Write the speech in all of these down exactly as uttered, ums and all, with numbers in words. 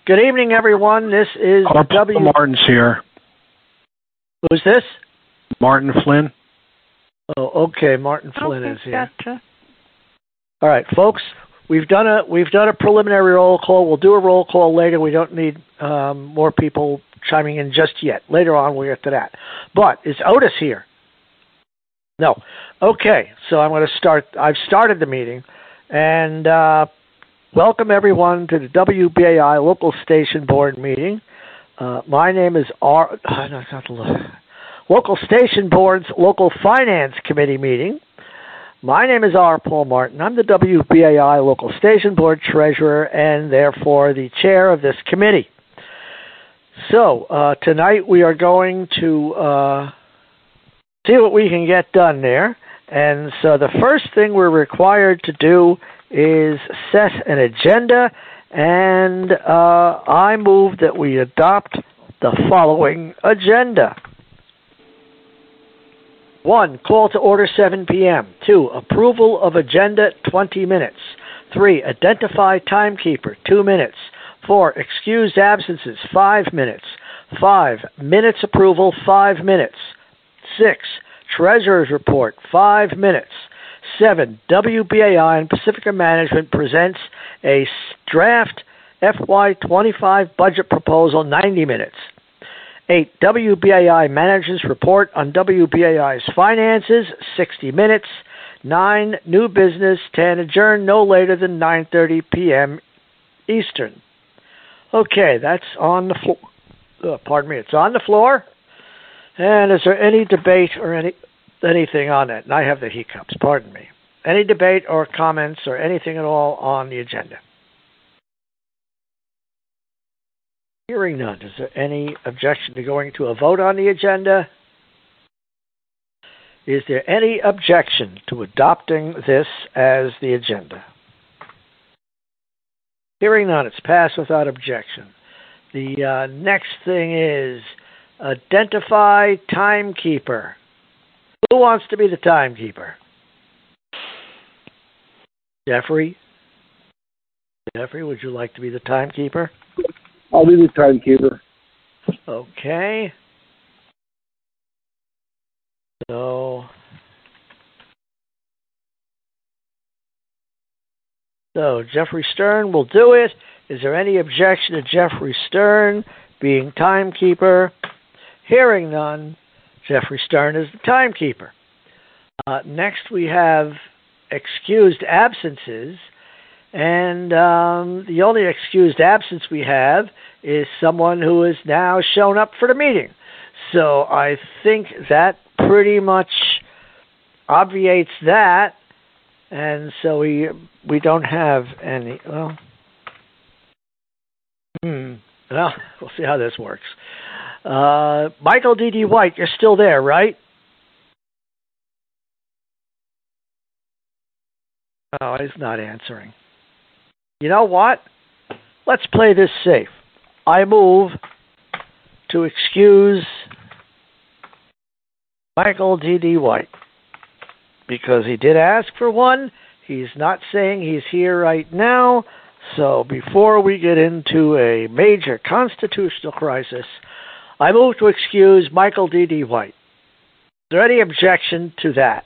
Good evening, everyone. This is Our W. Martin's here. Who's this? Martin Flynn. Oh, okay. Martin Flynn okay, is here. Gotcha. All right, folks. We've done a we've done a preliminary roll call. We'll do a roll call later. We don't need um, more people chiming in just yet. Later on, we'll get to that. But is Otis here? No. Okay. So I'm going to start. I've started the meeting, and uh, welcome everyone to the W B A I local station board meeting. Uh, my name is R. Uh, no, it's not the local station board's local finance committee meeting. My name is R. Paul Martin. I'm the W B A I local station board treasurer and therefore the chair of this committee. So uh, tonight we are going to uh, see what we can get done there. And so the first thing we're required to do is set an agenda, and uh, I move that we adopt the following agenda. One, call to order seven p.m. Two, approval of agenda twenty minutes. Three, identify timekeeper two minutes. Four, excused absences five minutes. Five, minutes approval five minutes. Six, treasurer's report five minutes. Seven, W B A I and Pacifica Management presents a draft F Y twenty-five budget proposal ninety minutes. Eight, W B A I Manager's Report on W B A I's finances, sixty minutes. Nine, new business, ten, adjourn no later than nine thirty p.m. Eastern. Okay, that's on the floor. Oh, pardon me, it's on the floor. And is there any debate or any anything on it? And I have the hiccups, pardon me. Any debate or comments or anything at all on the agenda? Hearing none, is there any objection to going to a vote on the agenda? Is there any objection to adopting this as the agenda? Hearing none, it's passed without objection. The uh, next thing is identify timekeeper. Who wants to be the timekeeper? Jeffrey? Jeffrey, would you like to be the timekeeper? I'll be the timekeeper. Okay. So, so Jeffrey Stern will do it. Is there any objection to Jeffrey Stern being timekeeper? Hearing none, Jeffrey Stern is the timekeeper. Uh, next, we have excused absences. And um, the only excused absence we have is someone who has now shown up for the meeting. So I think that pretty much obviates that. And so we we don't have any. Well, hmm. Well, we'll see how this works. Uh, Michael D D. White, you're still there, right? Oh, he's not answering. You know what? Let's play this safe. I move to excuse Michael D D. White because he did ask for one. He's not saying he's here right now. So before we get into a major constitutional crisis, I move to excuse Michael D D. White. Is there any objection to that?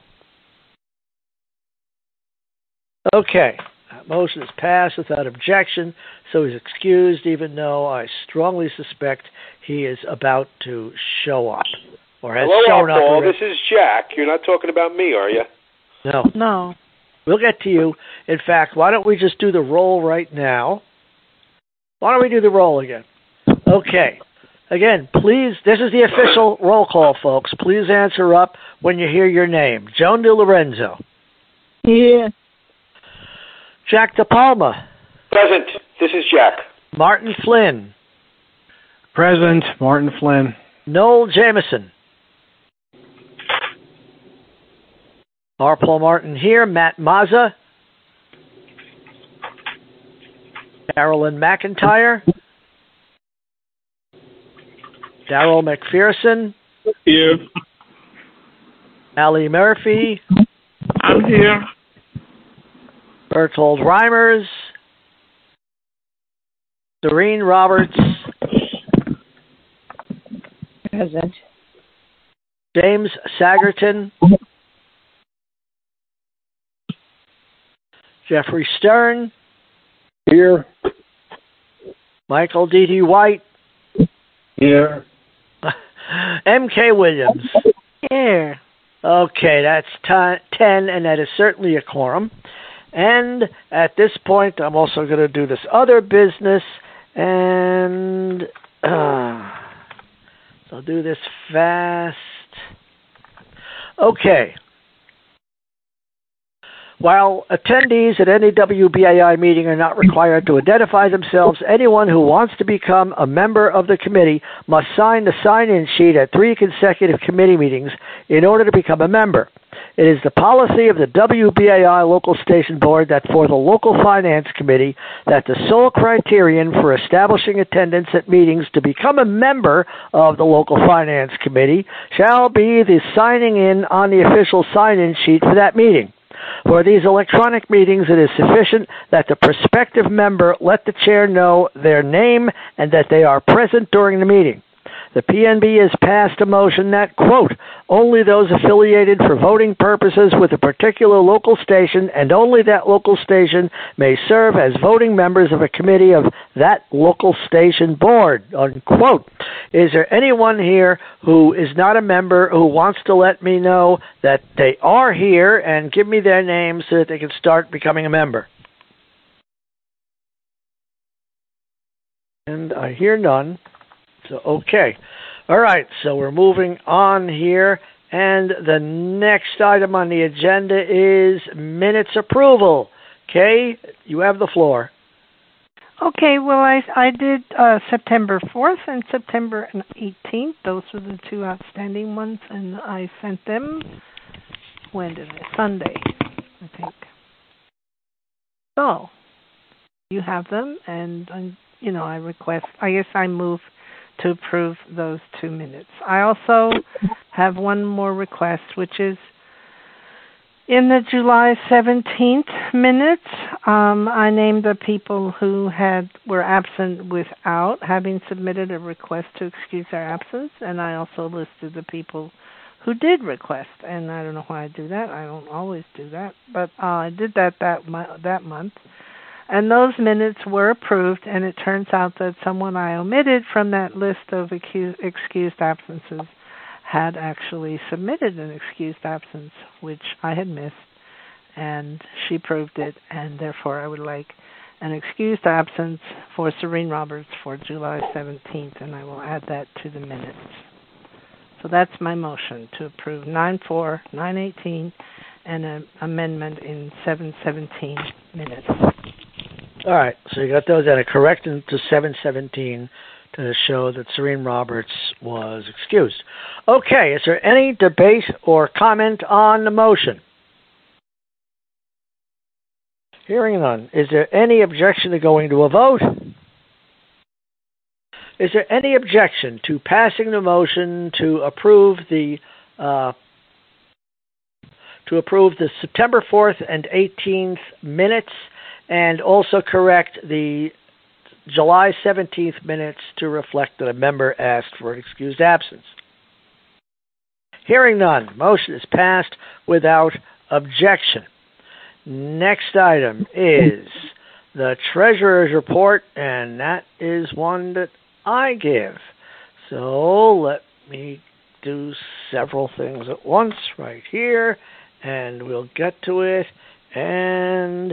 Okay. Motion is passed without objection, so he's excused, even though I strongly suspect he is about to show up or has Hello, shown up. Paul. This is Jack. You're not talking about me, are you? No. No. We'll get to you. In fact, why don't we just do the roll right now? Why don't we do the roll again? Okay. Again, please, this is the official roll call, folks. Please answer up when you hear your name. Joan DiLorenzo. Here. Jack DePalma. Present. This is Jack. Martin Flynn. Present. Martin Flynn. Noel Jameson. R. Paul Martin here. Matt Mazza. Carolyn McIntyre. Darrell McPherson. Here. Allie Murphy. I'm here. Bertold Reimers. Serene Roberts. Present. James Sagerton. Jeffrey Stern. Here. Michael D T. White. Here. M K. Williams. Here. Okay, that's t- ten, and that is certainly a quorum. And at this point, I'm also going to do this other business, and uh, so I'll do this fast. Okay. While attendees at any W B A I meeting are not required to identify themselves, anyone who wants to become a member of the committee must sign the sign-in sheet at three consecutive committee meetings in order to become a member. It is the policy of the W B A I Local Station Board that for the Local Finance Committee, that the sole criterion for establishing attendance at meetings to become a member of the Local Finance Committee shall be the signing in on the official sign-in sheet for that meeting. For these electronic meetings, it is sufficient that the prospective member let the chair know their name and that they are present during the meeting. The P N B has passed a motion that, quote, only those affiliated for voting purposes with a particular local station and only that local station may serve as voting members of a committee of that local station board, unquote. Is there anyone here who is not a member who wants to let me know that they are here and give me their name so that they can start becoming a member? And I hear none. So, okay. All right, so we're moving on here, and the next item on the agenda is minutes approval. Kay, you have the floor. Okay, well, I, I did uh, September fourth and September eighteenth. Those were the two outstanding ones, and I sent them, when did it? Sunday, I think. So, you have them, and, and, you know, I request, I guess I move to approve those two minutes. I also have one more request, which is in the July seventeenth minutes, um, I named the people who had were absent without having submitted a request to excuse their absence, and I also listed the people who did request, and I don't know why I do that. I don't always do that, but uh, I did that that, mo- that month. And those minutes were approved, and it turns out that someone I omitted from that list of accused, excused absences had actually submitted an excused absence, which I had missed, and she proved it, and therefore I would like an excused absence for Serene Roberts for July seventeenth, and I will add that to the minutes. So that's my motion, to approve nine four, nine eighteen, and an amendment in seven seventeen minutes. All right, so you got those and a correction to seven seventeen to show that Serene Roberts was excused. Okay, is there any debate or comment on the motion? Hearing none. Is there any objection to going to a vote? Is there any objection to passing the motion to approve the uh, to approve the September fourth and eighteenth minutes? And also correct the July seventeenth minutes to reflect that a member asked for an excused absence. Hearing none, motion is passed without objection. Next item is the Treasurer's Report, and that is one that I give. So let me do several things at once right here, and we'll get to it. And...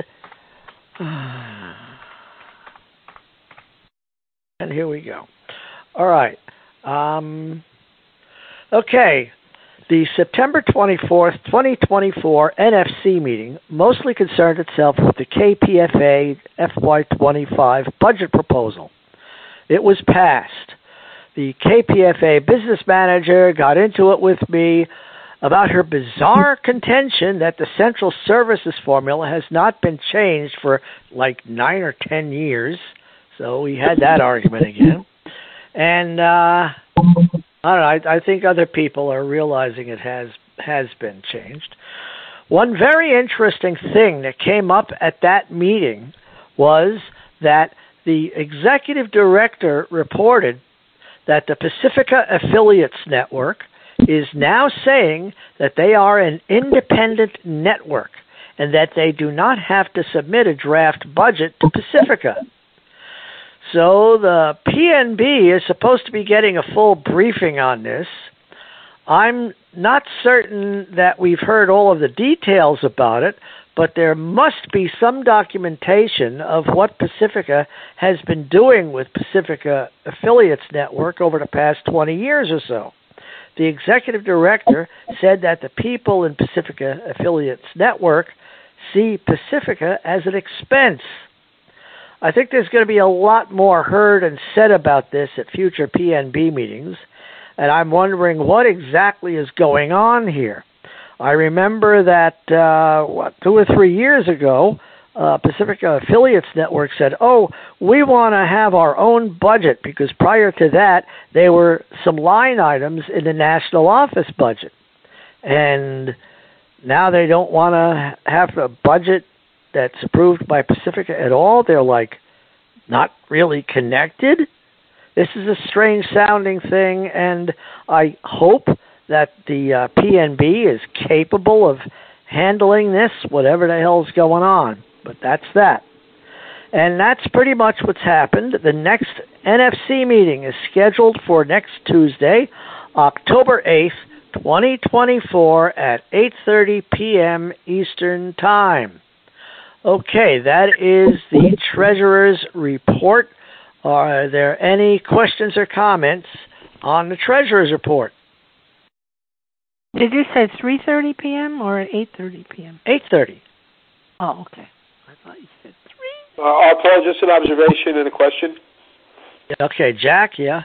And here we go. All right. Um, okay. The September twenty-fourth, twenty twenty-four N F C meeting mostly concerned itself with the K P F A F Y twenty-five budget proposal. It was passed. The K P F A business manager got into it with me about her bizarre contention that the central services formula has not been changed for like nine or ten years. So we had that argument again. And uh, I don't know, I, I think other people are realizing it has has been changed. One very interesting thing that came up at that meeting was that the executive director reported that the Pacifica Affiliates Network is now saying that they are an independent network and that they do not have to submit a draft budget to Pacifica. So the P N B is supposed to be getting a full briefing on this. I'm not certain that we've heard all of the details about it, but there must be some documentation of what Pacifica has been doing with Pacifica Affiliates Network over the past twenty years or so. The executive director said that the people in Pacifica Affiliates Network see Pacifica as an expense. I think there's going to be a lot more heard and said about this at future P N B meetings, and I'm wondering what exactly is going on here. I remember that uh, what, two or three years ago, uh, Pacifica Affiliates Network said, oh, we want to have our own budget, because prior to that, there were some line items in the national office budget. And now they don't want to have a budget that's approved by Pacifica at all. They're like not really connected. This is a strange sounding thing, and I hope that the uh, P N B is capable of handling this, whatever the hell's going on. But that's that. And that's pretty much what's happened. The next N F C meeting is scheduled for next Tuesday, October eighth, twenty twenty-four at eight thirty p.m. Eastern Time. Okay, that is the Treasurer's Report. Are there any questions or comments on the Treasurer's Report? Did you say three thirty p.m. or eight thirty p.m.? eight thirty. Oh, okay. I thought you said three. Uh, Paul, just an observation and a question. Okay, Jack, yeah?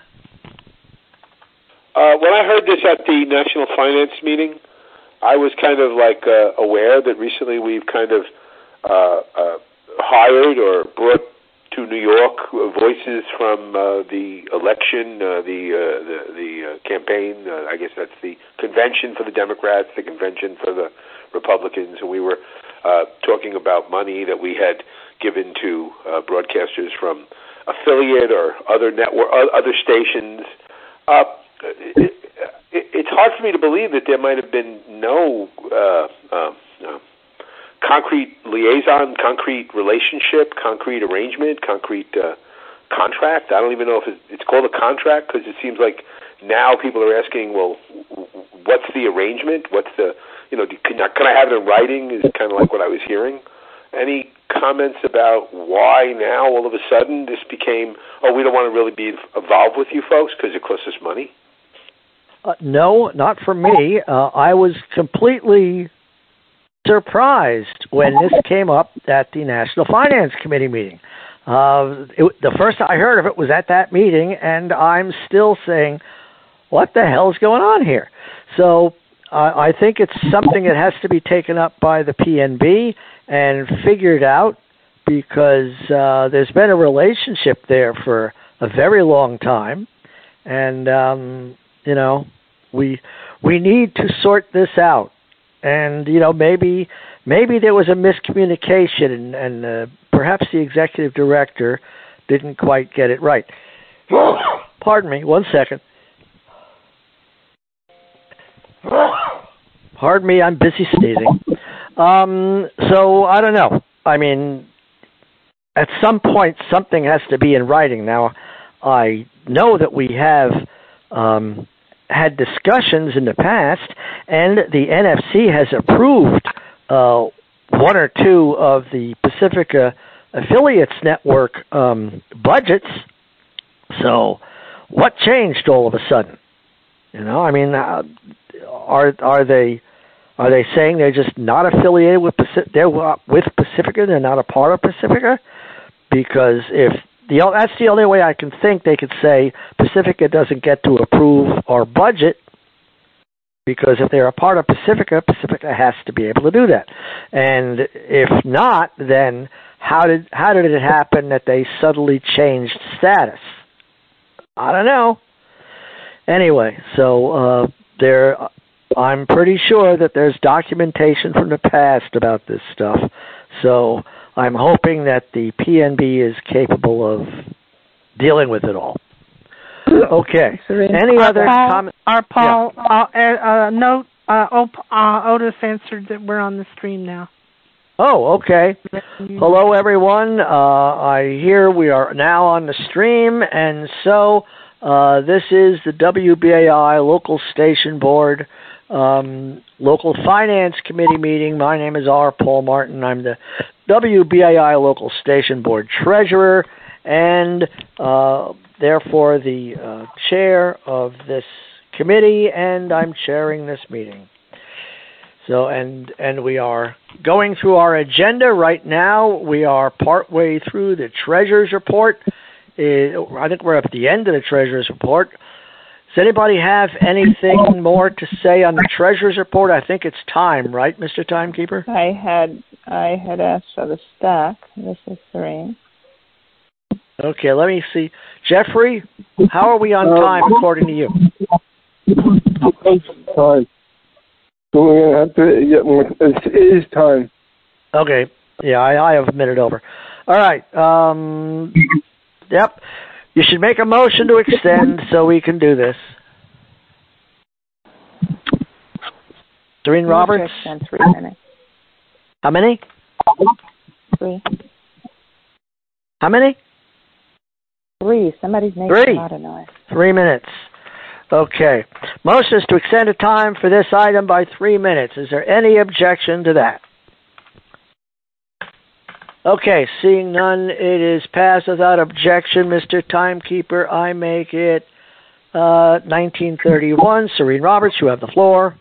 Uh, when I heard this at the National Finance meeting, I was kind of like uh, aware that recently we've kind of uh, uh, hired or brought to New York uh, voices from uh, the election, uh, the uh, the, the uh, campaign. Uh, I guess that's the convention for the Democrats, the convention for the Republicans, and we were uh, talking about money that we had given to uh, broadcasters from affiliate or other network, other stations. Uh, it, it, it's hard for me to believe that there might have been no uh, uh, uh, concrete liaison, concrete relationship, concrete arrangement, concrete uh, contract. I don't even know if it's called a contract, because it seems like now people are asking, well, what's the arrangement? What's the, you know, can I, can I have it in writing? Is kind of like what I was hearing. Any comments about why now all of a sudden this became, oh, we don't want to really be involved with you folks because it costs us money? Uh, no, not for me. Uh, I was completely surprised when this came up at the National Finance Committee meeting. Uh, it, the first I heard of it was at that meeting, and I'm still saying, what the hell's going on here? So uh, I think it's something that has to be taken up by the P N B and figured out, because uh, there's been a relationship there for a very long time, and um, you know, we we need to sort this out. And you know, maybe maybe there was a miscommunication, and, and uh, perhaps the executive director didn't quite get it right. Pardon me, one second. Pardon me, I'm busy sneezing. Um, so I don't know. I mean, at some point, something has to be in writing. Now, I know that we have um, had discussions in the past, and the N F C has approved uh, one or two of the Pacifica Affiliates Network um, budgets. So, what changed all of a sudden? You know, I mean, uh, are are they are they saying they're just not affiliated with Pacifica? They're with Pacifica. They're not a part of Pacifica, because if the that's the only way I can think they could say Pacifica doesn't get to approve our budget, because if they're a part of Pacifica, Pacifica has to be able to do that. And if not, then how did how did it happen that they suddenly changed status? I don't know. Anyway, so uh, there, I'm pretty sure that there's documentation from the past about this stuff. So I'm hoping that the P N B is capable of dealing with it all. Okay. Any our other Paul, comments? Our Paul, yeah. uh, uh, note, uh, Op- uh, Otis answered that we're on the stream now. Oh, okay. Hello, everyone. Uh, I hear we are now on the stream, and so uh, this is the W B A I Local Station Board um, Local Finance Committee meeting. My name is R. Paul Martin. I'm the W B A I Local Station Board Treasurer, and uh, therefore the uh, chair of this committee, and I'm chairing this meeting. So, and and we are going through our agenda right now. We are partway through the Treasurer's Report. Uh, I think we're at the end of the Treasurer's Report. Does anybody have anything more to say on the Treasurer's Report? I think it's time, right, Mister Timekeeper? I had I had asked for the stack. This is Serene. Okay, let me see. Jeffrey, how are we on time according to you? Time. So we're gonna have to get more. It is time. Okay. Yeah, I, I have a minute over. All right. Um, yep. You should make a motion to extend so we can do this. Serene Roberts? Three minutes. How many? Three. How many? Three. Somebody's making Three. a lot of noise. Three minutes. Okay. Motion is to extend the time for this item by three minutes. Is there any objection to that? Okay, seeing none, it is passed without objection. Mister Timekeeper, I make it uh, nineteen thirty-one. Serene Roberts, you have the floor.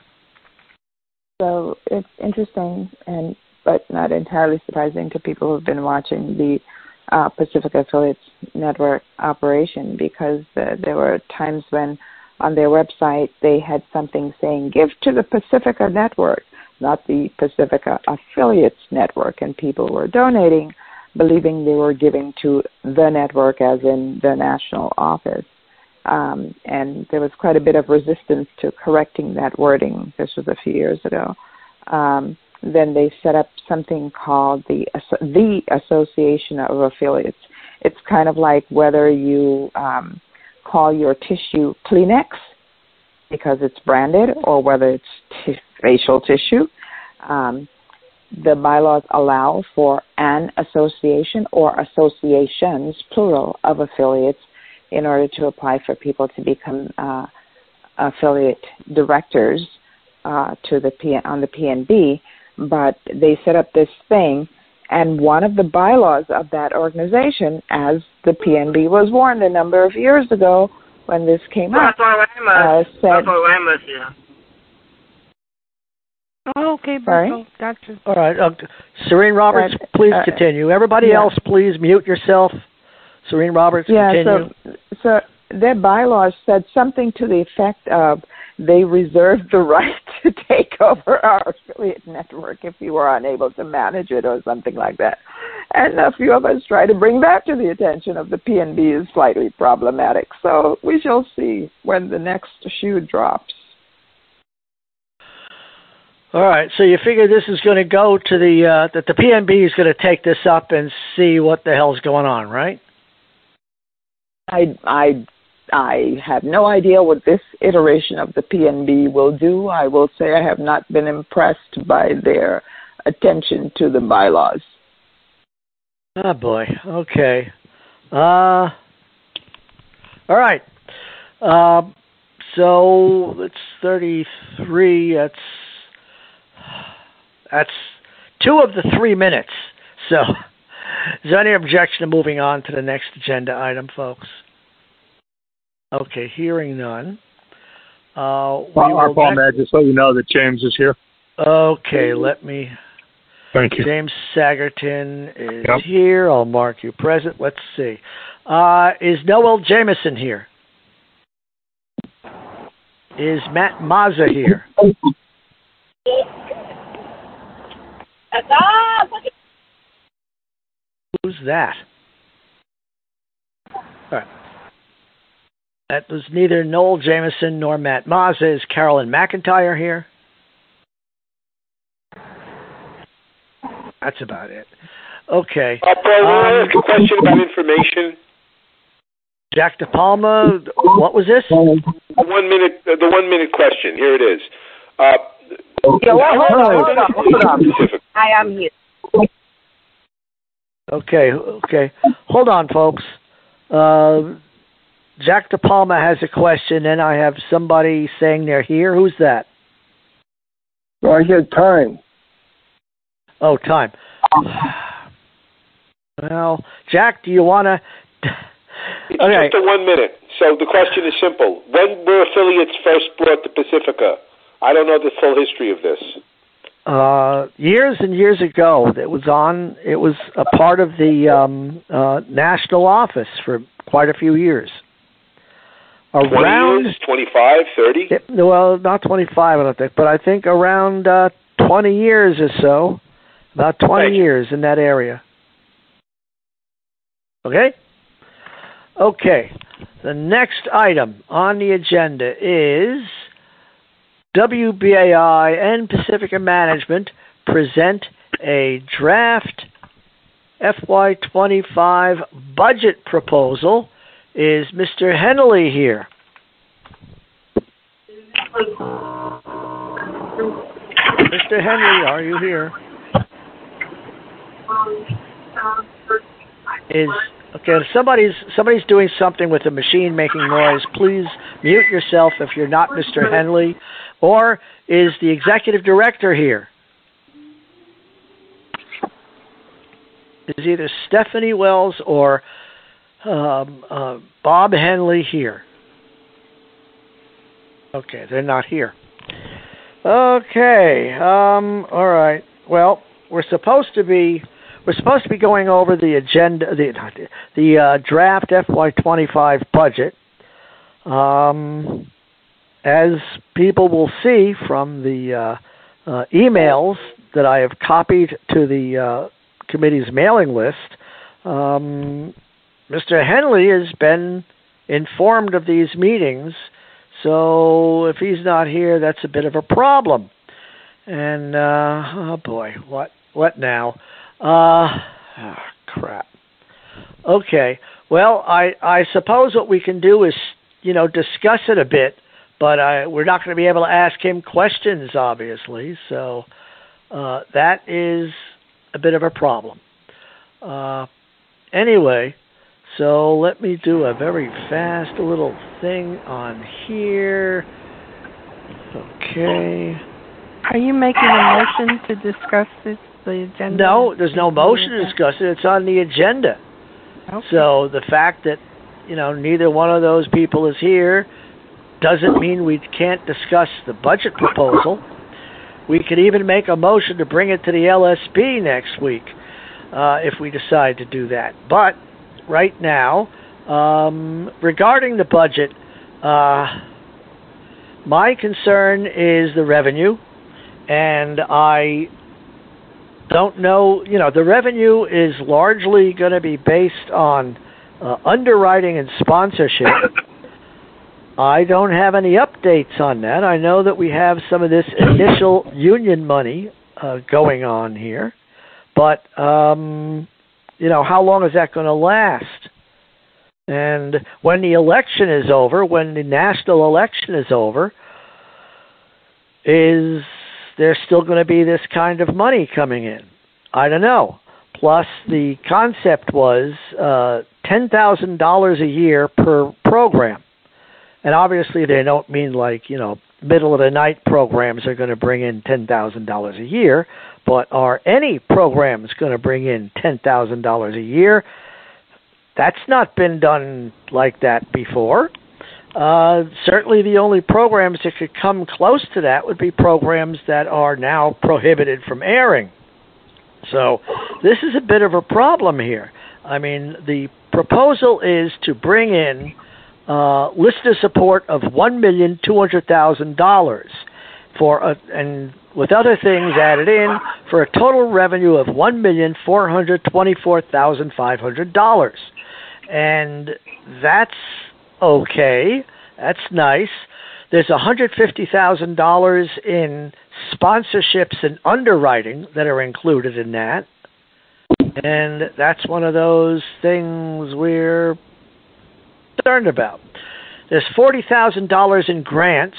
So it's interesting, and but not entirely surprising to people who have been watching the uh, Pacific Affiliates Network operation, because uh, there were times when on their website they had something saying, give to the Pacifica Network, not the Pacifica Affiliates Network, and people were donating, believing they were giving to the network, as in the national office. Um, and there was quite a bit of resistance to correcting that wording. This was a few years ago. Um, then they set up something called the the Association of Affiliates. It's kind of like whether you um, call your tissue Kleenex because it's branded, or whether it's t- facial tissue. Um, the bylaws allow for an association or associations, plural, of affiliates in order to apply for people to become uh, affiliate directors uh, to the P- on the P N B. But they set up this thing, and one of the bylaws of that organization, as the P N B was warned a number of years ago when this came up, uh, said... Oh, okay, Sorry? Gotcha. All right. Uh, Serene Roberts, uh, please uh, continue. Everybody yeah. else, please mute yourself. Serene Roberts, yeah, continue. So, so their bylaws said something to the effect of, they reserved the right to take over our affiliate network if you were unable to manage it, or something like that. And a few of us try to bring that to the attention of the P N B is slightly problematic. So we shall see when the next shoe drops. All right, so you figure this is going to go to the, uh, that the P N B is going to take this up and see what the hell's going on, right? I, I, I have no idea what this iteration of the P N B will do. I will say I have not been impressed by their attention to the bylaws. Oh, boy. Okay. Uh, all right. Uh, so it's thirty-three. That's that's two of the three minutes. So is there any objection to moving on to the next agenda item, folks? Okay, hearing none. Uh, we Our Paul, next... may I just let you know that James is here? Okay, let me... Thank you. James Sagerton is yep. here. I'll mark you present. Let's see. Uh, is Noel Jameson here? Is Matt Mazza here? Who's that? All right. That was neither Noel Jameson nor Matt Mazza. Is Carolyn McIntyre here? That's about it. Okay. Uh, Paul, um, I ask a question about information? Jack DePalma, what was this? The one minute, uh, the one minute question. Here it is. Uh, yeah, well, hold on, hold on, hold on. I am here. Okay, okay. Hold on, folks. Uh, Jack DePalma has a question, and I have somebody saying they're here. Who's that? Well, I get time. Oh, time. Well, Jack, do you want to... It's okay. just a one minute. So the question is simple. When were affiliates first brought to Pacifica? I don't know the full history of this. Uh, years and years ago, it was on. It was a part of the um, uh, national office for quite a few years. Around twenty years, twenty-five, thirty? It, well, not twenty-five, I don't think, but I think around uh, twenty years or so. About twenty Thank years in that area. Okay? Okay. The next item on the agenda is W B A I and Pacifica Management present a draft F Y twenty-five budget proposal. Is Mister Henley here? Mister Henley, are you here? Is okay. If somebody's somebody's doing something with the machine making noise, please mute yourself if you're not Mister Henley. Or is the executive director here? Is either Stephanie Wells or um, uh, Bob Henley here? Okay, they're not here. Okay. Um, all right. Well, we're supposed to be we're supposed to be going over the agenda, the the uh, draft F Y twenty-five budget. Um, as people will see from the uh, uh, emails that I have copied to the uh, committee's mailing list, um, Mister Henley has been informed of these meetings. So if he's not here, that's a bit of a problem. And, uh, oh boy, what what now? Uh, oh, crap. Okay, well, I, I suppose what we can do is, you know, discuss it a bit, but I, we're not going to be able to ask him questions, obviously. So uh, that is a bit of a problem. Uh, anyway... So let me do a very fast little thing on here. Okay. Are you making a motion to discuss this, the agenda? No, there's no motion to discuss it. It's on the agenda. Okay. So the fact that, you know, neither one of those people is here doesn't mean we can't discuss the budget proposal. We could even make a motion to bring it to the L S P next week uh, if we decide to do that. But right now, um, regarding the budget, uh, my concern is the revenue, and I don't know, you know, the revenue is largely going to be based on uh, underwriting and sponsorship. I don't have any updates on that. I know that we have some of this initial union money uh, going on here, but um, you know, how long is that going to last? And when the election is over, when the national election is over, is there still going to be this kind of money coming in? I don't know. Plus, the concept was uh, ten thousand dollars a year per program. And obviously they don't mean like, you know, middle of the night programs are going to bring in ten thousand dollars a year, but are any programs going to bring in ten thousand dollars a year? That's not been done like that before. Uh, certainly the only programs that could come close to that would be programs that are now prohibited from airing. So this is a bit of a problem here. I mean, the proposal is to bring in uh, listener support of one million two hundred thousand dollars for a, and with other things added in, for a total revenue of one million four hundred twenty-four thousand five hundred dollars. And that's okay. That's nice. There's one hundred fifty thousand dollars in sponsorships and underwriting that are included in that. And that's one of those things we're concerned about. There's forty thousand dollars in grants.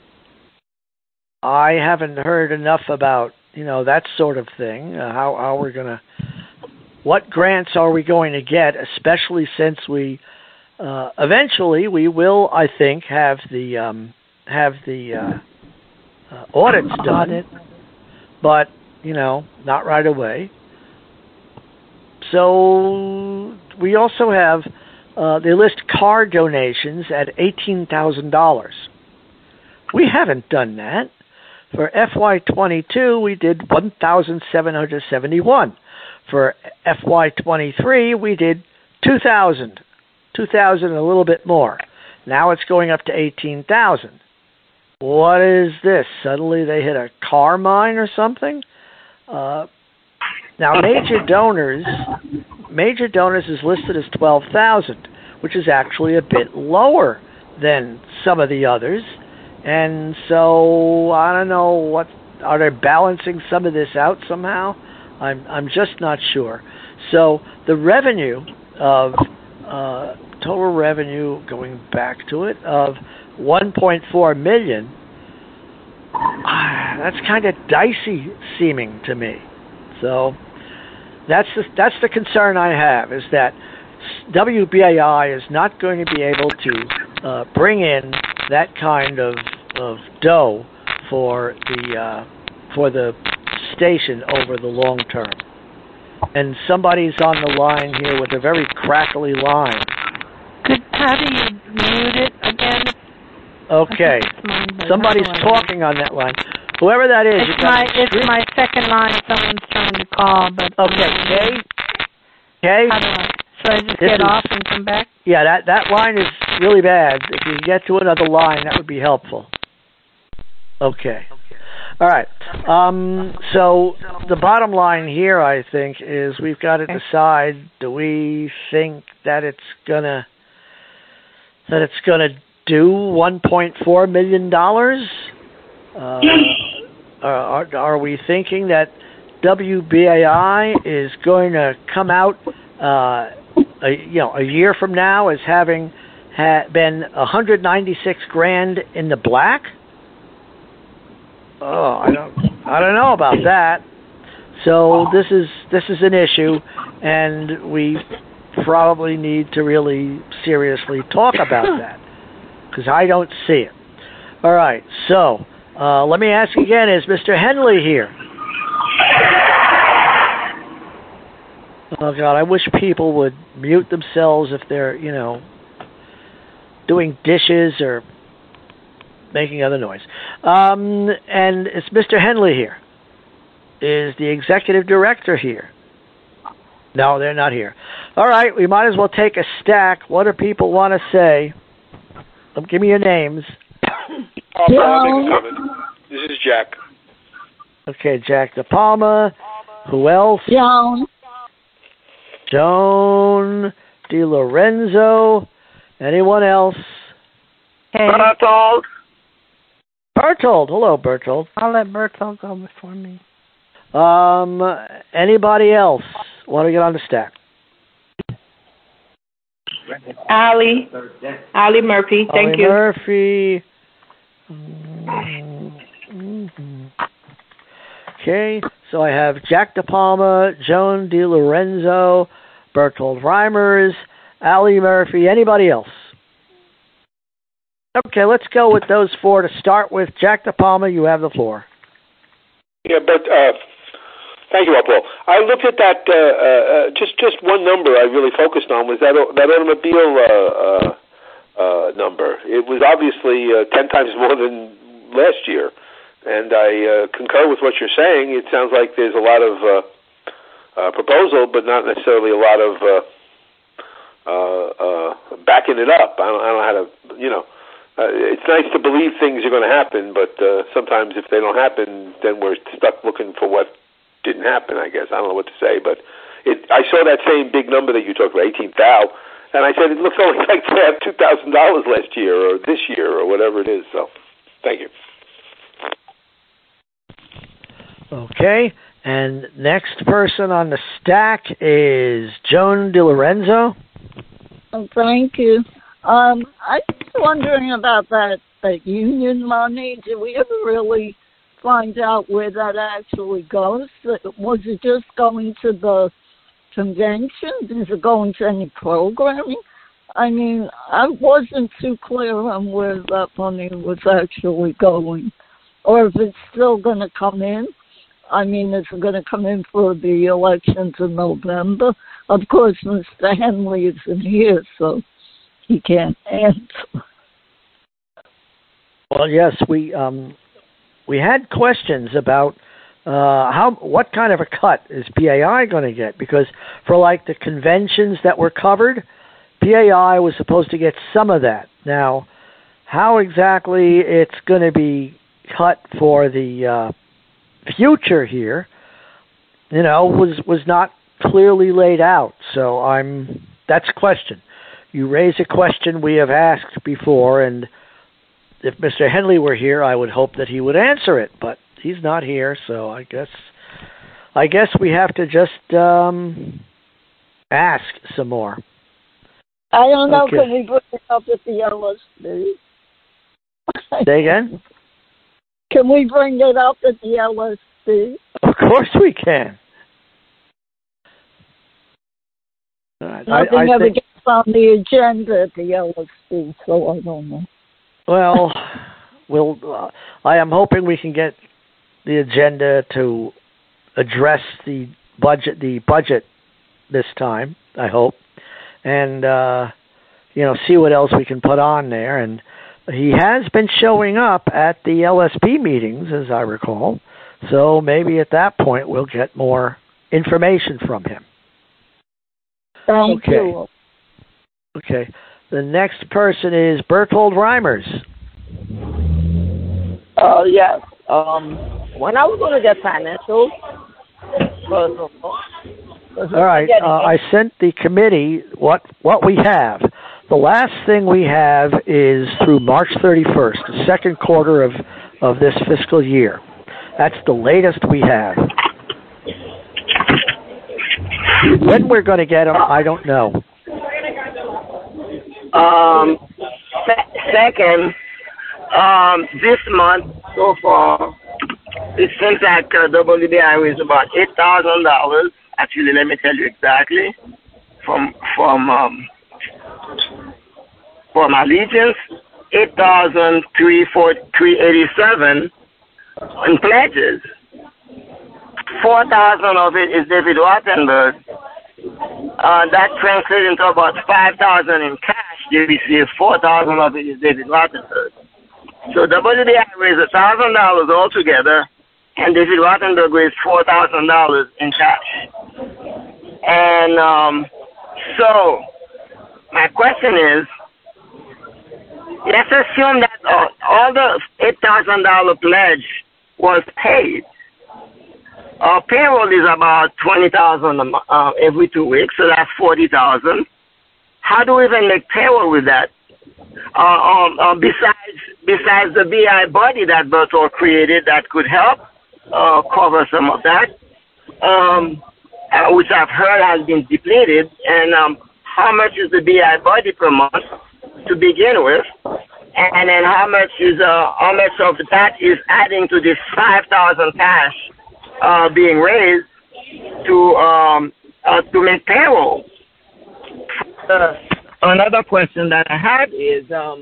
I haven't heard enough about, you know, that sort of thing. Uh, how how we're gonna, what grants are we going to get? Especially since we, uh, eventually we will, I think, have the um, have the uh, uh, audits done, Audit. but you know, not right away. So we also have uh, they list car donations at eighteen thousand dollars. We haven't done that. For F Y twenty-two, we did one thousand seven hundred seventy-one. For F Y twenty-three, we did two thousand. two thousand, a little bit more. Now it's going up to eighteen thousand. What is this? Suddenly they hit a car mine or something? Uh, now, major donors, major donors is listed as twelve thousand, which is actually a bit lower than some of the others. And so I don't know, what are they balancing some of this out somehow? I'm I'm just not sure. So the revenue of uh, total revenue, going back to it, of one point four million. Uh, that's kind of dicey seeming to me. So that's the, that's the concern I have, is that W B A I is not going to be able to uh, bring in that kind of, of dough for the uh, for the station over the long term. And somebody's on the line here with a very crackly line. Could Patty mute it again? Okay, somebody's talking on that line. Whoever that is, it's my it's street? my second line. Someone's trying to call, but okay, Kay. Kay. Should I just this get is, off and come back? Yeah, that that line is really bad. If you get to another line, that would be helpful. Okay. All right. Um, so the bottom line here, I think, is we've got to decide: do we think that it's gonna that it's gonna do one point four million dollars? Uh, are, are we thinking that W B A I is going to come out, uh, a, you know, a year from now as having ha- been one hundred ninety-six grand in the black? Oh, I don't, I don't know about that. So this is this is an issue, and we probably need to really seriously talk about that, because I don't see it. All right, so uh, let me ask again: is Mister Henley here? Oh God, I wish people would mute themselves if they're, you know, doing dishes or making other noise. Um, and is Mister Henley here? Is the executive director here? No, they're not here. All right, we might as well take a stack. What do people want to say? Um, give me your names. Uh, I'll make a comment. This is Jack. Okay, Jack DePalma. Who else? Joan. Joan DiLorenzo. Anyone else? Hey. Bertold. Bertold. Hello, Bertold. I'll let Bertold go before me. Um, anybody else want to get on the stack? Ali. Ali Murphy. Thank Ali you. Murphy. Mm-hmm. Okay, so I have Jack DePalma, Joan DiLorenzo, Bertold Reimers, Ali Murphy. Anybody else? Okay, let's go with those four to start with. Jack DePalma, you have the floor. Yeah, but uh, thank you, Paul. I looked at that. Uh, uh, just just one number I really focused on was that that automobile uh, uh, uh, number. It was obviously uh, ten times more than last year, and I uh, concur with what you're saying. It sounds like there's a lot of uh, uh, proposal, but not necessarily a lot of uh, uh, uh, backing it up. I don't, I don't know how to, you know. Uh, it's nice to believe things are going to happen, but uh, sometimes if they don't happen, then we're stuck looking for what didn't happen, I guess. I don't know what to say, but it, I saw that same big number that you talked about, eighteen thousand, and I said it looks only like they have two thousand dollars last year or this year or whatever it is. So, thank you. Okay, And next person on the stack is Joan DiLorenzo. Oh, thank you. Um, I was wondering about that, that union money. Did we ever really find out where that actually goes? Was it just going to the conventions? Is it going to any programming? I mean, I wasn't too clear on where that money was actually going, or if it's still going to come in. I mean, is it going to come in for the elections in November? Of course, Mister Henley isn't here, so he can't answer. Well, yes, we um, we had questions about uh, how what kind of a cut is P A I going to get, because for like the conventions that were covered, P A I was supposed to get some of that. Now, how exactly it's going to be cut for the uh, future here, you know, was was not clearly laid out. So I'm that's a question. You raise a question we have asked before, and if Mister Henley were here, I would hope that he would answer it, but he's not here, so I guess I guess we have to just um, ask some more. I don't know. Okay. Can we bring it up at the L S P? Say again? Can we bring it up at the L S P? Of course we can. I, Nothing I ever think, gets on the agenda at the L S P, so I don't know. Well, we'll. Uh, I am hoping we can get the agenda to address the budget, the budget this time. I hope, and uh, you know, see what else we can put on there. And he has been showing up at the L S P meetings, as I recall. So maybe at that point we'll get more information from him. Thank okay. you. Okay. The next person is Berthold Reimers. Uh, yes. Um, when I was going to get financials, first of all. All right. Uh, I sent the committee what what we have. The last thing we have is through March thirty-first, the second quarter of, of this fiscal year. That's the latest we have. When we're going to get them, I don't know. Um, se- second, um, this month so far, it seems like uh, W B I raised about eight thousand dollars. Actually, let me tell you exactly. From from um, from Allegiance, eight thousand three eighty-seven in pledges. Four thousand of it is David Wattenberg. Uh, that translates into about five thousand in cash. They received four thousand of it is David Wattenberg. So W B I raised a thousand dollars altogether, and David Wattenberg raised four thousand dollars in cash. And um, so my question is, let's assume that uh, all the eight thousand dollar pledge was paid. Our payroll is about twenty thousand uh, every two weeks, so that's forty thousand. How do we even make payroll with that? Uh, um, uh, besides, besides the B I body that Berthold created that could help uh, cover some of that, um, uh, which I've heard has been depleted. And um, how much is the B I body per month to begin with? And then how much is uh, how much of that is adding to this five thousand cash uh, being raised to um, uh, to make payroll? Uh, another question that I had is, um,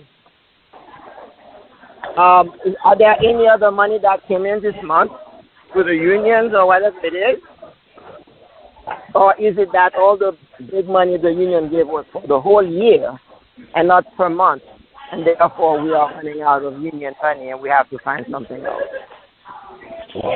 um, are there any other money that came in this month to the unions or whatever it is? Or is it that all the big money the union gave was for the whole year and not per month? And therefore we are running out of union money and we have to find something else.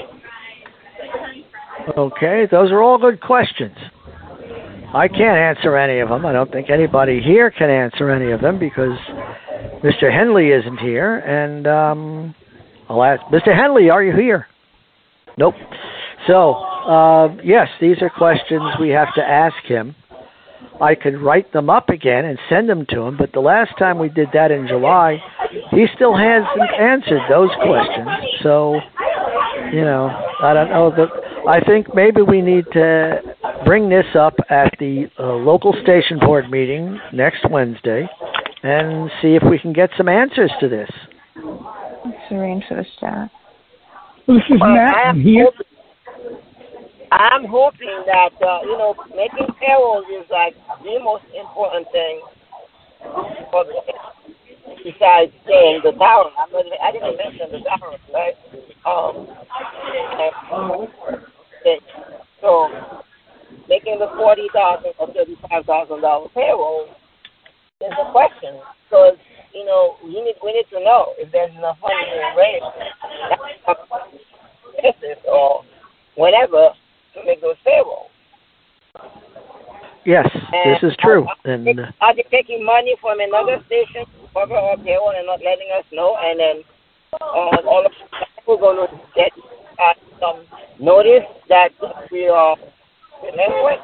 Okay, those are all good questions. I can't answer any of them. I don't think anybody here can answer any of them because Mister Henley isn't here. And um, I'll ask, Mister Henley, are you here? Nope. So, uh, yes, these are questions we have to ask him. I could write them up again and send them to him, but the last time we did that in July, he still hasn't answered those questions. So, you know, I don't know. The, I think maybe we need to bring this up at the uh, local station board meeting next Wednesday and see if we can get some answers to this. Let's arrange for the staff. This is Well, Matt I am here. hoping, I'm hoping that, uh, you know, making payroll is like the most important thing for the, besides staying the tower. I'm not, I didn't mention the tower, right? Um, and, okay. So making the forty thousand or thirty-five thousand dollar payroll is a question. Because, you know, we need we need to know if there's enough money in raise or whenever to make those payroll. Yes, And this is true. Are, and are, are they taking money from another station to cover our payroll and not letting us know? And then uh, all of we're going to get uh, some notice that we are delinquent?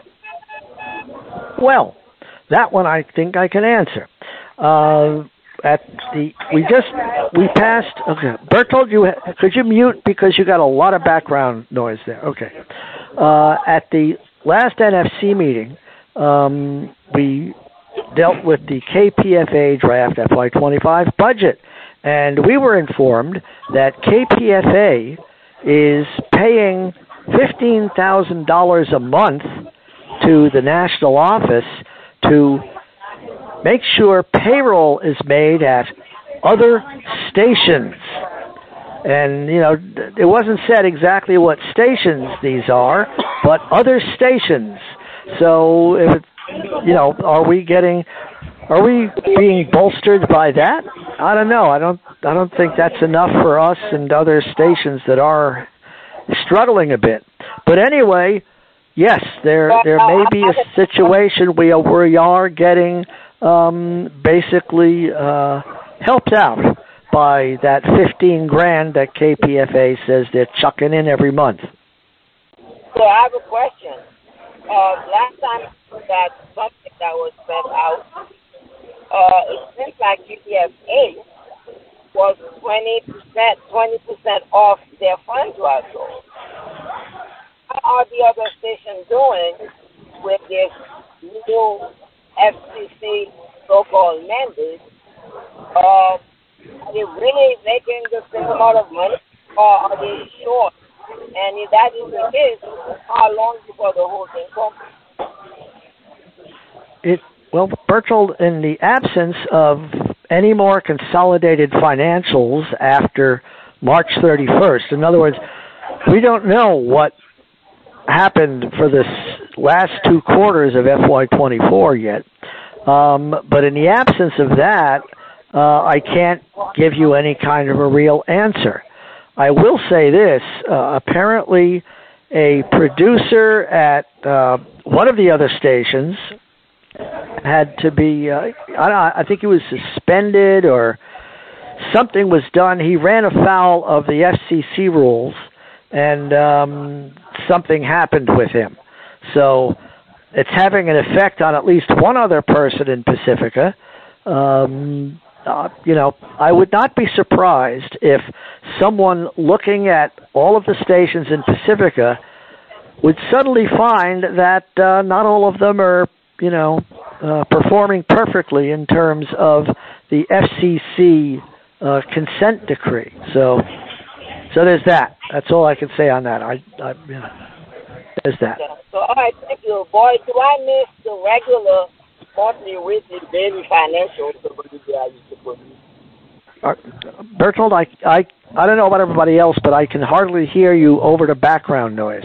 Well, that one I think I can answer. Uh, at the we just we passed. Okay, Bertold, you could you mute because you got a lot of background noise there. Okay, uh, at the last N F C meeting, um, we dealt with the K P F A draft F Y twenty-five budget, and we were informed that K P F A is paying fifteen thousand dollars a month to the national office to make sure payroll is made at other stations. And, you know, it wasn't said exactly what stations these are, but other stations. So, if it's, you know, are we getting, are we being bolstered by that? I don't know. I don't, I don't think that's enough for us and other stations that are struggling a bit. But anyway, yes, there there may be a situation where we are getting um, basically uh, helped out by that fifteen grand that K P F A says they're chucking in every month. So I have a question. Uh, last time that something that was sent out, uh, it seems like K P F A was twenty percent, twenty percent off their fundraiser. How are the other stations doing with this new F C C so-called mandate? Uh, are they really making the same amount of money, or are they short? And if that is the case, how long before the whole thing comes? It well, Bertold, in the absence of any more consolidated financials after March thirty-first, in other words, we don't know what happened for this last two quarters of F Y twenty-four yet. Um, but in the absence of that, uh, I can't give you any kind of a real answer. I will say this, uh, apparently a producer at uh, one of the other stations had to be, uh, I, don't know, I think he was suspended or something was done. He ran afoul of the F C C rules, and um, something happened with him. So it's having an effect on at least one other person in Pacifica. Um, uh, you know, I would not be surprised if someone looking at all of the stations in Pacifica would suddenly find that uh, not all of them are, you know, uh, performing perfectly in terms of the F C C uh, consent decree. So, so there's that. That's all I can say on that. I, I you know, there's that. Yeah. So, all right, thank you, boy. Do I miss the regular monthly, weekly, daily financials that I used to put? Uh, Bertold, I, I, I don't know about everybody else, but I can hardly hear you over the background noise.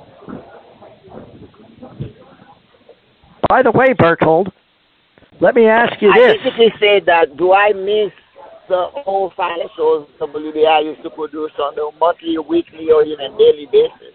By the way, Bertold, let me ask you I this. I basically said that, do I miss the old financials W D I used to produce on the monthly, weekly, or even daily basis?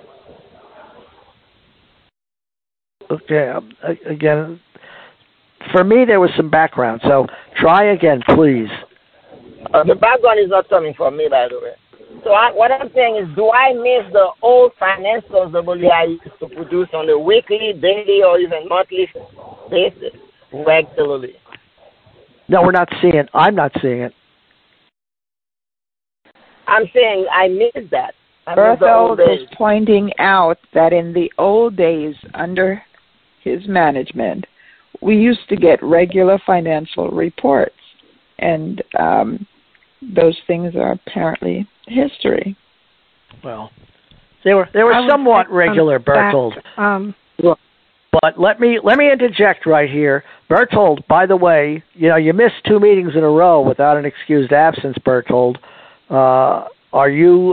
Okay, um, again, for me there was some background, so try again, please. Uh, the background is not coming from me, by the way. So I, what I'm saying is, do I miss the old financials W D I used to produce on the weekly, daily, or even monthly basis regularly? No, we're not seeing it. I'm not seeing it. I'm saying I miss that. Berthold is pointing out that in the old days, under his management, we used to get regular financial reports, and um, those things are apparently history. Well, they were they were somewhat regular, Berthold. Um, but let me let me interject right here, Berthold. By the way, you know you missed two meetings in a row without an excused absence, Berthold. Uh, are you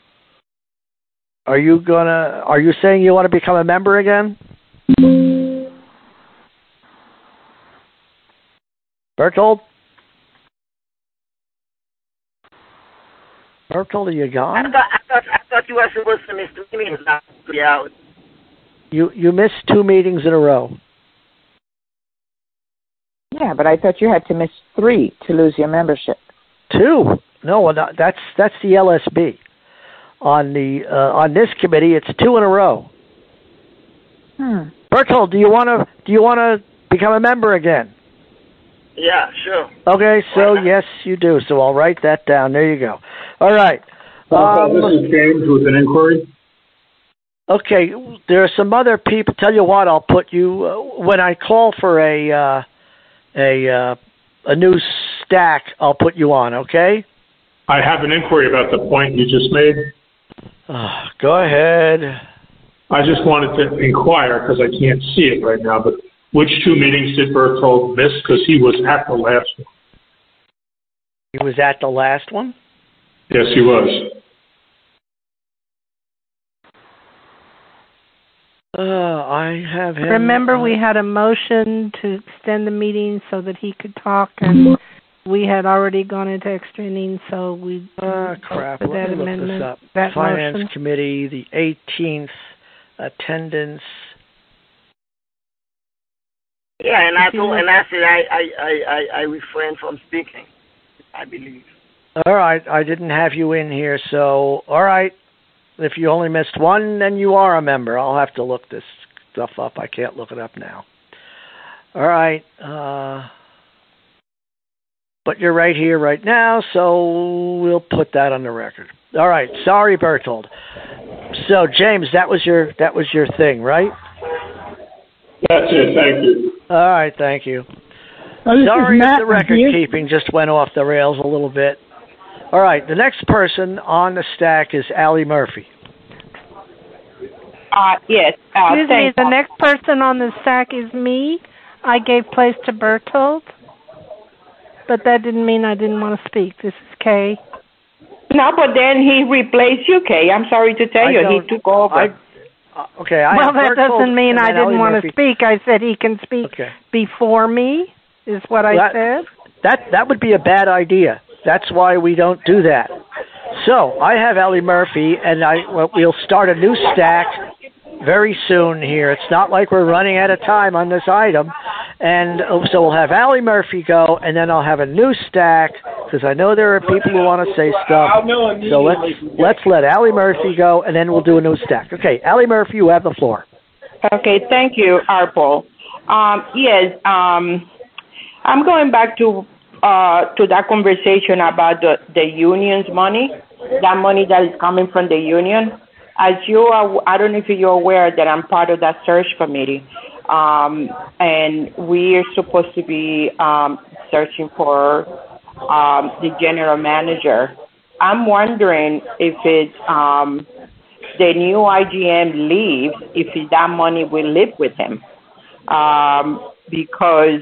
are you gonna are you saying you want to become a member again? Berthold? Berthold, are you gone? I thought, I thought, I thought you were supposed to miss two meetings last week. You you missed two meetings in a row. Yeah, but I thought you had to miss three to lose your membership. Two? No, well, no, that's that's the L S B. On the uh, on this committee, it's two in a row. Hmm. Berthold, do you want to do you want to become a member again? Yeah, sure. Okay, so yes, you do. So I'll write that down. There you go. All right. Um, this is James with an inquiry. Okay, there are some other people. Tell you what, I'll put you uh, when I call for a uh, a uh, a new stack. I'll put you on. Okay. I have an inquiry about the point you just made. Uh, go ahead. I just wanted to inquire because I can't see it right now, but which two meetings did Berthold miss? Because he was at the last one. He was at the last one? Yes, he was. Uh, I have him. Remember, we had a motion to extend the meeting so that he could talk, and we had already gone into extra innings, so we. Ah, uh, crap. Let that me look amendment, this up. That Finance motion. Committee, the eighteenth, attendance. Yeah, and I told, and I said I, I, I, I refrained from speaking, I believe. All right, I didn't have you in here, so all right. If you only missed one, then you are a member. I'll have to look this stuff up. I can't look it up now. All right. Uh, but you're right here right now, so we'll put that on the record. All right. Sorry, Berthold. So, James, that was your that was your thing, right? That's it. Thank you. All right. Thank you. Oh, Sorry if the Matt record here. keeping just went off the rails a little bit. All right, the next person on the stack is Allie Murphy. Uh, yes. Uh, Excuse me, the next person on the stack is me. I gave place to Berthold, but that didn't mean I didn't want to speak. This is Kay. No, but then he replaced you, Kay. I'm sorry to tell I you, he took over. I, uh, okay, I well, have that Berthold doesn't mean and I then didn't Allie want Murphy. to speak. I said he can speak Okay. before me, is what I Well, that, said. That that would be a bad idea. That's why we don't do that. So I have Allie Murphy, and I well, we'll start a new stack very soon here. It's not like we're running out of time on this item. And so we'll have Allie Murphy go, and then I'll have a new stack, because I know there are people who want to say stuff. So let's, let's let Allie Murphy go, and then we'll do a new stack. Okay, Allie Murphy, you have the floor. Okay, thank you, Arpol. Um, yes, um, I'm going back to uh, to that conversation about the, the union's money, that money that is coming from the union. As you are, I don't know if you're aware that I'm part of that search committee, um, and we are supposed to be um, searching for um, the general manager. I'm wondering if it um, the new I G M leaves, if that money will live with him, um, because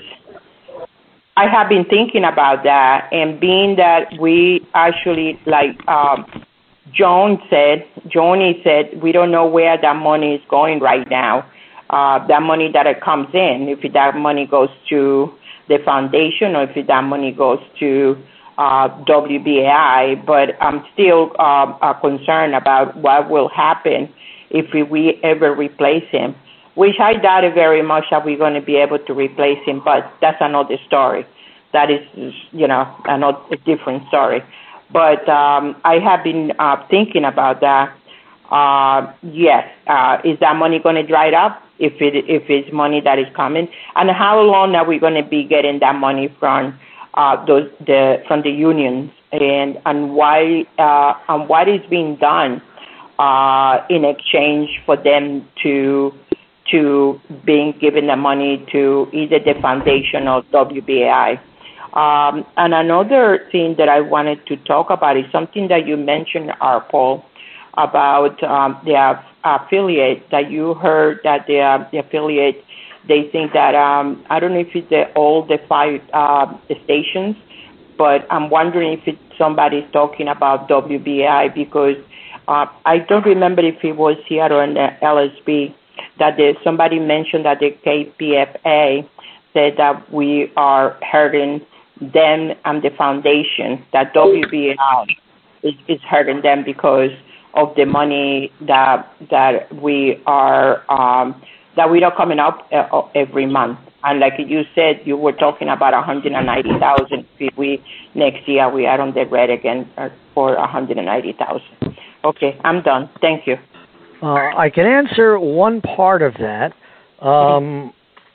I have been thinking about that, and being that we actually, like um, Joan said, Joni said, we don't know where that money is going right now. Uh, that money that it comes in, if that money goes to the foundation or if that money goes to uh, W B A I, but I'm still uh, uh, concerned about what will happen if we ever replace him, which I doubt it very much that we're going to be able to replace him, but that's another story. That is, you know, another a different story. But um, I have been uh, thinking about that. Uh, yes, uh, is that money going to dry up if it if it's money that is coming? And how long are we going to be getting that money from uh, those the from the unions? And and why uh, and what is being done uh, in exchange for them to to being given the money to either the foundation or W B A I. Um, and another thing that I wanted to talk about is something that you mentioned, uh, Paul, about um, the uh, affiliate, that you heard that the, uh, the affiliate, they think that, um, I don't know if it's the, all the five uh, stations, but I'm wondering if it's somebody's talking about W B A I, because uh, I don't remember if it was here or in the L S B, that there, somebody mentioned that the K P F A said that we are hurting them and the foundation, that W B A I is, is hurting them because of the money that that we are um, that we are coming up uh, every month. And like you said, you were talking about one hundred ninety thousand. If we next year we are on the red again for one hundred ninety thousand. Okay, I'm done. Thank you. Uh, I can answer one part of that. Um,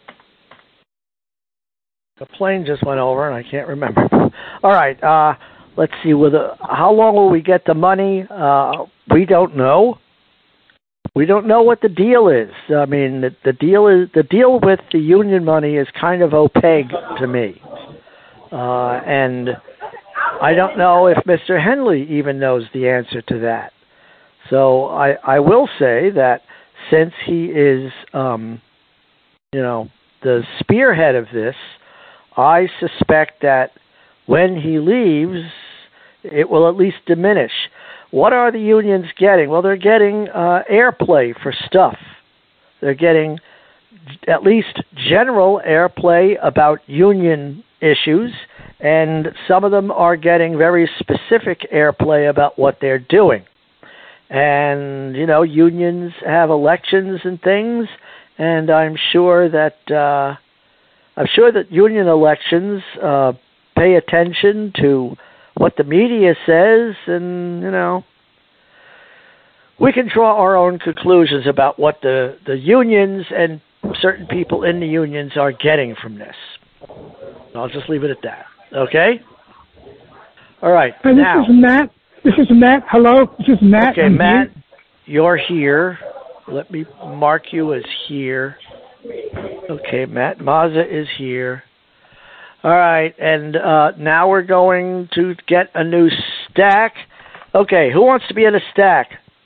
the plane just went over, and I can't remember. All right. Uh, let's see. With a, how long will we get the money? Uh, we don't know. We don't know what the deal is. I mean, the, the deal is the deal with the union money is kind of opaque to me, uh, and I don't know if Mister Henley even knows the answer to that. So I, I will say that since he is, um, you know, the spearhead of this, I suspect that when he leaves, it will at least diminish. What are the unions getting? Well, they're getting uh, airplay for stuff. They're getting at least general airplay about union issues, and some of them are getting very specific airplay about what they're doing. And, you know, unions have elections and things, and I'm sure that uh, I'm sure that union elections uh, pay attention to what the media says, and, you know, we can draw our own conclusions about what the, the unions and certain people in the unions are getting from this. I'll just leave it at that. Okay? All right. Hi, this now, is Matt. This is Matt. Hello. This is Matt. Okay, I'm Matt, here. you're here. Let me mark you as here. Okay, Matt Mazza is here. All right, and uh, now we're going to get a new stack. Okay, who wants to be in a stack?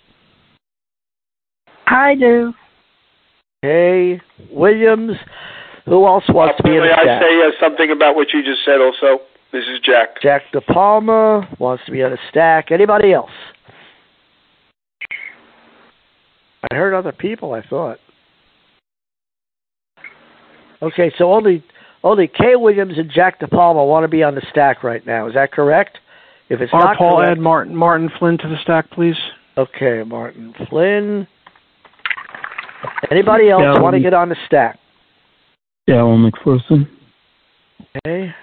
I do. Okay, Williams. Who else wants uh, to be in a may stack? I say uh, something about what you just said also? This is Jack. Jack DePalma wants to be on a stack. Anybody else? I heard other people, I thought. Okay, so only only Kay Williams and Jack DePalma want to be on the stack right now. Is that correct? If it's Our not Paul, correct, add Martin, Martin Flynn to the stack, please. Okay, Martin Flynn. Anybody else Yeah, want to get on the stack? Alan McPherson. Okay.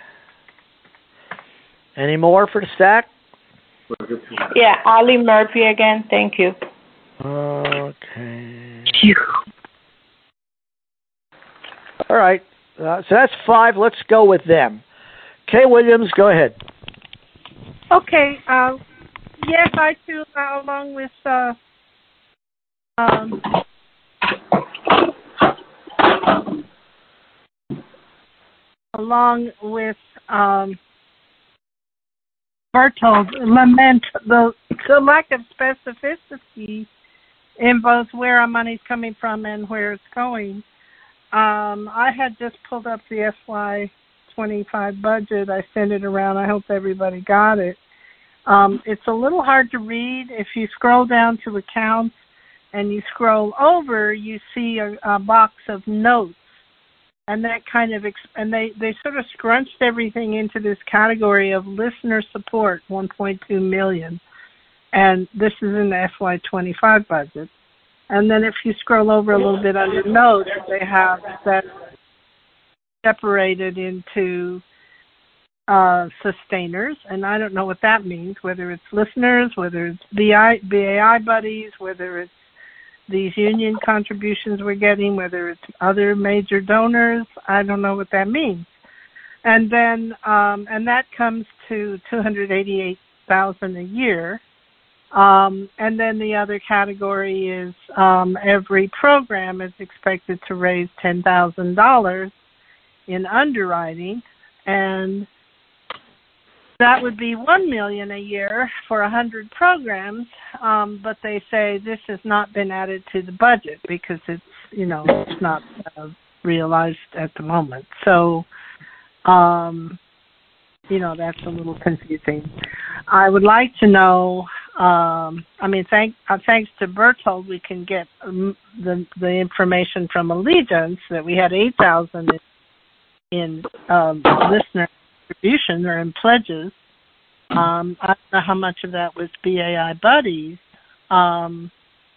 Any more for the stack? Yeah, Ali Murphy again. Thank you. Okay. All right. Uh, so that's five. Let's go with them. Kay Williams, go ahead. Okay. Uh, yes, I too, uh, along with uh, um, along with um, Bertold, lament the, the lack of specificity in both where our money's coming from and where it's going. Um, I had just pulled up the F Y twenty-five budget. I sent it around. I hope everybody got it. Um, it's a little hard to read. If you scroll down to accounts and you scroll over, you see a, a box of notes. And that kind of, exp- and they, they sort of scrunched everything into this category of listener support, one point two million dollars. And this is in the F Y twenty-five budget. And then if you scroll over a little bit under notes, they have that separated into uh, sustainers. And I don't know what that means, whether it's listeners, whether it's B A I buddies, whether it's these union contributions we're getting, whether it's other major donors. I don't know what that means. And then, um, and that comes to two hundred eighty-eight thousand dollars a year. Um, and then the other category is um, every program is expected to raise ten thousand dollars in underwriting, and that would be one million dollars a year for one hundred programs, um, but they say this has not been added to the budget because it's, you know, it's not uh, realized at the moment. So, um, you know, that's a little confusing. I would like to know, um, I mean, thank, uh, thanks to Berthold, we can get um, the the information from Allegiance that we had eight thousand in um, listener contribution or in pledges. Um, I don't know how much of that was B A I Buddies, um,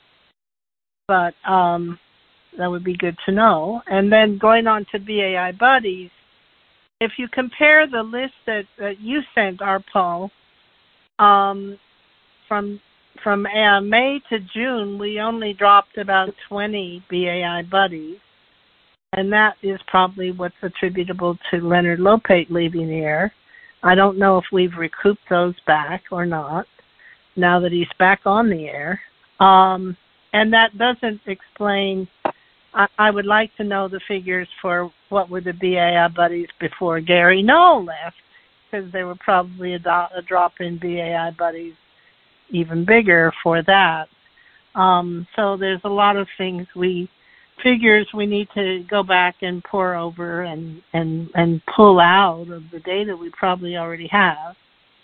but um, that would be good to know. And then going on to B A I Buddies, if you compare the list that, that you sent, Arpal, um, from from uh, May to June, we only dropped about twenty B A I Buddies, and that is probably what's attributable to Leonard Lopate leaving the air. I don't know if we've recouped those back or not, now that he's back on the air. Um, and that doesn't explain, I, I would like to know the figures for what were the B A I Buddies before Gary Knoll left, because there were probably a, do, a drop in B A I Buddies even bigger for that. Um, so there's a lot of things we, figures we need to go back and pour over and, and, and pull out of the data we probably already have.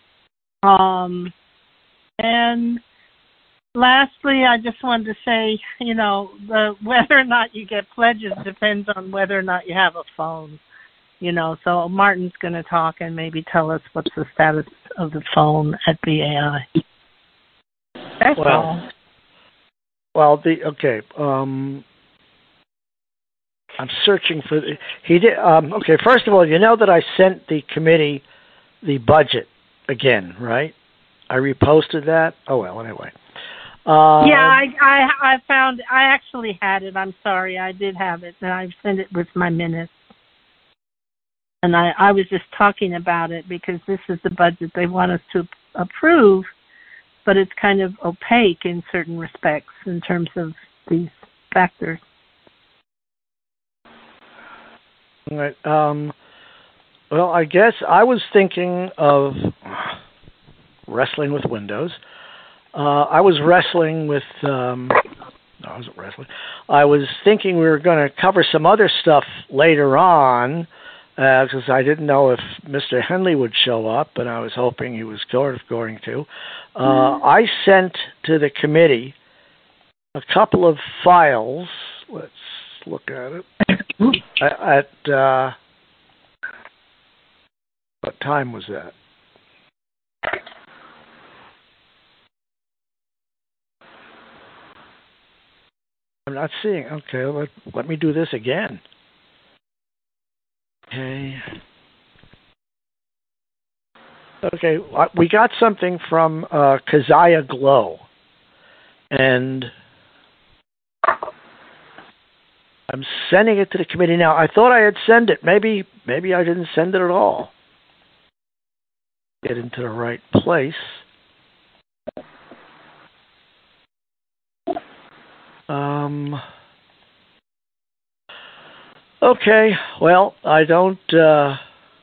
Um, and lastly, I just wanted to say, you know, the, whether or not you get pledges depends on whether or not you have a phone. You know, so Martin's going to talk and maybe tell us what's the status of the phone at B A I. That's well, all. Well, the okay. Um, I'm searching for the, he did. Um, okay, first of all, you know that I sent the committee the budget again, right? I reposted that. Oh well, anyway. Uh, yeah, I, I I found I actually had it. I'm sorry, I did have it, and I sent it with my minutes. And I, I was just talking about it because this is the budget they want us to approve, but it's kind of opaque in certain respects in terms of these factors. All right. Um, well, I guess I was thinking of wrestling with Windows. Uh, I was wrestling with... Um, no, I wasn't wrestling. I was thinking we were going to cover some other stuff later on, because uh, I didn't know if Mister Henley would show up, but I was hoping he was sort of going to. Uh, mm-hmm. I sent to the committee a couple of files. Let's look at it. At uh, what time was that? I'm not seeing. Okay, let, let me do this again. Okay. Okay, we got something from uh, Keziah Glow, and I'm sending it to the committee now. I thought I had sent it. Maybe, maybe I didn't send it at all. Get into the right place. Um. Okay. Well, I don't. Uh,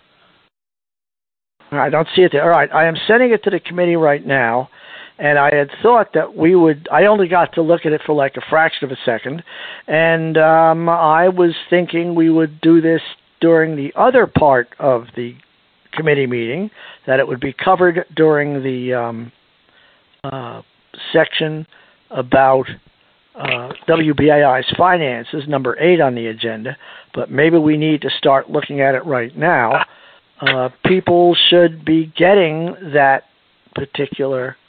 I don't see it there. All right. I am sending it to the committee right now, and I had thought that we would. I only got to look at it for like a fraction of a second, and um, I was thinking we would do this during the other part of the committee meeting. That it would be covered during the um, uh, section about. Uh, W B A I's finances, number eight on the agenda, but maybe we need to start looking at it right now. Uh, people should be getting that particular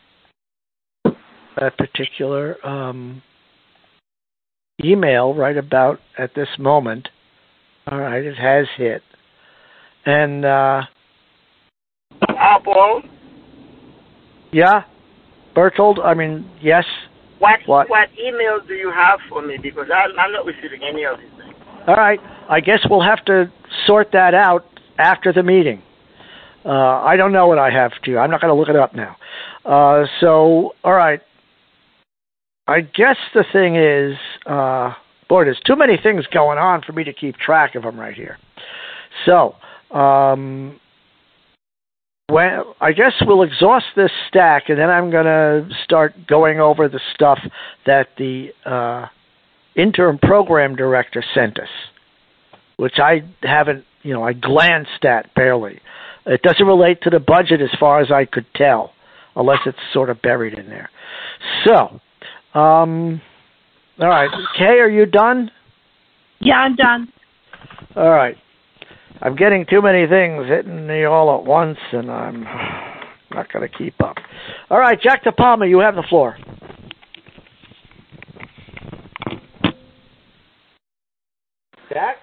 that particular um, email right about at this moment. All right, it has hit, and uh, Apple. Yeah, Berthold. I mean, yes. What, what what email do you have for me? Because I'm, I'm not receiving any of these things. All right. I guess we'll have to sort that out after the meeting. Uh, I don't know what I have to. I'm not going to look it up now. Uh, so, all right. I guess the thing is, uh, boy, there's too many things going on for me to keep track of them right here. So, um, well, I guess we'll exhaust this stack, and then I'm going to start going over the stuff that the uh, interim program director sent us, which I haven't, you know, I glanced at barely. It doesn't relate to the budget as far as I could tell, unless it's sort of buried in there. So, um, all right. Kay, are you done? Yeah, I'm done. All right. I'm getting too many things hitting me all at once, and I'm not going to keep up. All right, Jack DePalma, you have the floor. Jack?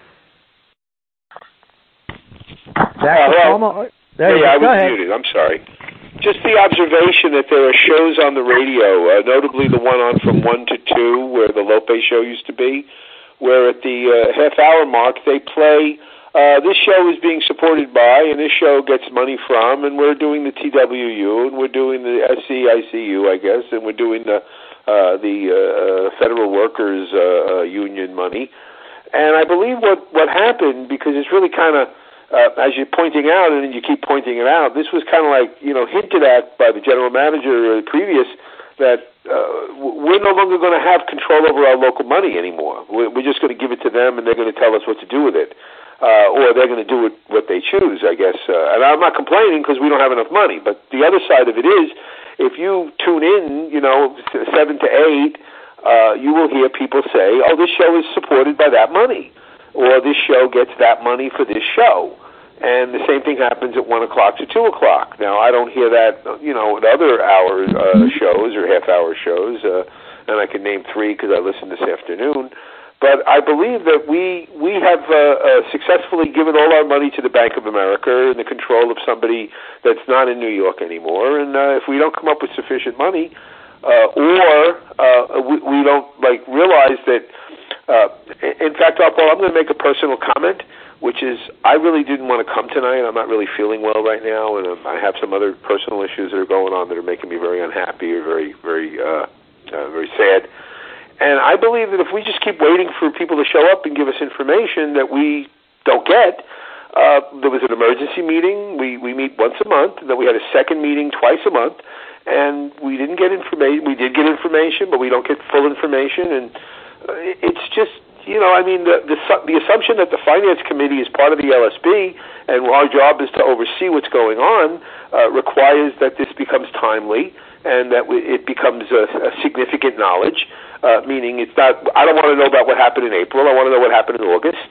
Jack uh, DePalma? There yeah, you go. I was ahead. muted. I'm sorry. Just the observation that there are shows on the radio, uh, notably the one on from one to two, where the Lope show used to be, where at the uh, half-hour mark they play, uh, this show is being supported by, and this show gets money from, and we're doing the T W U, and we're doing the S C I C U, I guess, and we're doing the uh, the uh, Federal Workers uh, uh, Union money. And I believe what, what happened, because it's really kind of, Uh, as you're pointing out, and you keep pointing it out, this was kind of like, you know, hinted at by the general manager previous that uh, we're no longer going to have control over our local money anymore. We're, we're just going to give it to them, and they're going to tell us what to do with it. Uh, or they're going to do it, what they choose, I guess. Uh, and I'm not complaining because we don't have enough money. But the other side of it is, if you tune in, you know, seven to eight, uh, you will hear people say, oh, this show is supported by that money. Or this show gets that money for this show. And the same thing happens at one o'clock to two o'clock. Now, I don't hear that, you know, at other hour uh, shows or half-hour shows, uh, and I can name three because I listened this afternoon. But I believe that we we have uh, uh, successfully given all our money to the Bank of America in the control of somebody that's not in New York anymore. And uh, if we don't come up with sufficient money, uh, or uh, we, we don't, like, realize that, uh, in fact, Paul, I'm going to make a personal comment, which is I really didn't want to come tonight. I'm not really feeling well right now, and um, I have some other personal issues that are going on that are making me very unhappy or very, very, uh, uh, very sad. And I believe that if we just keep waiting for people to show up and give us information that we don't get, uh, there was an emergency meeting. We, we meet once a month, and then we had a second meeting twice a month, and we didn't get information. We did get information, but we don't get full information, and uh, it's just, you know, I mean, the, the the assumption that the Finance Committee is part of the L S B and our job is to oversee what's going on uh, requires that this becomes timely and that we, it becomes a, a significant knowledge, uh, meaning it's not, I don't want to know about what happened in April. I want to know what happened in August.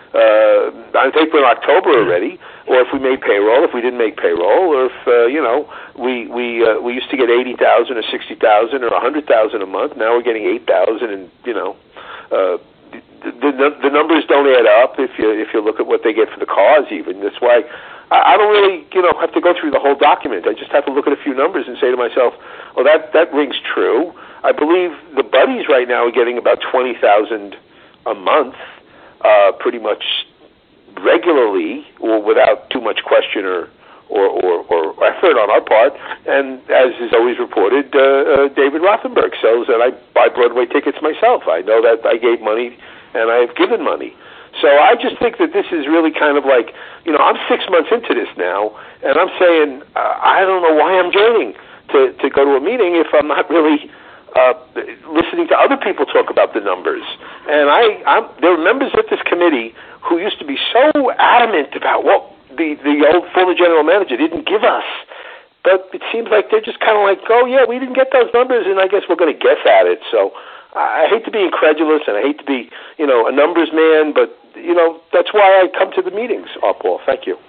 Uh, I think we're in October already, or if we made payroll, if we didn't make payroll, or if, uh, you know, we we uh, we used to get eighty thousand or sixty thousand or one hundred thousand a month. Now we're getting eight thousand and, you know, uh, The, the the numbers don't add up if you if you look at what they get for the cars even. That's why I, I don't really, you know, have to go through the whole document. I just have to look at a few numbers and say to myself, well, that, that rings true. I believe the buddies right now are getting about twenty thousand a month, uh, pretty much regularly or without too much question or or, or, or effort on our part. And as is always reported, uh, uh, David Rothenberg says that I buy Broadway tickets myself. I know that I gave money and I have given money. So I just think that this is really kind of like, you know, I'm six months into this now, and I'm saying, uh, I don't know why I'm joining to, to go to a meeting if I'm not really uh, listening to other people talk about the numbers. And I, I'm, there are members of this committee who used to be so adamant about what the, the old former general manager didn't give us. But it seems like they're just kind of like, oh, yeah, we didn't get those numbers, and I guess we're going to guess at it. So I hate to be incredulous, and I hate to be, you know, a numbers man, but, you know, that's why I come to the meetings, oh, Paul. Thank you.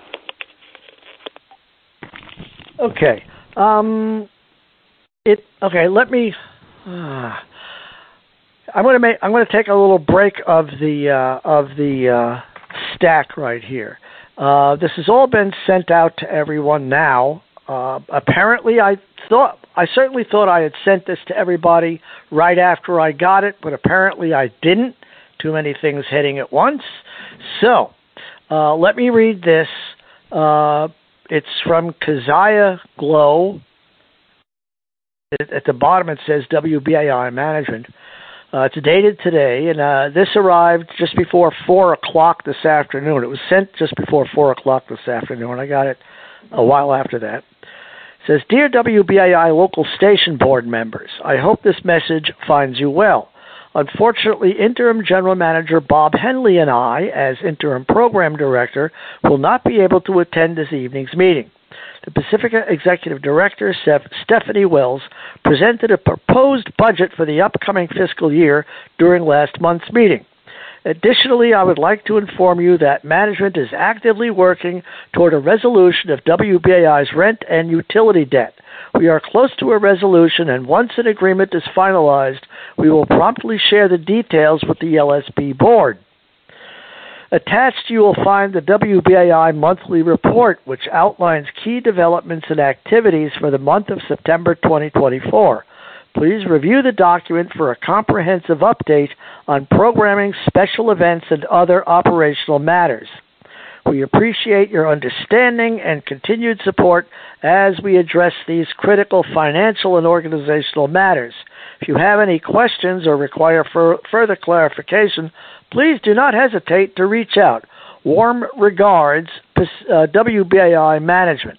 Okay. Um, it, okay, let me, uh, I'm going to make, I'm going to take a little break of the, uh, of the, uh, stack right here. Uh, this has all been sent out to everyone now. Uh, apparently I thought, I certainly thought I had sent this to everybody right after I got it, but apparently I didn't. Too many things hitting at once. So, uh, let me read this. Uh, it's from Keziah Glow, at the bottom it says W B A I Management. Uh, it's dated today, and uh, this arrived just before four o'clock this afternoon. It was sent just before four o'clock this afternoon. I got it a while after that. It says, Dear W B A I local station board members, I hope this message finds you well. Unfortunately, Interim General Manager Bob Henley and I, as Interim Program Director, will not be able to attend this evening's meeting. The Pacifica Executive Director, Stephanie Wells, presented a proposed budget for the upcoming fiscal year during last month's meeting. Additionally, I would like to inform you that management is actively working toward a resolution of W B A I's rent and utility debt. We are close to a resolution, and once an agreement is finalized, we will promptly share the details with the L S B board. Attached, you will find the W B A I monthly report, which outlines key developments and activities for the month of September twenty twenty-four. Please review the document for a comprehensive update on programming, special events, and other operational matters. We appreciate your understanding and continued support as we address these critical financial and organizational matters. If you have any questions or require for further clarification, please do not hesitate to reach out. Warm regards, uh, W B A I Management.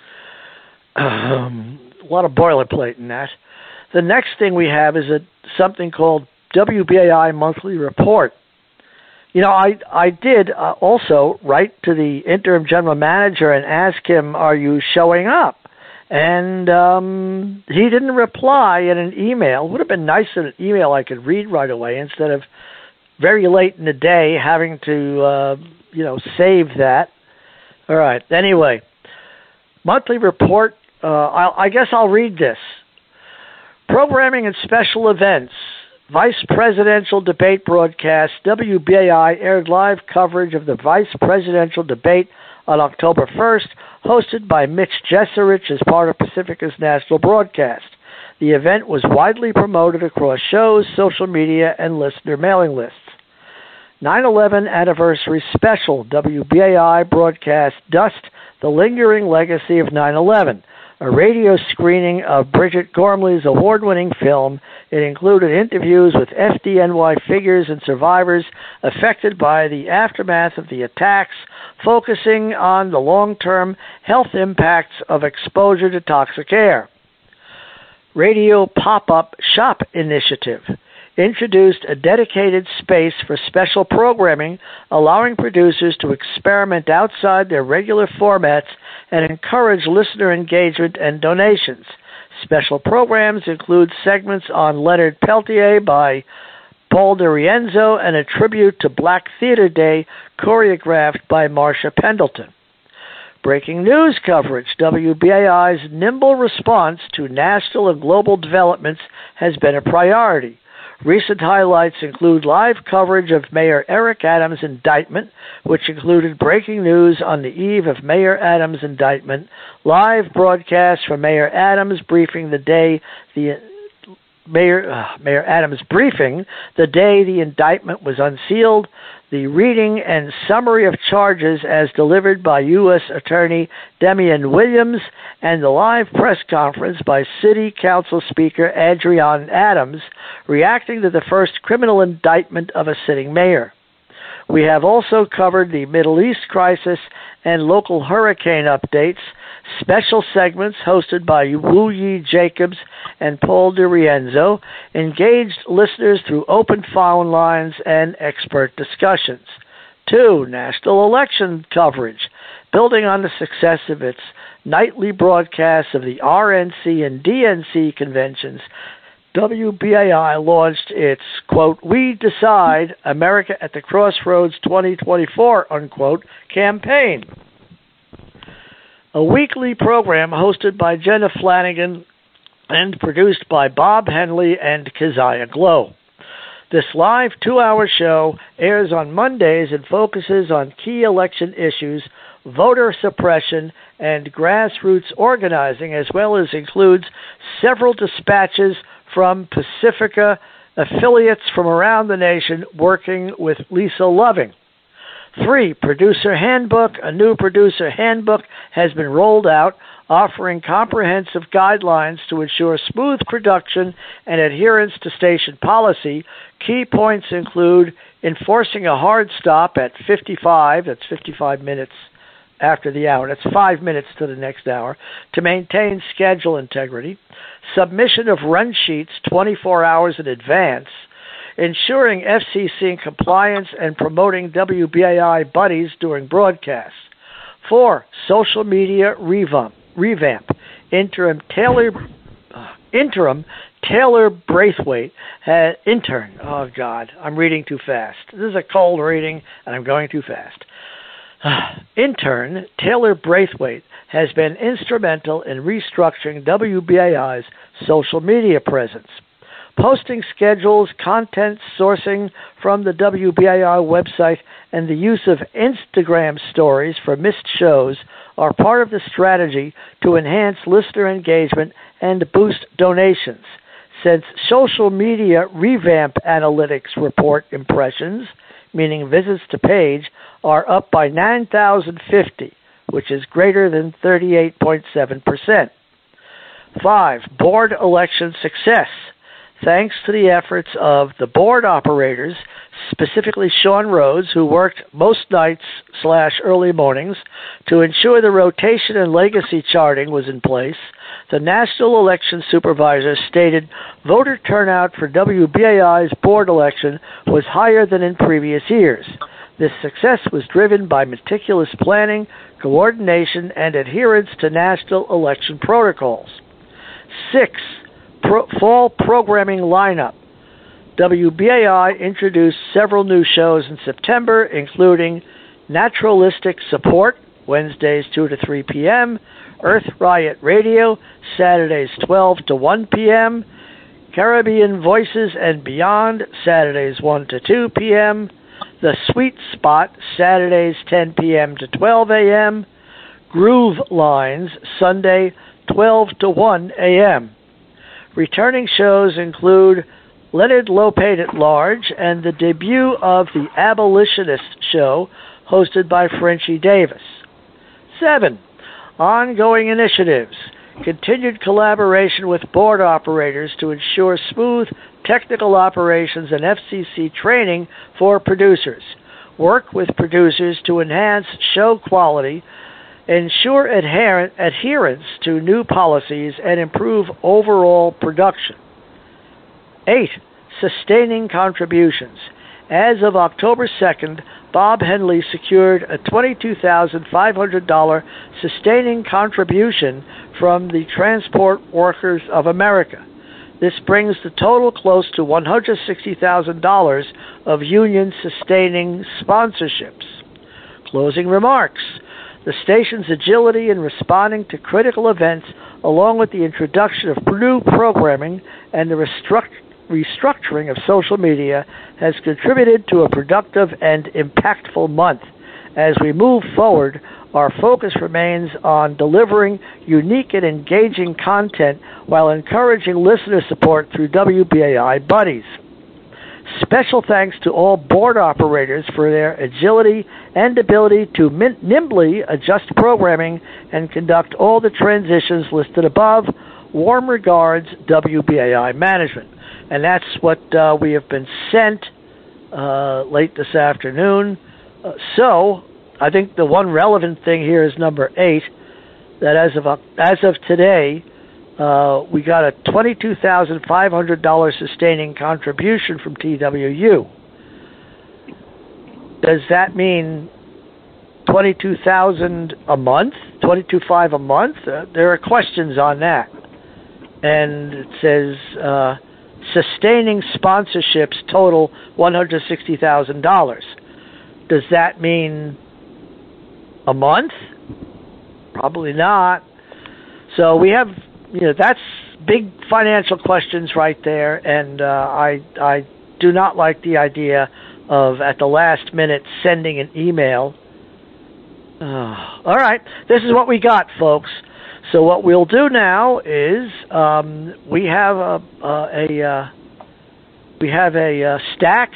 Um, a lot of boilerplate in that. The next thing we have is a, something called W B A I Monthly Report. You know, I I did uh, also write to the interim general manager and ask him, are you showing up? And um, he didn't reply in an email. It would have been nice in an email I could read right away instead of very late in the day having to, uh, you know, save that. All right. Anyway, monthly report. Uh, I'll, I guess I'll read this. Programming and special events. Vice Presidential Debate Broadcast. W B A I aired live coverage of the Vice Presidential Debate on October first, hosted by Mitch Jesserich as part of Pacifica's national broadcast. The event was widely promoted across shows, social media, and listener mailing lists. nine eleven Anniversary Special. W B A I broadcast Dust, the Lingering Legacy of nine eleven. A radio screening of Bridget Gormley's award-winning film. It included interviews with F D N Y figures and survivors affected by the aftermath of the attacks, focusing on the long-term health impacts of exposure to toxic air. Radio Pop-Up Shop Initiative introduced a dedicated space for special programming, allowing producers to experiment outside their regular formats and encourage listener engagement and donations. Special programs include segments on Leonard Peltier by Paul DiRienzo and a tribute to Black Theater Day choreographed by Marsha Pendleton. Breaking news coverage. W B A I's nimble response to national and global developments has been a priority. Recent highlights include live coverage of Mayor Eric Adams' indictment, which included breaking news on the eve of Mayor Adams' indictment, live broadcasts from Mayor Adams briefing the day the Mayor uh, Mayor Adams briefing the day the indictment was unsealed, the reading and summary of charges as delivered by U S Attorney Demian Williams, and the live press conference by City Council Speaker Adrienne Adams, reacting to the first criminal indictment of a sitting mayor. We have also covered the Middle East crisis and local hurricane updates, special segments hosted by Wu Yi Jacobs and Paul DiRienzo, engaged listeners through open phone lines and expert discussions. Two, national election coverage. Building on the success of its nightly broadcasts of the R N C and D N C conventions, W B A I launched its, quote, We Decide America at the Crossroads twenty twenty-four, unquote, campaign. A weekly program hosted by Jenna Flanagan and produced by Bob Henley and Keziah Glow. This live two-hour show airs on Mondays and focuses on key election issues, voter suppression, and grassroots organizing, as well as includes several dispatches from Pacifica affiliates from around the nation working with Lisa Loving. Three, producer handbook. A new producer handbook has been rolled out, offering comprehensive guidelines to ensure smooth production and adherence to station policy. Key points include enforcing a hard stop at fifty-five, that's fifty-five minutes after the hour, that's five minutes to the next hour, to maintain schedule integrity, submission of run sheets twenty-four hours in advance, ensuring F C C compliance and promoting W B A I buddies during broadcasts. Four, social media revamp. Revamp. Interim Taylor, uh, interim Taylor Braithwaite had intern. Oh God, I'm reading too fast. This is a cold reading, and I'm going too fast. Uh, intern Taylor Braithwaite has been instrumental in restructuring W B A I's social media presence. Posting schedules, content sourcing from the W B A I website, and the use of Instagram stories for missed shows are part of the strategy to enhance listener engagement and boost donations. Since social media revamp analytics report impressions, meaning visits to page, are up by nine thousand fifty, which is greater than thirty-eight point seven percent. Five, board election success. Thanks to the efforts of the board operators, specifically Sean Rhodes, who worked most nights slash early mornings to ensure the rotation and legacy charting was in place, the National Election Supervisor stated voter turnout for W B A I's board election was higher than in previous years. This success was driven by meticulous planning, coordination, and adherence to national election protocols. Six, Pro- fall programming lineup. W B A I introduced several new shows in September, including Naturalistic Support, Wednesdays two to three p.m., Earth Riot Radio, Saturdays twelve to one p.m., Caribbean Voices and Beyond, Saturdays one to two p.m., The Sweet Spot, Saturdays ten p.m. to twelve a.m., Groove Lines, Sunday twelve to one a.m. Returning shows include Leonard Lopate at Large and the debut of The Abolitionist Show, hosted by Frenchie Davis. Seven, ongoing initiatives. Continued collaboration with board operators to ensure smooth technical operations and F C C training for producers. Work with producers to enhance show quality, ensure adherent, adherence to new policies, and improve overall production. Eight, sustaining contributions. As of October second, Bob Henley secured a twenty-two thousand five hundred dollars sustaining contribution from the Transport Workers of America. This brings the total close to one hundred sixty thousand dollars of union sustaining sponsorships. Closing remarks. The station's agility in responding to critical events, along with the introduction of new programming and the restruct- restructuring of social media, has contributed to a productive and impactful month. As we move forward, our focus remains on delivering unique and engaging content while encouraging listener support through W B A I Buddies. Special thanks to all board operators for their agility and ability to min- nimbly adjust programming and conduct all the transitions listed above. Warm regards, W B A I Management. And that's what uh, we have been sent uh, late this afternoon. Uh, so, I think the one relevant thing here is number eight, that as of, as of today, Uh, we got a twenty-two thousand five hundred dollars sustaining contribution from T W U. Does that mean twenty-two thousand dollars a month? twenty-two thousand five hundred dollars a month? Uh, there are questions on that. And it says uh, sustaining sponsorships total one hundred sixty thousand dollars. Does that mean a month? Probably not. So we have, you know, that's big financial questions right there, and uh, I I do not like the idea of at the last minute sending an email. Uh, all right, this is what we got, folks. So what we'll do now is um, we have a a, a uh, we have a uh, stack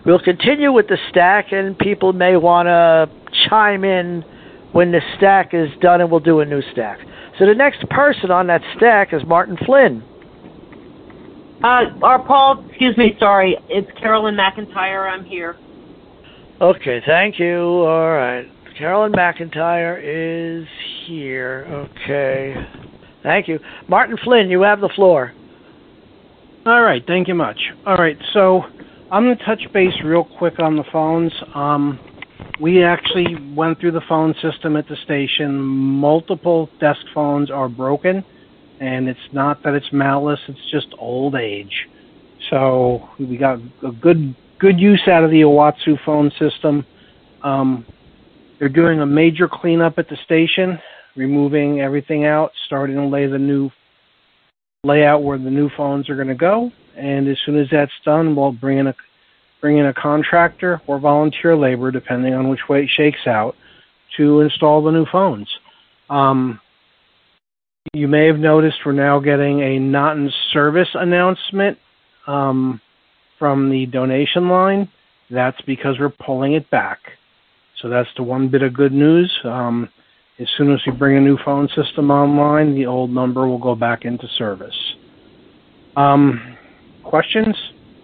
we'll continue with the stack, and people may want to chime in when the stack is done, and we'll do a new stack. So the next person on that stack is Martin Flynn. Uh, or Paul, excuse me, sorry. It's Carolyn McIntyre. I'm here. Okay, thank you. All right. Carolyn McIntyre is here. Okay. Thank you. Martin Flynn, you have the floor. All right, thank you much. All right, so I'm going to touch base real quick on the phones. Um, we actually went through the phone system at the station. Multiple desk phones are broken, and it's not that it's malice, it's just old age. So we got a good good use out of the Owatsu phone system. Um, they're doing a major cleanup at the station, removing everything out, starting to lay the new layout where the new phones are going to go. And as soon as that's done, we'll bring in a bring in a contractor or volunteer labor, depending on which way it shakes out, to install the new phones. Um, you may have noticed we're now getting a not in service announcement um, from the donation line. That's because we're pulling it back. So that's the one bit of good news. Um, as soon as we bring a new phone system online, the old number will go back into service. Um, questions?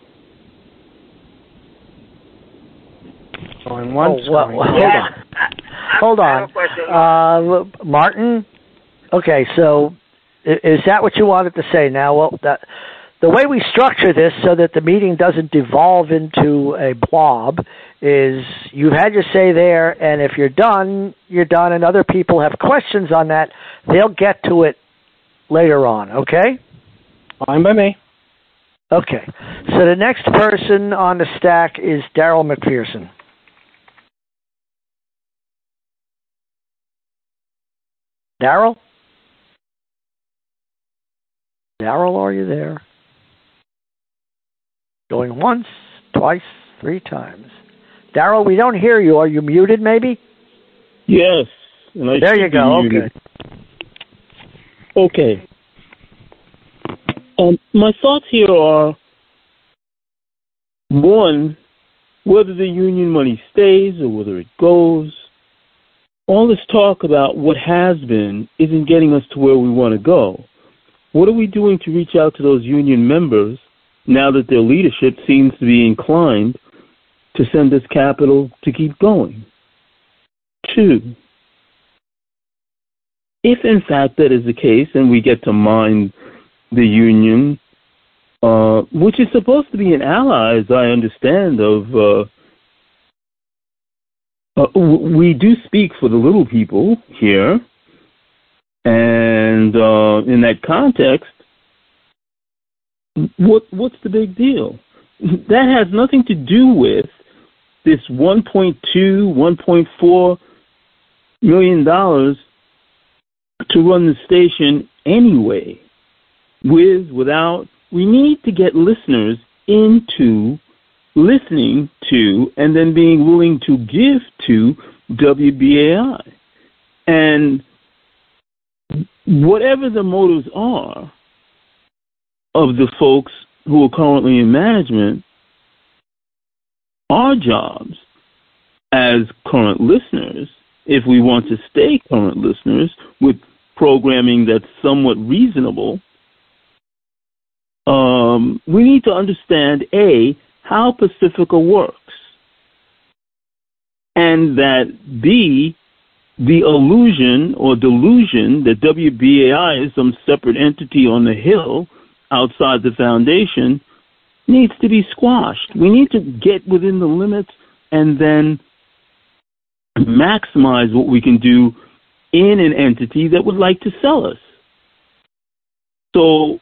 Going once. Oh, well, going well, yeah. Hold on. Hold on. Uh, Martin? Okay, so is that what you wanted to say now? Well, that, the way we structure this so that the meeting doesn't devolve into a blob is you've had your say there, and if you're done, you're done, and other people have questions on that, they'll get to it later on, okay? Fine by me. Okay. So the next person on the stack is Daryl McPherson. Daryl? Daryl, are you there? Going once, twice, three times. Daryl, we don't hear you. Are you muted, maybe? Yes. And I there you go. Okay. Okay. Okay. Um, my thoughts here are, one, whether the union money stays or whether it goes. All this talk about what has been isn't getting us to where we want to go. What are we doing to reach out to those union members now that their leadership seems to be inclined to send us capital to keep going? Two, if in fact that is the case and we get to mine the union, uh, which is supposed to be an ally, as I understand, of uh, Uh, we do speak for the little people here, and uh, in that context, what what's the big deal? That has nothing to do with this one point two, one point four million dollars to run the station anyway. With, without, we need to get listeners into listening to and then being willing to give to W B A I. And whatever the motives are of the folks who are currently in management, our jobs as current listeners, if we want to stay current listeners with programming that's somewhat reasonable, um, we need to understand, A, how Pacifica works, and that B, the illusion or delusion that W B A I is some separate entity on the hill outside the foundation needs to be squashed. We need to get within the limits and then maximize what we can do in an entity that would like to sell us. So,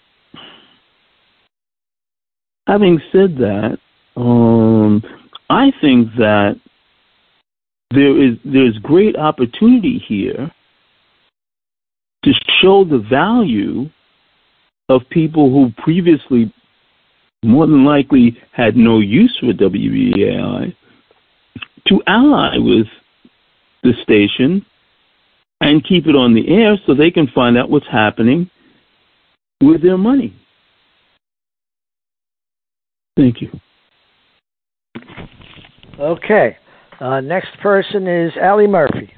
having said that, um, I think that there is there's great opportunity here to show the value of people who previously more than likely had no use for W B A I to ally with the station and keep it on the air so they can find out what's happening with their money. Thank you. Okay. Uh, next person is Allie Murphy.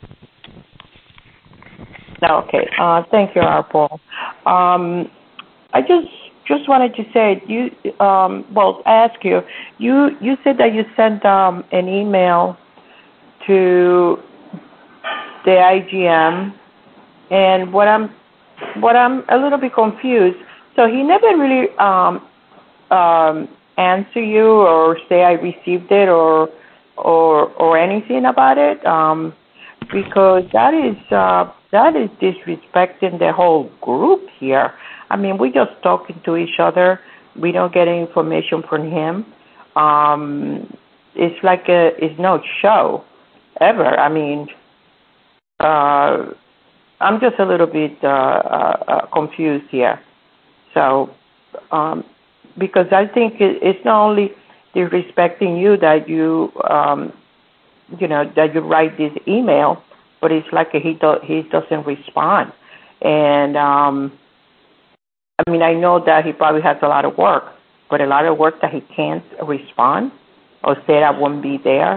Okay. Uh, thank you, Arpol. Um, I just just wanted to say, you um, well, ask you. You you said that you sent um, an email to the I G M, and what I'm what I'm a little bit confused. So he never really um, um, answer you or say I received it or or or anything about it, um, because that is. Uh, That is disrespecting the whole group here. I mean, we're just talking to each other. We don't get any information from him. Um, it's like a, it's no show, ever. I mean, uh, I'm just a little bit uh, uh, confused here. So, um, because I think it, it's not only disrespecting you that you, um, you know, that you write this email, but it's like he do, he doesn't respond. And, um, I mean, I know that he probably has a lot of work, but a lot of work that he can't respond or say I won't be there.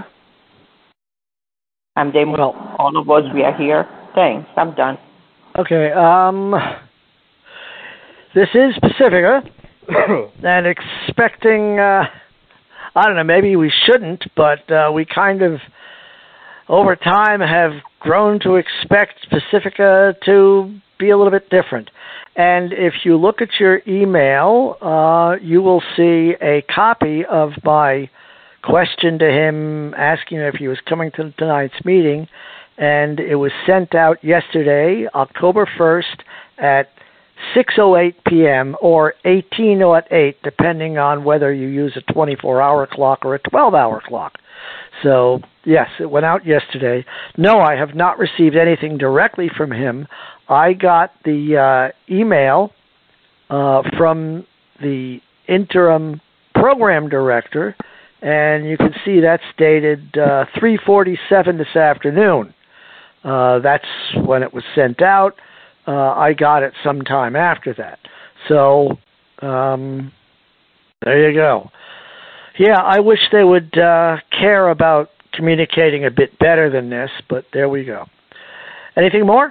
And then well, all of us, we are here. Thanks. I'm done. Okay. Um, this is Pacifica, and expecting, uh, I don't know, maybe we shouldn't, but uh, we kind of, over time, have grown to expect Pacifica to be a little bit different. And if you look at your email, uh, you will see a copy of my question to him asking if he was coming to tonight's meeting, and it was sent out yesterday, October first, at six oh eight p.m. or eighteen oh eight, depending on whether you use a twenty-four hour clock or a twelve hour clock. So, yes, it went out yesterday. No, I have not received anything directly from him. I got the uh, email uh, from the interim program director, and you can see that's dated uh, three forty-seven this afternoon. Uh, that's when it was sent out. Uh, I got it sometime after that. So, um, there you go. Yeah, I wish they would uh, care about communicating a bit better than this, but there we go. Anything more?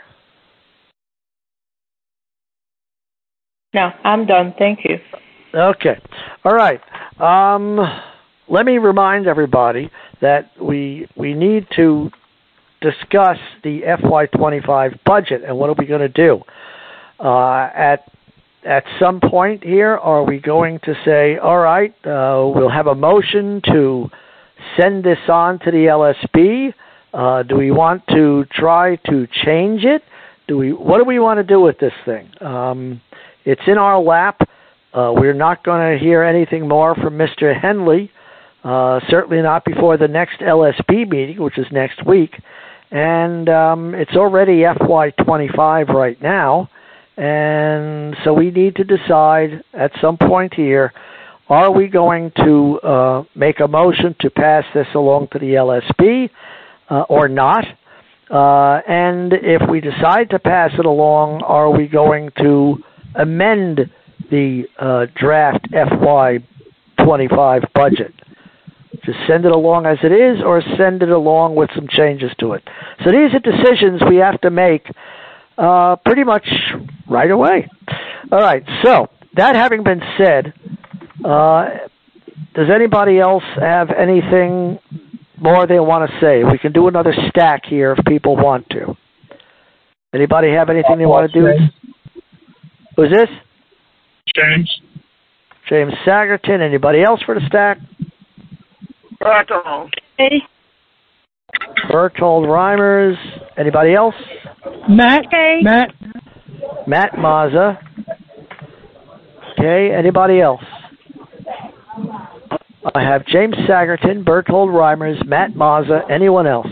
No, I'm done. Thank you. Okay. All right. Um, let me remind everybody that we we need to discuss the F Y twenty-five budget and what are we going to do. Uh, at At some point here, are we going to say, all right, uh, we'll have a motion to send this on to the L S B? Uh, do we want to try to change it? Do we? What do we want to do with this thing? Um, it's in our lap. Uh, we're not going to hear anything more from Mister Henley, uh, certainly not before the next L S B meeting, which is next week. And um, it's already F Y twenty-five right now. And so we need to decide at some point here, are we going to uh, make a motion to pass this along to the L S B uh, or not? Uh, and if we decide to pass it along, are we going to amend the uh, draft F Y twenty-five budget? Just send it along as it is or send it along with some changes to it? So these are decisions we have to make Uh, pretty much right away. All right, so that having been said, uh, does anybody else have anything more they want to say? We can do another stack here if people want to. Anybody have anything they want to do? Who's this? James. James Sagerton. Anybody else for the stack? Bertold. Hey. Bertold Reimers. Anybody else? Matt. Hey. Matt. Matt Mazza. Okay, anybody else? I have James Sagerton, Bertold Reimers, Matt Mazza. Anyone else?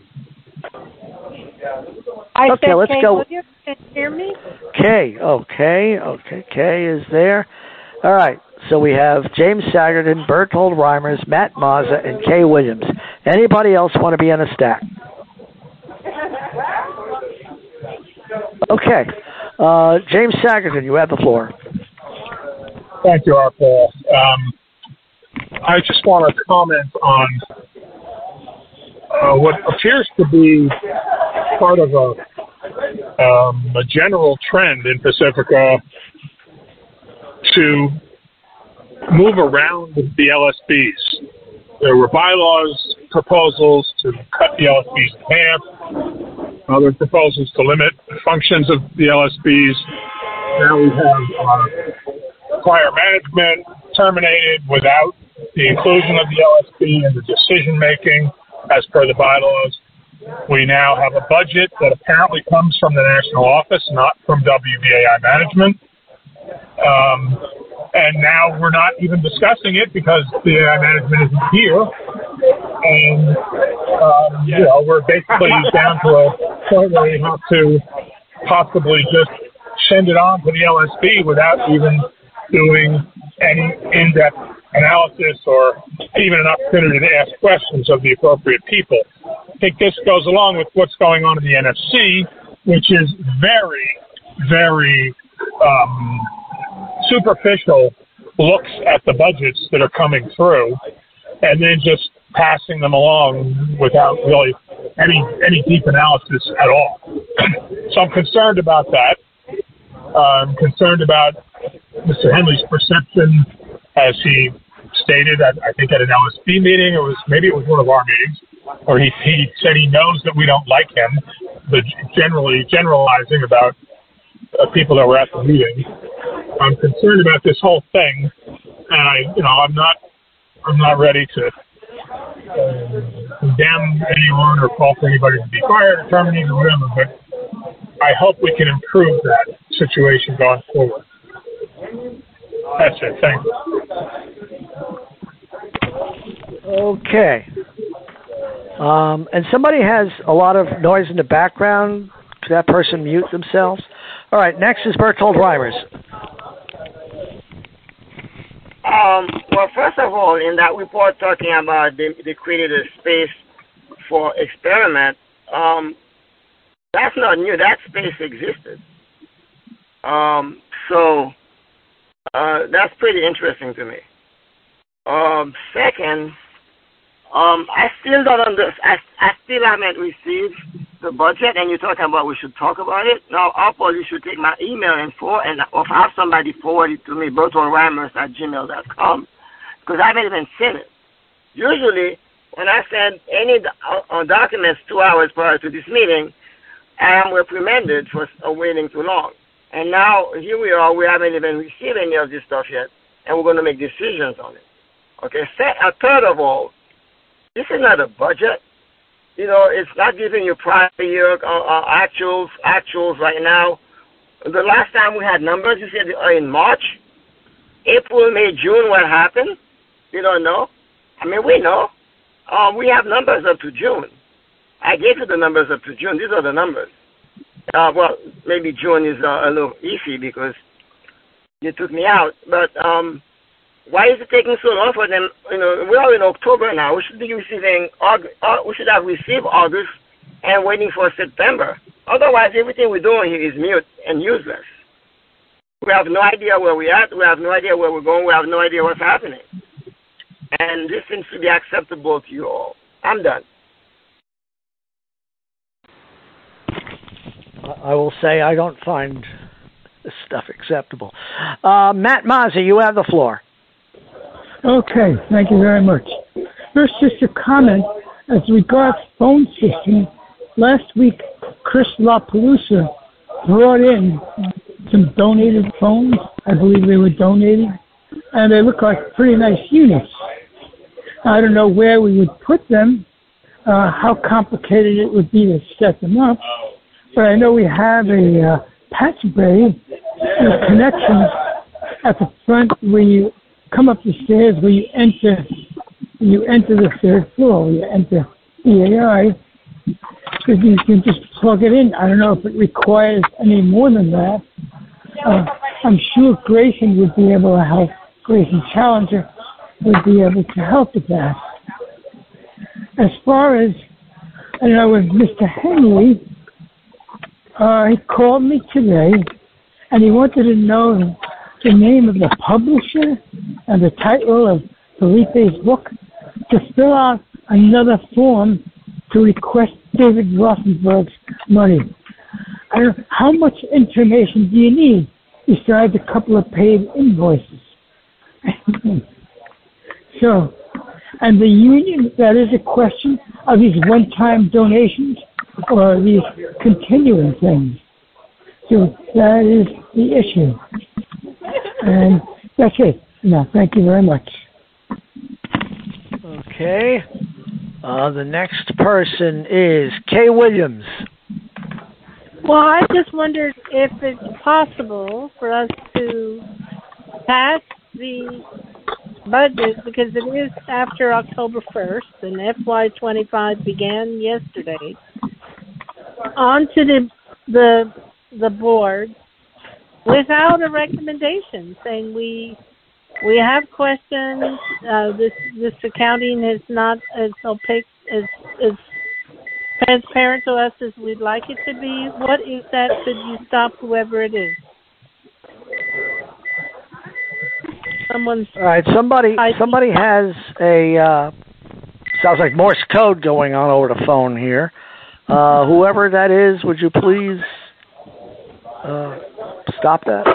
I okay, said let's Kay go. Williams. Can you hear me? Kay. Okay, okay. Kay is there. All right. So we have James Sagerton, Bertold Reimers, Matt Mazza, and Kay Williams. Anybody else want to be on a stack? Okay. Uh, James Sagerton, you have the floor. Thank you, Arpol. Um, I just want to comment on uh, what appears to be part of a, um, a general trend in Pacifica to move around the L S Bs. There were bylaws proposals to cut the L S Bs in half, other proposals to limit the functions of the L S Bs. Now we have uh, prior management terminated without the inclusion of the L S B in the decision-making as per the bylaws. We now have a budget that apparently comes from the national office, not from W B A I management. Um, and now we're not even discussing it because the A I management isn't here. And, um, you know, we're basically down to a point where we have to possibly just send it on to the L S B without even doing any in-depth analysis or even an opportunity to ask questions of the appropriate people. I think this goes along with what's going on in the N F C, which is very, very um, superficial looks at the budgets that are coming through and then just passing them along without really any any deep analysis at all. So I'm concerned about that. Uh, I'm concerned about Mister Henley's perception, as he stated, at, I think at an L S B meeting, it was maybe it was one of our meetings, or he, he said he knows that we don't like him, but generally generalizing about uh, people that were at the meeting. I'm concerned about this whole thing, and I, you know, I'm not, I'm not ready to uh, condemn anyone or call for anybody to be fired or terminated or whatever, but I hope we can improve that situation going forward. That's it. Thank you. Okay. Um, and somebody has a lot of noise in the background. Could that person mute themselves? All right. Next is Bertold Reimers. Um, well, first of all, in that report talking about they, they created a space for experiment, um, that's not new. That space existed. Um, so uh, that's pretty interesting to me. Um, second, um, I still don't understand. I, I still haven't received the budget, and you're talking about we should talk about it. Now, Apple, you should take my email and for and or have somebody forward it to me, bertold reimers at gmail dot com, because I haven't even seen it. Usually, when I send any uh, documents two hours prior to this meeting, I am reprimanded for waiting too long. And now, here we are, we haven't even received any of this stuff yet, and we're going to make decisions on it. Okay, a third of all, this is not a budget. You know, it's not giving you prior year uh, uh, actuals, actuals right now. The last time we had numbers, you said uh, in March, April, May, June, what happened? You don't know? I mean, we know. Um, we have numbers up to June. I gave you the numbers up to June. These are the numbers. Uh, well, maybe June is uh, a little iffy because you took me out. But um, why is it taking so long for them? You know, we are in October now. We should be receiving August. Uh, we should have received August and waiting for September. Otherwise, everything we're doing here is mute and useless. We have no idea where we're at. We have no idea where we're going. We have no idea what's happening. And this seems to be acceptable to you all. I'm done. I will say I don't find this stuff acceptable. Uh, Matt Mazza, you have the floor. Okay, thank you very much. First, just a comment as regards phone system. Last week, Chris LaPalooza brought in some donated phones. I believe they were donated, and they look like pretty nice units. I don't know where we would put them, uh, how complicated it would be to set them up, but I know we have a uh, patch bay with connections at the front where you come up the stairs, where you enter, when you enter the third floor, you enter E A I, because you can just plug it in. I don't know if it requires any more than that. Uh, I'm sure Grayson would be able to help. Grayson Challenger would be able to help with that. As far as, I know with Mister Henley, uh, he called me today, and he wanted to know the name of the publisher and the title of Felipe's book to fill out another form to request David Rothenberg's money. I don't, how much information do you need besides a couple of paid invoices? So, and the union, that is a question of these one-time donations or these continuing things. So that is the issue. And that's it. No, thank you very much. Okay. Uh, the next person is Kay Williams. Well, I just wondered if it's possible for us to pass the budget, because it is after October first, and F Y twenty-five began yesterday, onto the the the board without a recommendation saying we we have questions. Uh, this this accounting is not as opaque as as transparent to us as we'd like it to be. What is that? Should you stop whoever it is? Someone's All right, somebody somebody has a uh, sounds like Morse code going on over the phone here. Uh, whoever that is, would you please uh, stop that?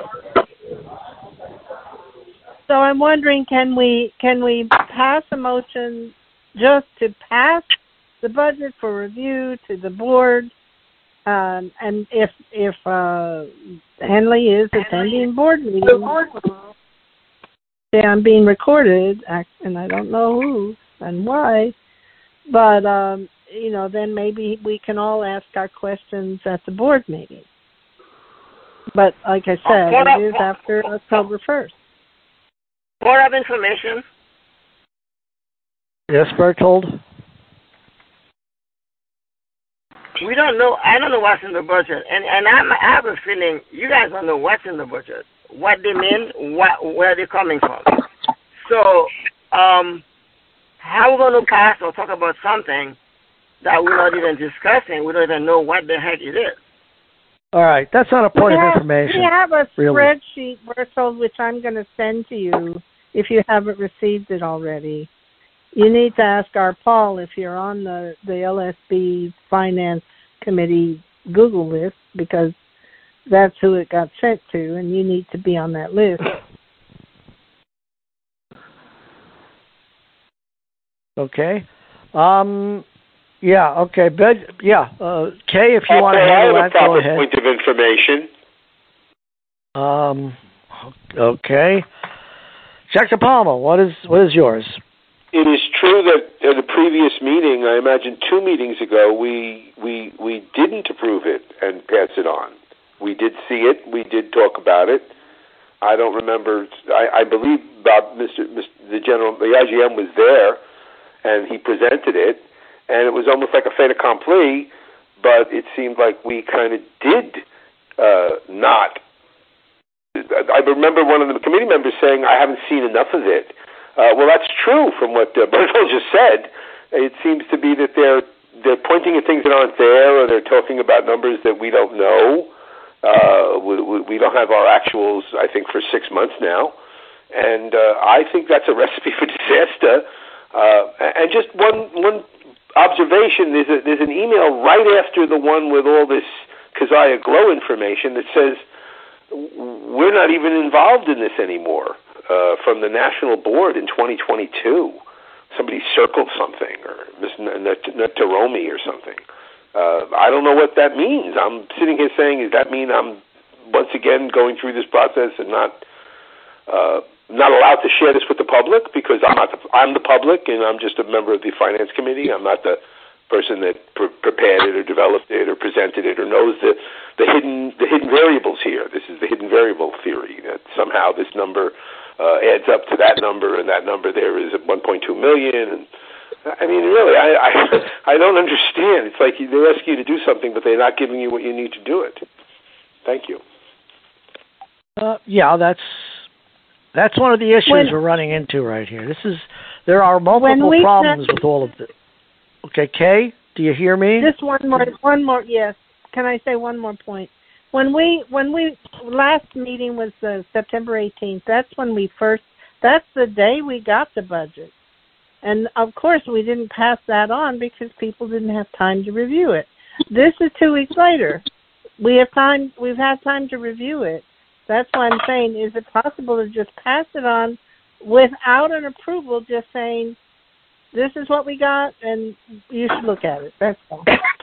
So I'm wondering, can we can we pass a motion just to pass the budget for review to the board? Um, and if if uh, Henley is attending board meetings. Yeah, I'm being recorded, and I don't know who and why, but, um, you know, then maybe we can all ask our questions at the board meeting. But, like I said, it is after October first. More of information. Yes, Bertold? We don't know. I don't know what's in the budget. And, and I'm, I have a feeling you guys don't know what's in the budget. What they mean, what, where they're coming from. So, um, how we're going to pass or talk about something that we're not even discussing, we don't even know what the heck it is. All right, that's not a point we of have, information. We have a really. spreadsheet, Bertold, which I'm going to send to you if you haven't received it already. You need to ask our Paul if you're on the, the L S B Finance Committee Google list, because that's who it got sent to, and you need to be on that list. Okay. Um, yeah, okay. Bed, yeah, uh, Kay, if you okay, want to handle I have that, a go ahead. point of information. Um, okay. Doctor Palmer, what is what is yours? It is true that at a previous meeting, I imagine two meetings ago, we we we didn't approve it and pass it on. We did see it. We did talk about it. I don't remember. I, I believe Bob, Mister Mister the general, the I G M was there, and he presented it, and it was almost like a fait accompli. But it seemed like we kind of did uh, not. I remember one of the committee members saying, "I haven't seen enough of it." Uh, well, that's true from what uh, Bertold just said. It seems to be that they're they're pointing at things that aren't there, or they're talking about numbers that we don't know. Uh, we, we don't have our actuals, I think, for six months now, and uh, I think that's a recipe for disaster. Uh, and just one one observation: there's a, there's an email right after the one with all this Keziah Glow information that says we're not even involved in this anymore. Uh, from the national board in twenty twenty-two, somebody circled something, or Miss Nataromi or something. Uh, I don't know what that means. I'm sitting here saying, does that mean I'm once again going through this process and not uh, not allowed to share this with the public because I'm not the, I'm the public and I'm just a member of the finance committee. I'm not the person that pre- prepared it or developed it or presented it or knows the the hidden the hidden variables here. This is the hidden variable theory that somehow this number Uh, adds up to that number, and that number there is at one point two million. And I mean, really, I, I I don't understand. It's like they ask you to do something, but they're not giving you what you need to do it. Thank you. Uh, yeah, that's that's one of the issues when, we're running into right here. This is there are multiple problems sent, with all of this. Okay, Kay, do you hear me? Just one more, one more. Yes. Can I say one more point? When we when we last meeting was uh, September eighteenth. That's when we first. That's the day we got the budget. And, of course, we didn't pass that on because people didn't have time to review it. This is two weeks later. We have time. We've had time to review it. That's why I'm saying, is it possible to just pass it on without an approval, just saying, this is what we got, and you should look at it. That's all.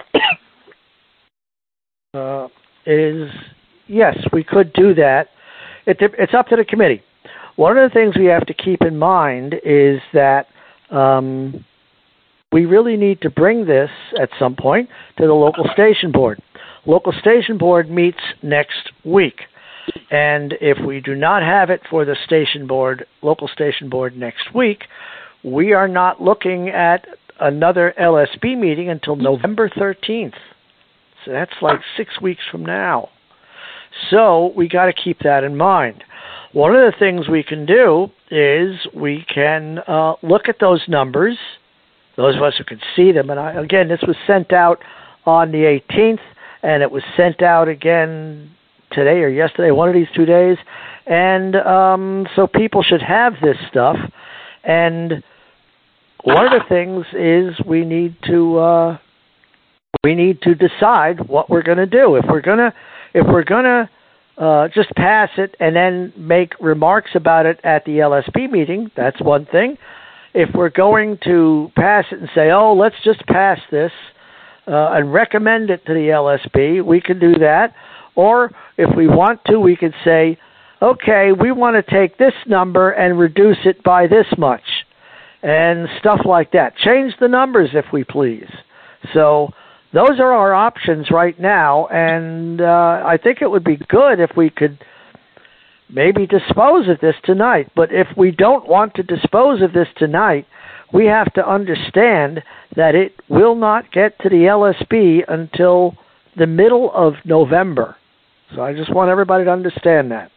Uh, is yes, we could do that. It, it's up to the committee. One of the things we have to keep in mind is that um, we really need to bring this at some point to the local station board. Local station board meets next week. And if we do not have it for the station board, local station board next week, we are not looking at another L S B meeting until November thirteenth. So that's like six weeks from now. So we got to keep that in mind. One of the things we can do is we can uh, look at those numbers, those of us who can see them. And I, again, this was sent out on the eighteenth, and it was sent out again today or yesterday, one of these two days. And um, so people should have this stuff. And one of the things is we need to uh, we need to decide what we're going to do. If we're going to if we're going to uh, just pass it and then make remarks about it at the L S B meeting, that's one thing. If we're going to pass it and say, oh, let's just pass this uh, and recommend it to the L S B, we can do that. Or if we want to, we could say, okay, we want to take this number and reduce it by this much, and stuff like that. Change the numbers if we please. So those are our options right now, and uh, I think it would be good if we could maybe dispose of this tonight. But if we don't want to dispose of this tonight, we have to understand that it will not get to the L S B until the middle of November. So I just want everybody to understand that.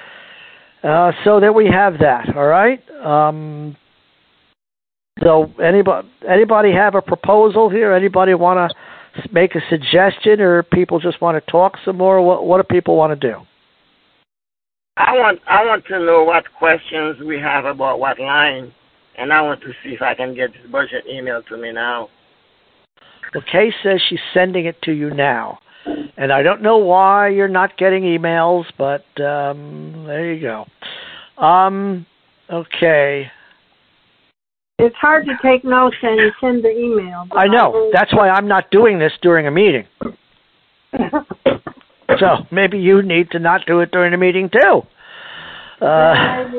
Uh, so that we have that, all right? Um, so anybody, anybody have a proposal here? Anybody want to make a suggestion, or people just want to talk some more? What, what do people want to do? I want I want to know what questions we have about what line, and I want to see if I can get this budget emailed to me now. Well, Kay says she's sending it to you now. And I don't know why you're not getting emails, but um, there you go. Um, okay. It's hard to take notes and send the email. I know. That's why I'm not doing this during a meeting. So maybe you need to not do it during a meeting, too. Uh,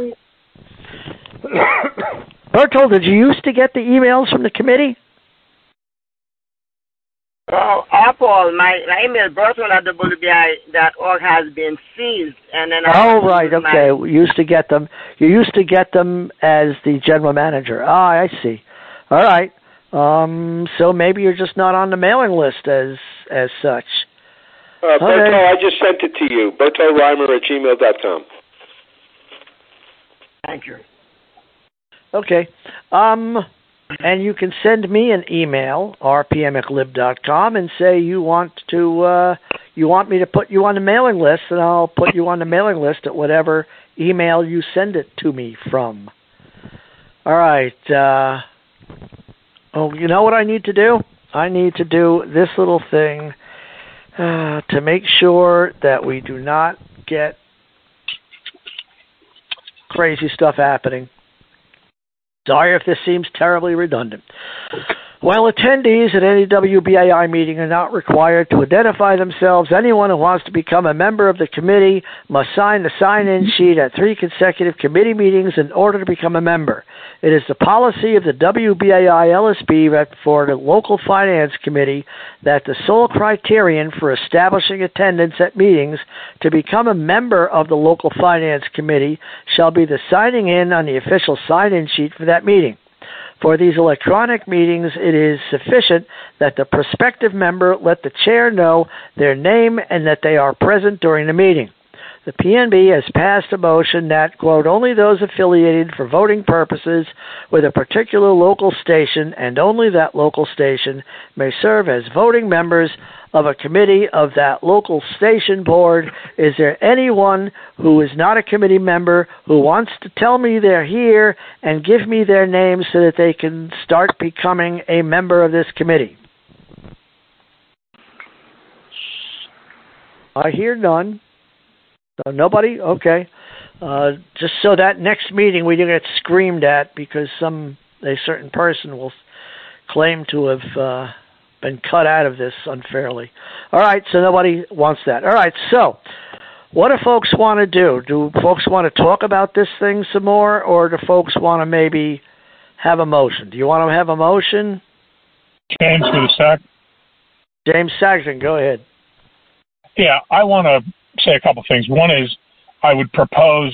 Bertold, did you used to get the emails from the committee? Oh, Apple, my, my email, Bertrand at W B I dot org has been seized, and then I oh right, okay. We used to get them. You used to get them as the general manager. Ah, I see. All right. Um, so maybe you're just not on the mailing list as as such. Uh, okay. Berto, I just sent it to you. Berto Reimer at gmail dot com. Thank you. Okay. Um. And you can send me an email, r p m at lib dot com, and say you want to uh, you want me to put you on the mailing list, and I'll put you on the mailing list at whatever email you send it to me from. All right. Uh, oh, you know what I need to do? I need to do this little thing uh, to make sure that we do not get crazy stuff happening. Sorry if this seems terribly redundant. While attendees at any W B A I meeting are not required to identify themselves, anyone who wants to become a member of the committee must sign the sign-in sheet at three consecutive committee meetings in order to become a member. It is the policy of the W B A I L S B for the local finance committee that the sole criterion for establishing attendance at meetings to become a member of the local finance committee shall be the signing in on the official sign-in sheet for that meeting. For these electronic meetings, it is sufficient that the prospective member let the chair know their name and that they are present during the meeting. the P N B has passed a motion that, quote, only those affiliated for voting purposes with a particular local station and only that local station may serve as voting members of a committee of that local station board. Is there anyone who is not a committee member who wants to tell me they're here and give me their name so that they can start becoming a member of this committee? I hear none. So nobody? Okay. Uh, just so that next meeting we don't get screamed at because some a certain person will claim to have uh, been cut out of this unfairly. All right, so nobody wants that. All right, so what do folks want to do? Do folks want to talk about this thing some more, or do folks want to maybe have a motion? Do you want to have a motion? James for the sec. James Saxon, go ahead. Yeah, I want to say a couple things. One is I would propose,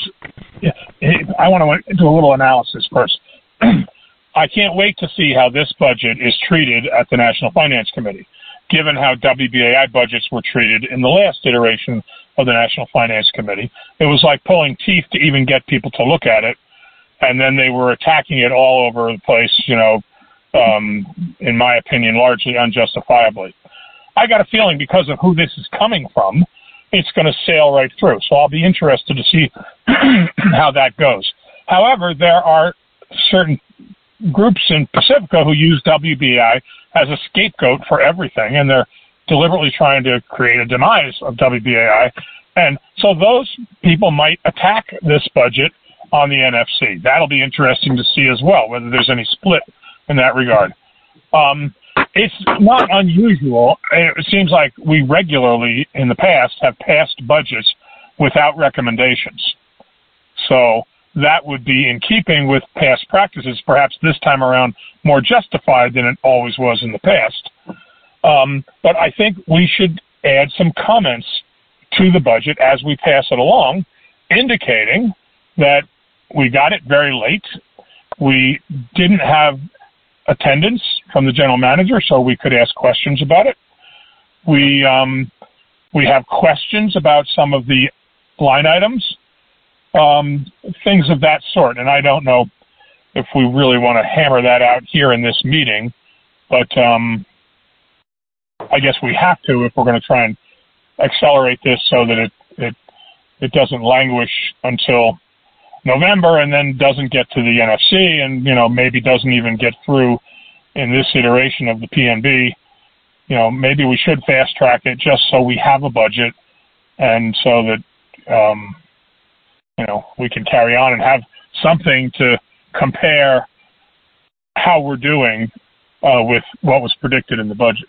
I want to do a little analysis first. I can't wait to see how this budget is treated at the National Finance Committee, given how W B A I budgets were treated in the last iteration of the National Finance Committee. It was like pulling teeth to even get people to look at it, and then they were attacking it all over the place, you know, um, in my opinion, largely unjustifiably. I got a feeling because of who this is coming from, it's going to sail right through. So I'll be interested to see how that goes. However, there are certain groups in Pacifica who use W B A I as a scapegoat for everything, and they're deliberately trying to create a demise of W B A I. And so those people might attack this budget on the N F C. That'll be interesting to see as well, whether there's any split in that regard. Um, It's not unusual. It seems like we regularly in the past have passed budgets without recommendations. So that would be in keeping with past practices, perhaps this time around more justified than it always was in the past. Um, but I think we should add some comments to the budget as we pass it along, indicating that we got it very late. We didn't have attendance from the general manager, so we could ask questions about it. We um, we have questions about some of the line items, um, things of that sort. And I don't know if we really want to hammer that out here in this meeting, but um, I guess we have to if we're going to try and accelerate this so that it it it doesn't languish until November and then doesn't get to the N F C and, you know, maybe doesn't even get through in this iteration of the P N B. You know, maybe we should fast track it just so we have a budget and so that, um, you know, we can carry on and have something to compare how we're doing uh, with what was predicted in the budget.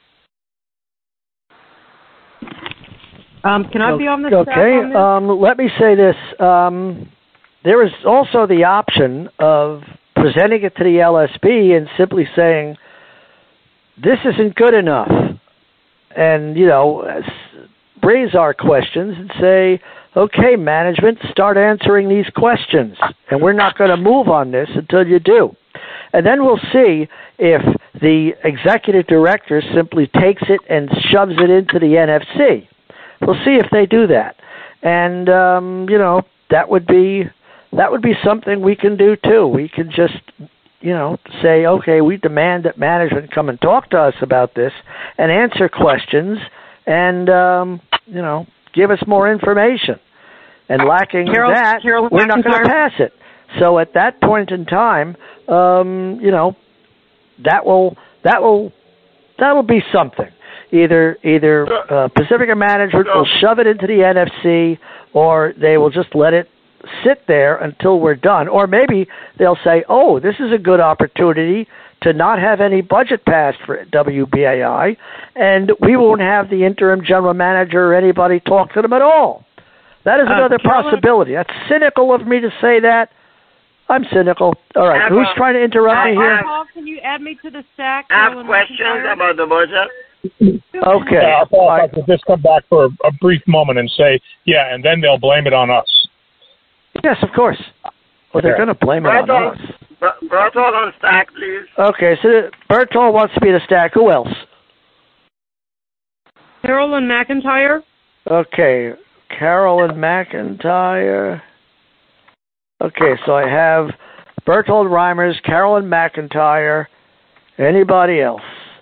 Um, can I be on the Okay, on this? um, let me say this. Um, there is also the option of presenting it to the L S B and simply saying, this isn't good enough. And, you know, raise our questions and say, okay, management, start answering these questions. And we're not going to move on this until you do. And then we'll see if the executive director simply takes it and shoves it into the N F C. We'll see if they do that. And, um, you know, that would be that would be something we can do too. We can just, you know, say, okay, we demand that management come and talk to us about this and answer questions and, um, you know, give us more information. And lacking Carol, that, Carol we're not going to pass it. So at that point in time, um, you know, that will that will that will be something. Either either uh, Pacifica management will shove it into the N F C, or they will just let it sit there until we're done. Or maybe they'll say, oh, this is a good opportunity to not have any budget passed for W B A I, and we won't have the interim general manager or anybody talk to them at all. That is another uh, possibility. That's cynical of me to say that. I'm cynical. All right, who's trying to interrupt me here? Paul, can you add me to the stack? I have questions about the budget. Okay. Yeah, Paul, if I could just come back for a brief moment and say, yeah, and then they'll blame it on us. Yes, of course. Well, they're going to blame it on us. Bertol on stack, please. Okay, so Bertol wants to be the stack. Who else? Carolyn McIntyre. Okay. Carolyn McIntyre. Okay, so I have Bertold Reimers, Carolyn McIntyre. Anybody else?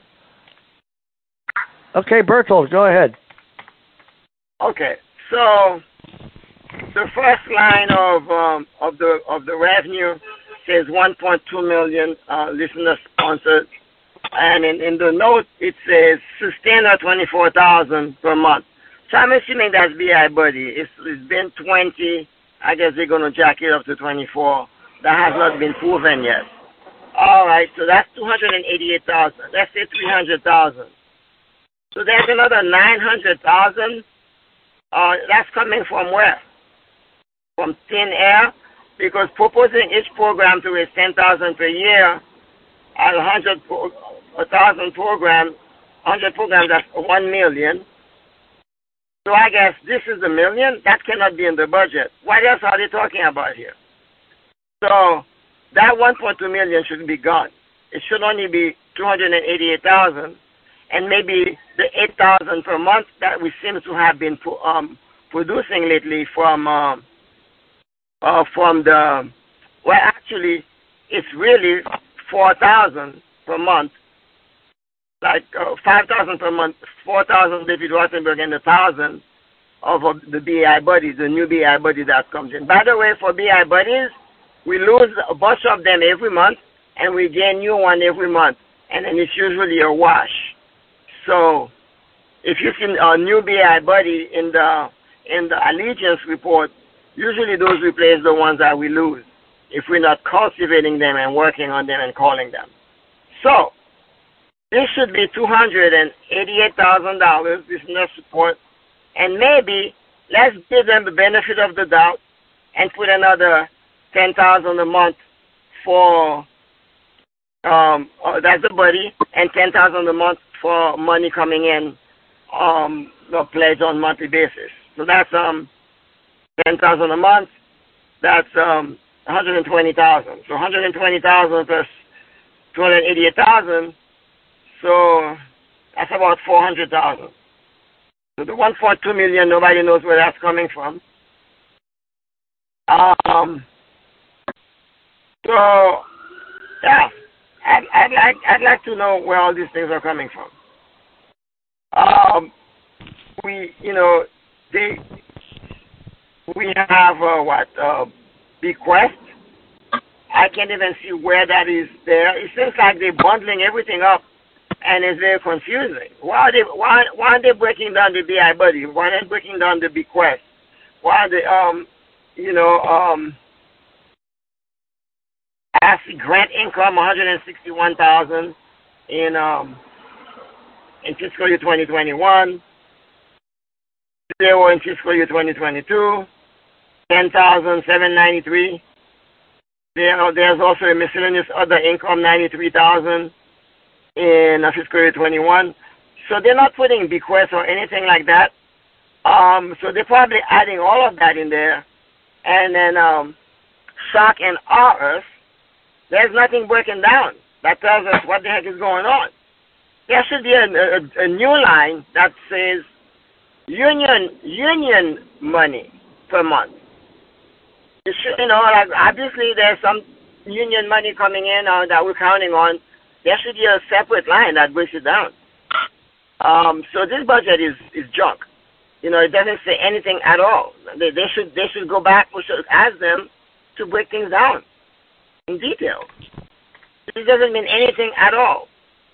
Okay, Bertold, go ahead. Okay, so the first line of um, of the of the revenue says one point two million uh, listener sponsored, and in, in the note it says sustainer twenty-four thousand per month. So I'm assuming that's B I Buddy. It's, it's been twenty. I guess they're gonna jack it up to twenty-four. That has not been proven yet. All right, so that's two hundred eighty-eight thousand. Let's say three hundred thousand. So there's another nine hundred thousand. Uh, that's coming from where? From thin air, because proposing each program to raise ten thousand per year at a hundred, a thousand programs, hundred programs, that's one million. So I guess this is a million. That cannot be in the budget. What else are they talking about here? So that one point two million should be gone. It should only be two hundred eighty-eight thousand, and maybe the eight thousand per month that we seem to have been um, producing lately from. Um, Uh, from the, well, actually, it's really four thousand per month, like uh, five thousand per month, four thousand David Rothenberg, and one thousand of uh, the B I buddies, the new B I buddy that comes in. By the way, for B I buddies, we lose a bunch of them every month, and we gain new one every month, and then it's usually a wash. So, if you see a new B I buddy in the in the allegiance report, usually those replace the ones that we lose if we're not cultivating them and working on them and calling them. So, this should be two hundred eighty-eight thousand dollars, this nurse support, and maybe let's give them the benefit of the doubt and put another ten thousand dollars a month for, um, uh, that's the buddy, and ten thousand dollars a month for money coming in, um, the pledge on monthly basis. So that's, um, ten thousand a month, that's um, one hundred twenty thousand. So one hundred twenty thousand plus two hundred eighty-eight thousand, so that's about four hundred thousand. So the one point two million, nobody knows where that's coming from. Um, so, yeah, I'd, I'd, like, I'd like to know where all these things are coming from. Um, we, you know, they... We have, uh, what, uh, bequest. I can't even see where that is there. It seems like they're bundling everything up, and it's very confusing. Why are they, why, why are they breaking down the B I buddy? Why are they breaking down the bequest? Why are they, um, you know, um, I see grant income, one hundred sixty-one thousand dollars in, um, in fiscal year twenty twenty-one. Zero in fiscal year twenty twenty-two. ten thousand seven hundred ninety-three. There, there's also a miscellaneous other income, ninety-three thousand in uh, fiscal year twenty-one. So they're not putting bequests or anything like that. Um, so they're probably adding all of that in there. And then um, shock and awe us, there's nothing breaking down. That tells us what the heck is going on. There should be a, a, a new line that says union union money per month. You, should, you know, like obviously there's some union money coming in uh, that we're counting on. There should be a separate line that breaks it down. Um, so this budget is, is junk. You know, it doesn't say anything at all. They, they should they should go back. We should ask them to break things down in detail. This doesn't mean anything at all.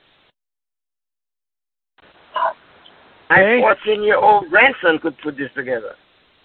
My fourteen-year-old grandson could put this together.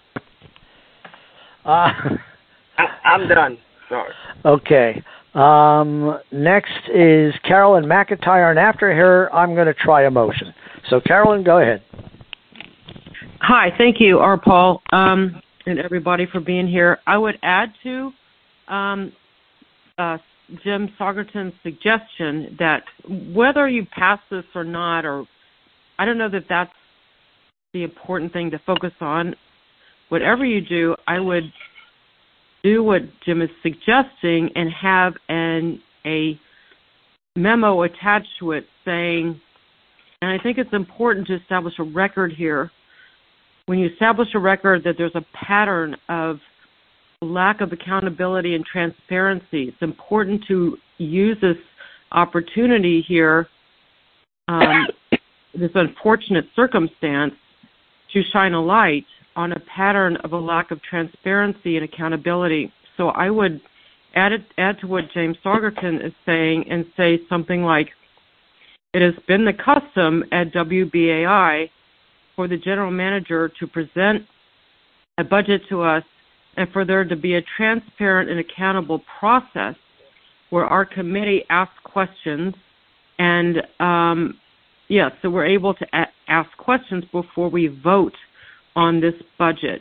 Uh, I, I'm done. Sorry. Okay. Um, next is Carolyn McIntyre, and after her, I'm going to try a motion. So, Carolyn, go ahead. Hi, thank you, R. Paul, um, and everybody for being here. I would add to um, uh, Jim Saugerton's suggestion that whether you pass this or not, or I don't know that that's the important thing to focus on. Whatever you do, I would do what Jim is suggesting and have an a memo attached to it saying, and I think it's important to establish a record here, when you establish a record that there's a pattern of lack of accountability and transparency, it's important to use this opportunity here, um, this unfortunate circumstance, to shine a light on a pattern of a lack of transparency and accountability. So I would add it, add to what James Saugerton is saying and say something like, it has been the custom at W B A I for the general manager to present a budget to us and for there to be a transparent and accountable process where our committee asks questions and, um, yeah, so we're able to a- ask questions before we vote on this budget.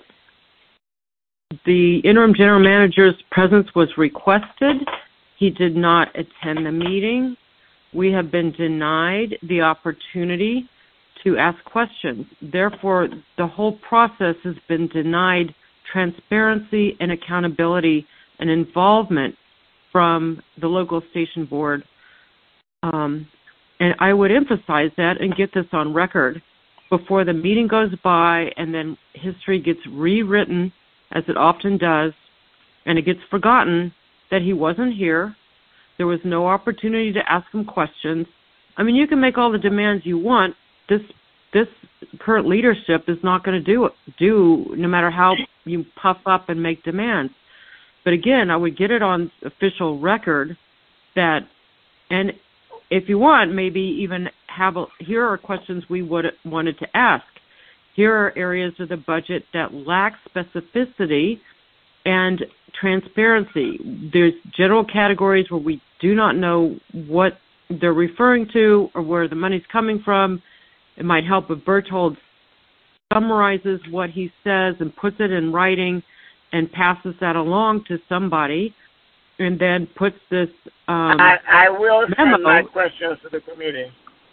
The interim general manager's presence was requested. He did not attend the meeting. We have been denied the opportunity to ask questions. Therefore, the whole process has been denied transparency and accountability and involvement from the local station board. Um, and I would emphasize that and get this on record before the meeting goes by and then history gets rewritten, as it often does, and it gets forgotten that he wasn't here. There was no opportunity to ask him questions. I mean, you can make all the demands you want. This this current leadership is not going to do it, do no matter how you puff up and make demands. But again, I would get it on official record that, and if you want, maybe even have a, here are questions we would wanted to ask. Here are areas of the budget that lack specificity and transparency. There's general categories where we do not know what they're referring to or where the money's coming from. It might help if Berthold summarizes what he says and puts it in writing and passes that along to somebody and then puts this um, I, I will memo, send my questions to the committee.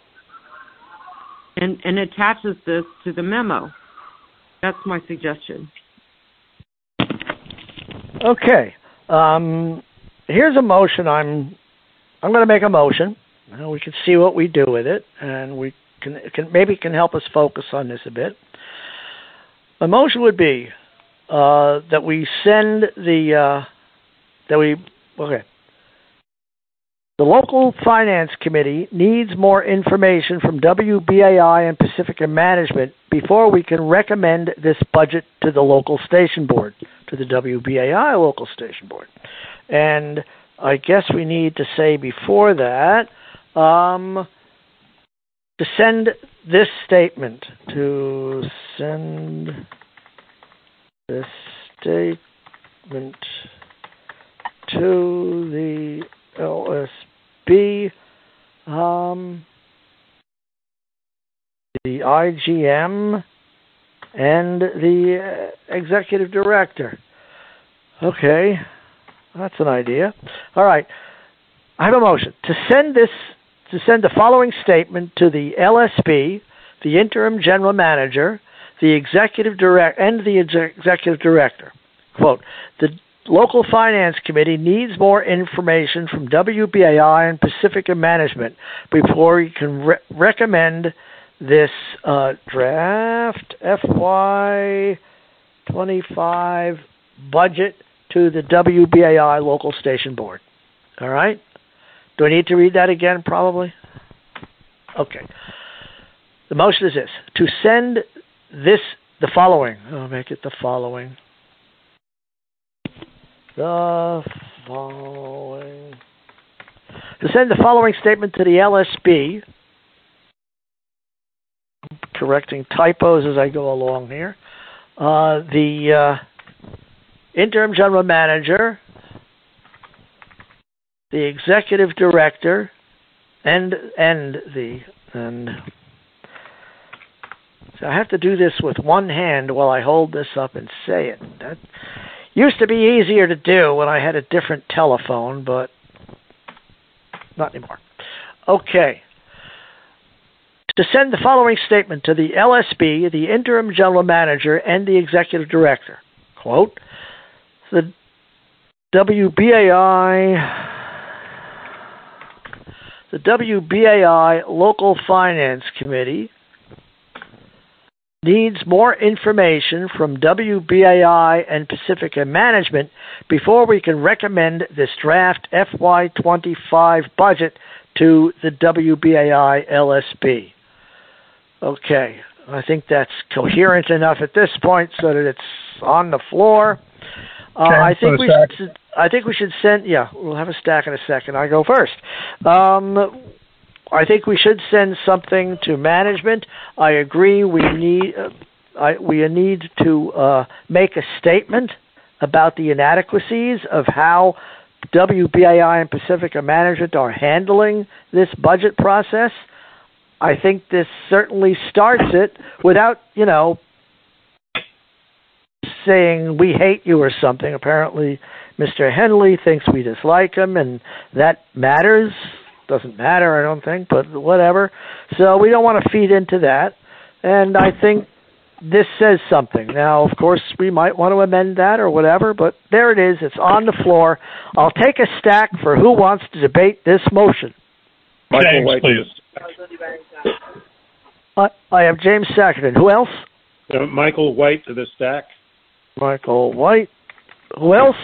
And, and attaches this to the memo. That's my suggestion. Okay. Um, here's a motion. I'm I'm going to make a motion. Uh, we can see what we do with it, and we can, can maybe it can help us focus on this a bit. The motion would be uh, that we send the uh, that we okay. The local finance committee needs more information from W B A I and Pacifica Management before we can recommend this budget to the local station board, to the W B A I local station board. And I guess we need to say before that, um, to send this statement, to send this statement to the L S B, um, the I G M, and the uh, executive director. Okay, that's an idea. All right, I have a motion to send this to send the following statement to the L S B, the interim general manager, the executive direct, and the exe- executive director. Quote: the local finance committee needs more information from W B A I and Pacifica Management before you can re- recommend this uh, draft F Y twenty-five budget to the W B A I local station board. All right? Do I need to read that again, probably? Okay. The motion is this: to send this, the following. I'll make it the following. The following. To send the following statement to the L S B, I'm correcting typos as I go along here, uh, the uh, interim general manager, the executive director, and and the and so I have to do this with one hand while I hold this up and say it. That used to be easier to do when I had a different telephone, but not anymore. Okay. To send the following statement to the L S B, the interim general manager, and the executive director. Quote: the W B A I the W B A I local finance committee needs more information from W B A I and Pacifica Management before we can recommend this draft F Y twenty-five budget to the W B A I L S B. Okay, I think that's coherent enough at this point so that it's on the floor. Uh, I think we should, I think we should send. Yeah, we'll have a stack in a second. I go first. Um, I think we should send something to management. I agree. We need uh, I, we need to uh, make a statement about the inadequacies of how W B A I and Pacifica Management are handling this budget process. I think this certainly starts it without, you know, saying we hate you or something. Apparently, Mister Henley thinks we dislike him, and that matters. Doesn't matter, I don't think, but whatever. So we don't want to feed into that. And I think this says something. Now, of course, we might want to amend that or whatever, but there it is. It's on the floor. I'll take a stack for who wants to debate this motion. Michael James, White, please. I, I have James Sackerton. Who else? Uh, Michael White to the stack. Michael White. Who else?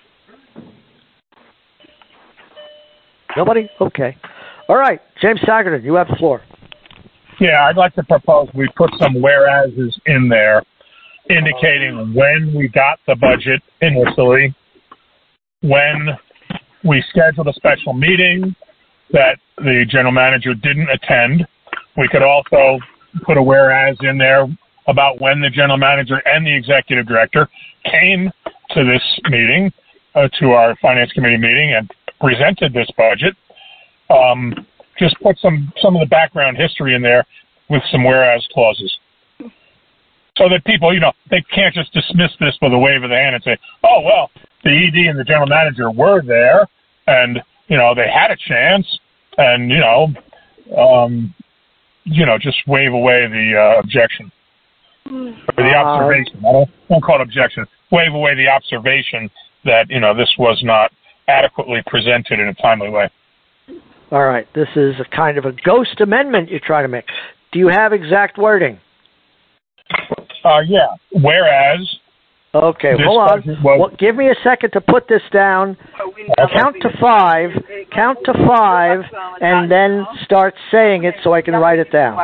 Nobody? Okay. All right. James Sackerton, you have the floor. Yeah, I'd like to propose we put some whereases in there indicating when we got the budget initially, when we scheduled a special meeting that the general manager didn't attend. We could also put a whereas in there about when the general manager and the executive director came to this meeting, uh, to our finance committee meeting, and presented this budget. Um, just put some, some of the background history in there with some whereas clauses. So that people, you know, they can't just dismiss this with a wave of the hand and say, oh, well, the E D and the general manager were there and, you know, they had a chance and, you know, um, you know, just wave away the uh, objection. Or the observation. I don't, won't call it objection. Wave away the observation that, you know, this was not adequately presented in a timely way. All right. This is a kind of a ghost amendment you're trying to make. Do you have exact wording? Uh, yeah. Whereas. Okay, hold on. Was, well, give me a second to put this down. Count to five. Count to five, and then start saying it so I can write it down.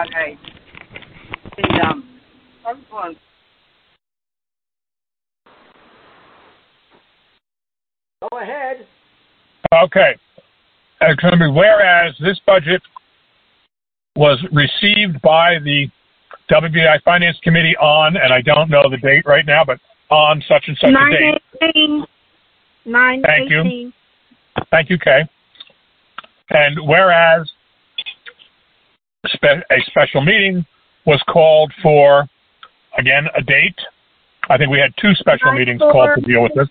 Go ahead. Okay. It's going to be whereas this budget was received by the W B A I Finance Committee on, and I don't know the date right now, but on such and such a date. eighteen nine Thank you. Thank you, Kay. And whereas a special meeting was called for, again, a date. I think we had two special nine meetings four. called to deal with this.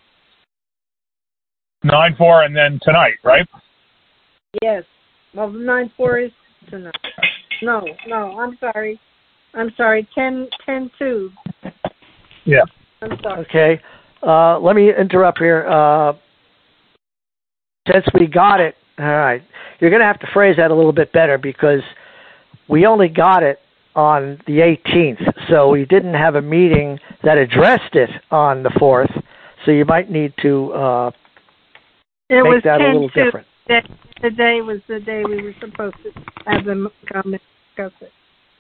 nine four and then tonight, right? Yes. Well, nine four is tonight. No, no, I'm sorry. I'm sorry, ten ten two. Yeah. I'm sorry. Okay. Uh, let me interrupt here. Uh, since we got it, all right, you're going to have to phrase that a little bit better because we only got it on the eighteenth, so we didn't have a meeting that addressed it on the fourth, so you might need to uh, it make was that a little two. different. The day was the day we were supposed to have them come and discuss it.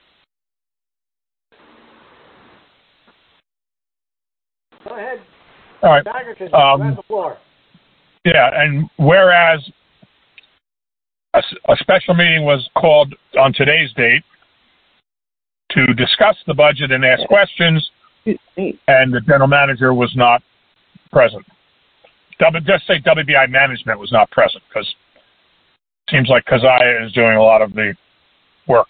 Go ahead. All right. Um, the floor. Yeah, and whereas a, a special meeting was called on today's date to discuss the budget and ask questions, and the general manager was not present. W, just say W B I management was not present because it seems like Keziah is doing a lot of the work.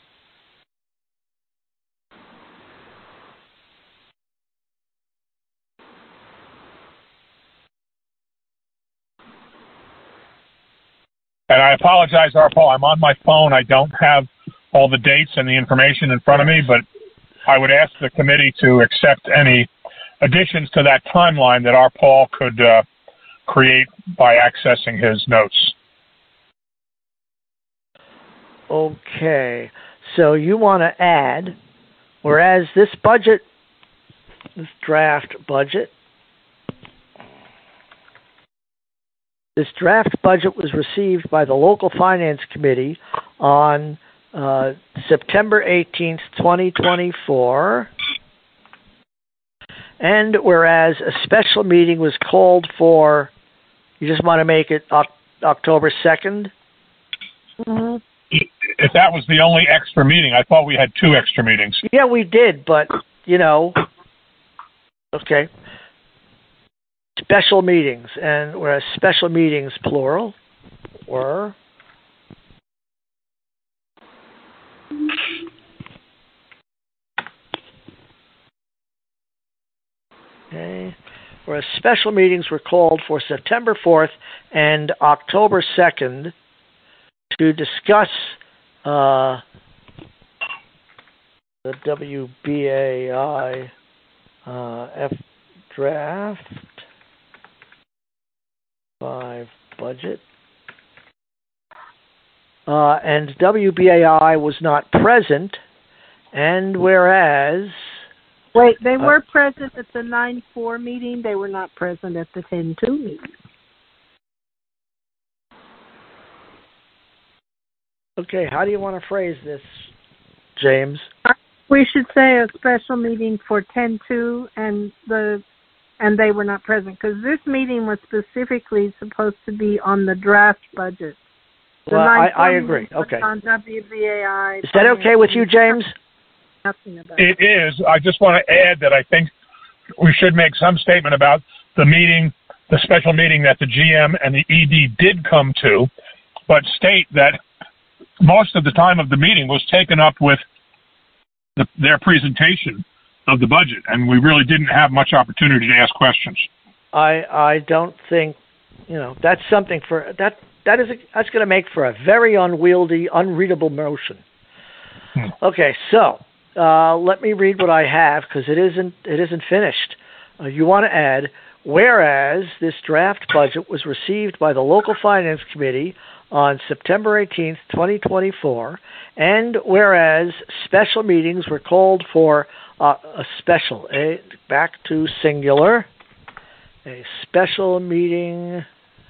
And I apologize, Arpaul, I'm on my phone. I don't have all the dates and the information in front of me, but I would ask the committee to accept any additions to that timeline that Arpaul could uh, create by accessing his notes. Okay. So you want to add whereas this budget, this draft budget, this draft budget was received by the local finance committee on uh, September eighteenth, twenty twenty-four. And whereas a special meeting was called for, you just want to make it October second? Mm-hmm. If that was the only extra meeting, I thought we had two extra meetings. Yeah, we did, but, you know, okay. Special meetings, and whereas special meetings, plural, were okay, whereas special meetings were called for September fourth and October second to discuss uh, the W B A I uh, F draft five budget. Uh, and W B A I was not present, and whereas... Wait, they were uh, present at the nine four meeting. They were not present at the ten two meeting. Okay, how do you want to phrase this, James? We should say a special meeting for ten two, and the and they were not present, because this meeting was specifically supposed to be on the draft budget. The well, I, I agree. Okay. On W B A I. Is that okay with you, James? Nothing about it. It is. I just want to add that I think we should make some statement about the meeting, the special meeting that the G M and the E D did come to, but state that most of the time of the meeting was taken up with the, their presentation of the budget, and we really didn't have much opportunity to ask questions. I I don't think, you know, that's something for that that is a, that's going to make for a very unwieldy, unreadable motion. Hmm. Okay, so uh, let me read what I have, because it isn't it isn't finished. Uh, you want to add, whereas this draft budget was received by the local finance committee on September eighteenth, twenty twenty-four, and whereas special meetings were called for uh, a special, a, back to singular, a special meeting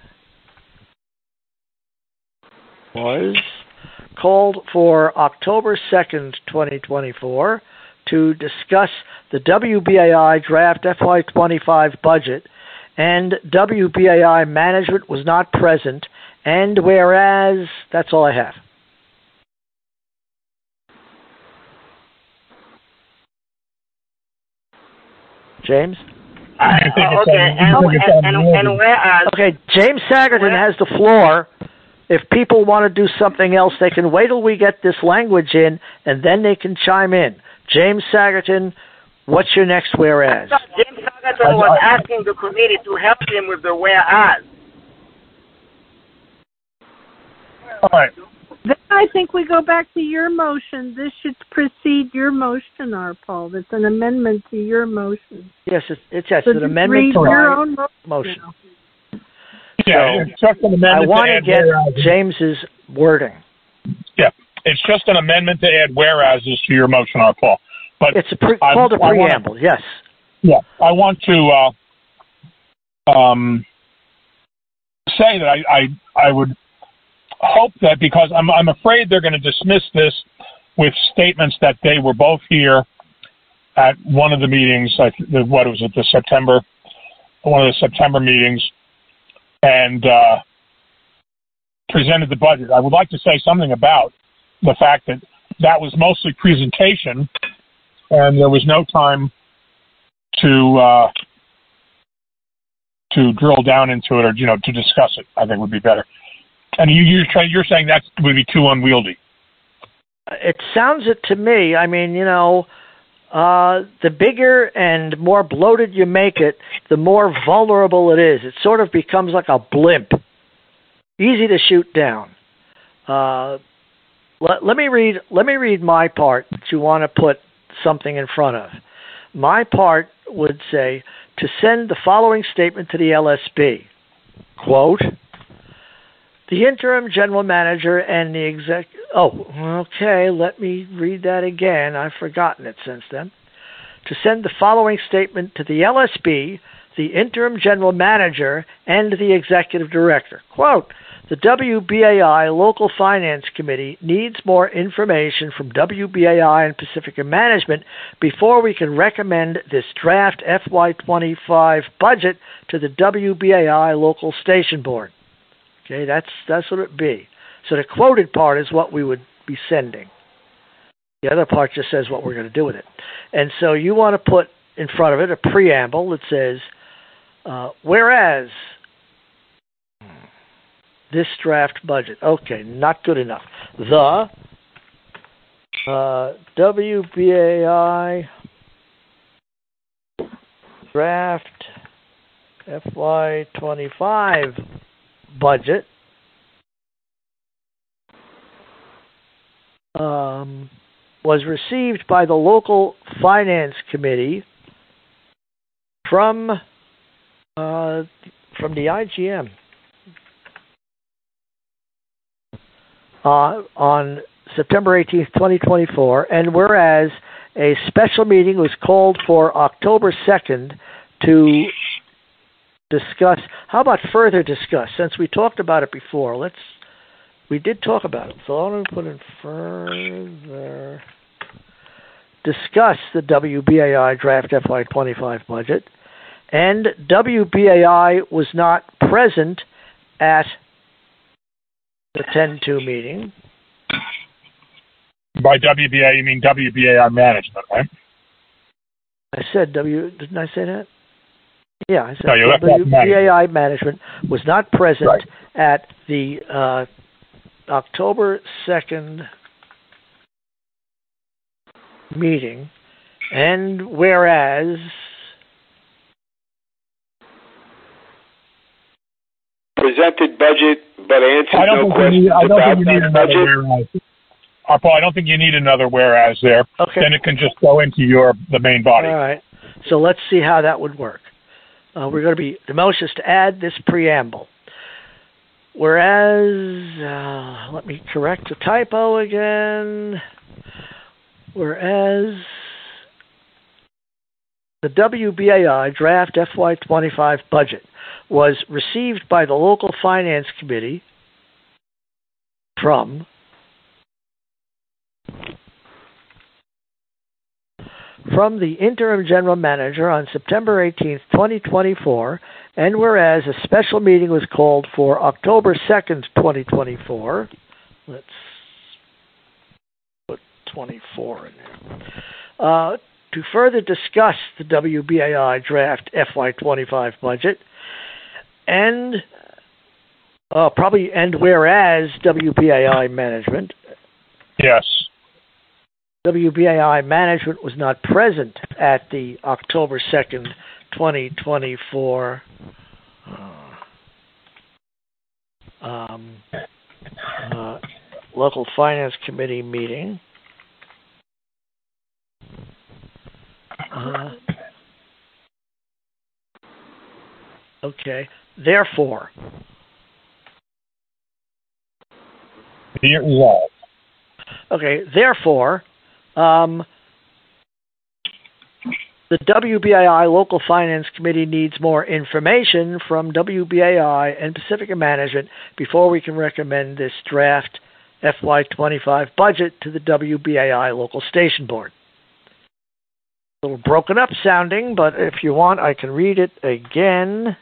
was called for October second, twenty twenty-four, to discuss the W B A I draft F Y twenty-five budget, and W B A I management was not present, and whereas, that's all I have. James? Uh, okay, and, and, and, and whereas... Okay, James Sagerton where, has the floor. If people want to do something else, they can wait till we get this language in, and then they can chime in. James Sagerton, what's your next whereas? James Sagerton was asking the committee to help him with the whereas. All right. Then I think we go back to your motion. This should precede your motion, R. Paul. It's an amendment to your motion. Yes, it's, it's yes, so an amendment to your our own motion. Yeah, so it's just an amendment. I want to, to get whereas. James's wording. Yeah, it's just an amendment to add whereases to your motion, R. Paul. But it's a pre- called a preamble. Wanna, yes. Yeah, I want to uh, um, say that I, I I would hope that, because I'm I'm afraid they're going to dismiss this with statements that they were both here at one of the meetings. I what was it? The September one of the September meetings. And uh, presented the budget. I would like to say something about the fact that that was mostly presentation, and there was no time to uh, to drill down into it, or you know, to discuss it. I think would be better. And you, you're trying, you're saying that would be too unwieldy. It sounds it to me. I mean, you know. Uh, the bigger and more bloated you make it, the more vulnerable it is. It sort of becomes like a blimp, easy to shoot down. Uh, let, let me read. Let me read my part that you want to put something in front of. My part would say to send the following statement to the L S B. Quote: The interim general manager and the exec... Oh, okay, let me read that again. I've forgotten it since then. To send the following statement to the L S B, the interim general manager, and the executive director. Quote, the W B A I Local Finance Committee needs more information from W B A I and Pacifica Management before we can recommend this draft F Y twenty-five budget to the W B A I Local Station Board. Okay, that's that's what it'd be. So the quoted part is what we would be sending. The other part just says what we're going to do with it. And so you want to put in front of it a preamble that says, uh, whereas this draft budget, okay, not good enough. The uh, W B A I draft F Y twenty-five budget um, was received by the local finance committee from uh, from the I G M uh, on September eighteenth, twenty twenty-four, and whereas a special meeting was called for October second to discuss. How about further discuss? Since we talked about it before, let's. We did talk about it, so I'm going to put in further discuss the W B A I draft F Y twenty-five budget, and W B A I was not present at the ten two meeting. By W B A I, you mean W B A I management, right? I said W. Didn't I say that? Yeah, I said no, you left W B A I management was not present right. at the uh, October second meeting, and whereas presented budget but answered I don't no think you questions need, I don't about think you need that another budget. whereas. Uh, Paul, I don't think you need another whereas there. Okay. Then it can just go into your the main body. All right. So let's see how that would work. Uh, we're going to be the motion is to add this preamble. Whereas, uh, let me correct the typo again. Whereas the W B A I draft F Y twenty-five budget was received by the local finance committee from from the interim general manager on September eighteenth, twenty twenty-four, and whereas a special meeting was called for October second, twenty twenty-four. Let's put twenty-four in there. Uh, to further discuss the W B A I draft F Y twenty-five budget, and uh, probably and whereas W B A I management. Yes. W B A I management was not present at the October second, twenty twenty-four uh, um, uh, local finance committee meeting. Uh, okay. Therefore, be it resolved. Okay. Therefore, um, the W B A I Local Finance Committee needs more information from W B A I and Pacifica Management before we can recommend this draft F Y twenty-five budget to the W B A I Local Station Board. A little broken up sounding, but if you want, I can read it again.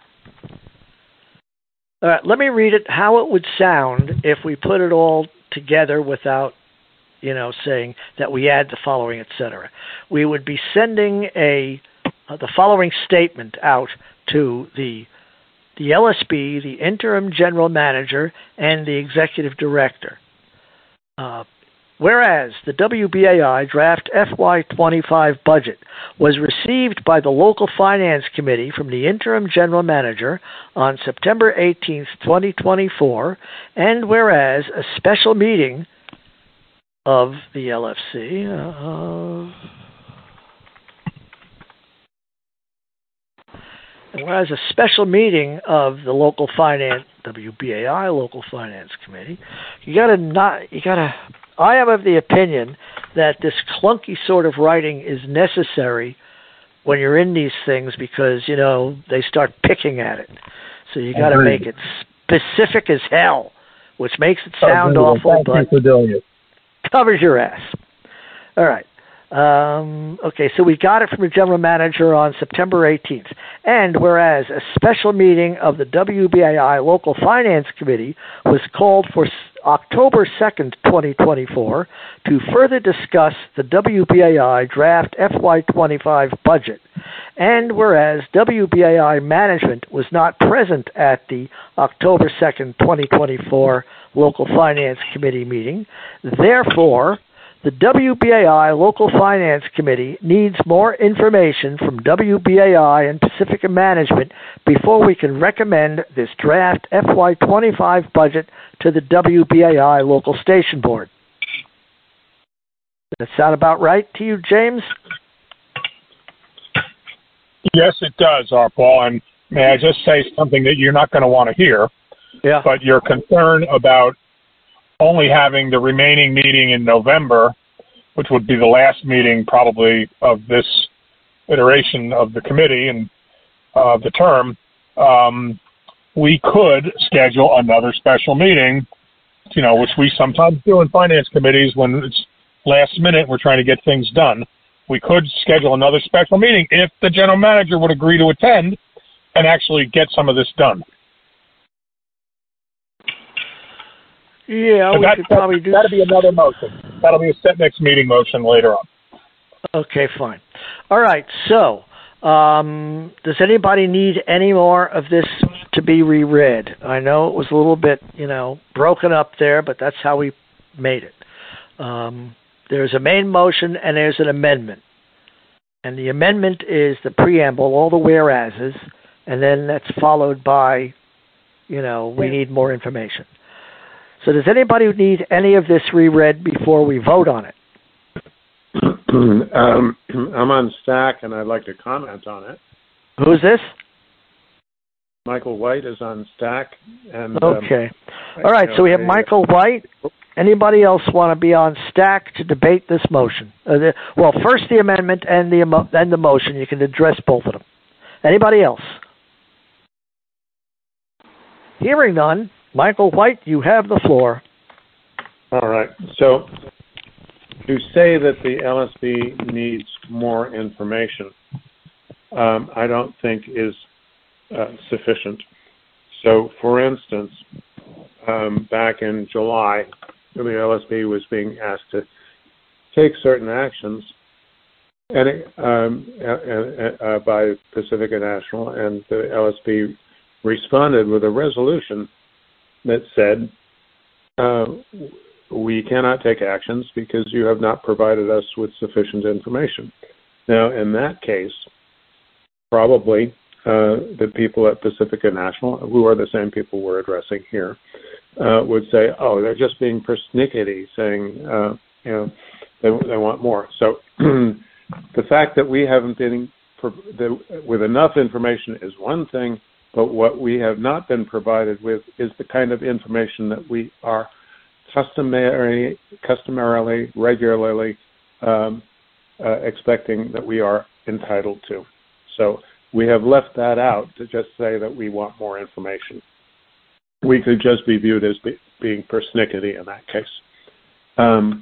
All right, let me read it how it would sound if we put it all together without, you know, saying that we add the following, et cetera. We would be sending a uh, the following statement out to the the L S B, the interim general manager, and the executive director. Uh, whereas the W B A I draft F Y twenty-five budget was received by the local finance committee from the interim general manager on September eighteenth, twenty twenty-four, and whereas a special meeting of the L F C uh, a whereas a special meeting of the local finance, W B A I local finance committee, you gotta not, you gotta, I am of the opinion that this clunky sort of writing is necessary when you're in these things because, you know, they start picking at it. So you gotta make it specific as hell, which makes it sound oh, awful, but it. covers your ass. All right. Um, okay, so we got it from the general manager on September eighteenth. And whereas a special meeting of the W B A I Local Finance Committee was called for October second, twenty twenty-four, to further discuss the W B A I draft F Y twenty-five budget. And whereas W B A I management was not present at the October second, twenty twenty-four Local Finance Committee meeting, therefore, the W B A I Local Finance Committee needs more information from W B A I and Pacifica Management before we can recommend this draft F Y twenty-five budget to the W B A I Local Station Board. Does that sound about right to you, James? Yes, it does, R. Paul. And may I just say something that you're not going to want to hear? Yeah. But your concern about only having the remaining meeting in November, which would be the last meeting probably of this iteration of the committee and uh, the term, um, we could schedule another special meeting, you know, which we sometimes do in finance committees when it's last minute, we're trying to get things done. We could schedule another special meeting if the general manager would agree to attend and actually get some of this done. Yeah, so we that, could probably do... That'll be another motion. That'll be a set next meeting motion later on. Okay, fine. All right, so um, does anybody need any more of this to be reread? I know it was a little bit, you know, broken up there, but that's how we made it. Um, there's a main motion and there's an amendment. And the amendment is the preamble, all the whereases, and then that's followed by, you know, we need more information. So does anybody need any of this reread before we vote on it? um, I'm on Stack, and I'd like to comment on it. Who's this? Michael White is on Stack. And okay. Um, All right, you know, so we have I, Michael White. Anybody else want to be on Stack to debate this motion? Uh, the, well, first the amendment and the emo- and the motion. You can address both of them. Anybody else? Hearing none. Michael White, you have the floor. All right. So to say that the L S B needs more information, um, I don't think is uh, sufficient. So, for instance, um, back in July, the L S B was being asked to take certain actions and it, um, uh, uh, by Pacifica National, and the L S B responded with a resolution that said, uh, we cannot take actions because you have not provided us with sufficient information. Now, in that case, probably uh, the people at Pacifica National, who are the same people we're addressing here, uh, would say, oh, they're just being persnickety, saying, uh, you know, they, they want more. So the fact that we haven't been the, with enough information is one thing, but what we have not been provided with is the kind of information that we are customary, customarily, regularly um, uh, expecting that we are entitled to. So we have left that out to just say that we want more information. We could just be viewed as be, being persnickety in that case. Um,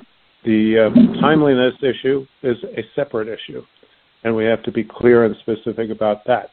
the uh, timeliness issue is a separate issue, and we have to be clear and specific about that.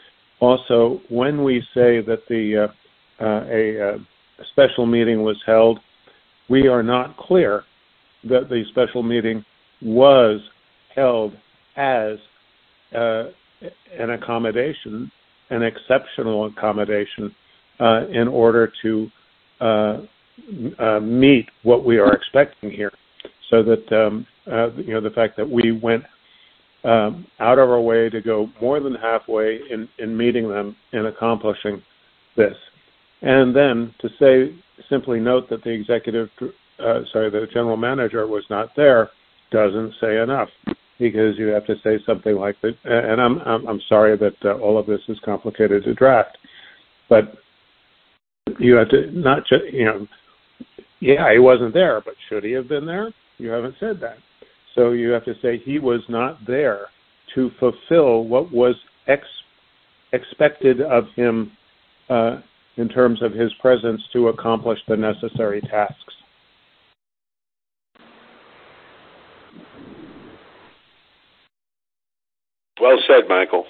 Also, when we say that the uh, uh, a, a special meeting was held, we are not clear that the special meeting was held as uh, an accommodation, an exceptional accommodation, uh, in order to uh, uh, meet what we are expecting here. So that um, uh, you know the fact that we went Um, out of our way to go more than halfway in, in meeting them and accomplishing this. And then to say, simply note that the executive, uh, sorry, the general manager was not there, doesn't say enough. because you have to say something like that. And I'm I'm, I'm sorry that uh, all of this is complicated to draft, but you have to not just, you know, yeah, he wasn't there, but should he have been there? You haven't said that. So you have to say he was not there to fulfill what was ex- expected of him uh, in terms of his presence to accomplish the necessary tasks. Well said, Michael.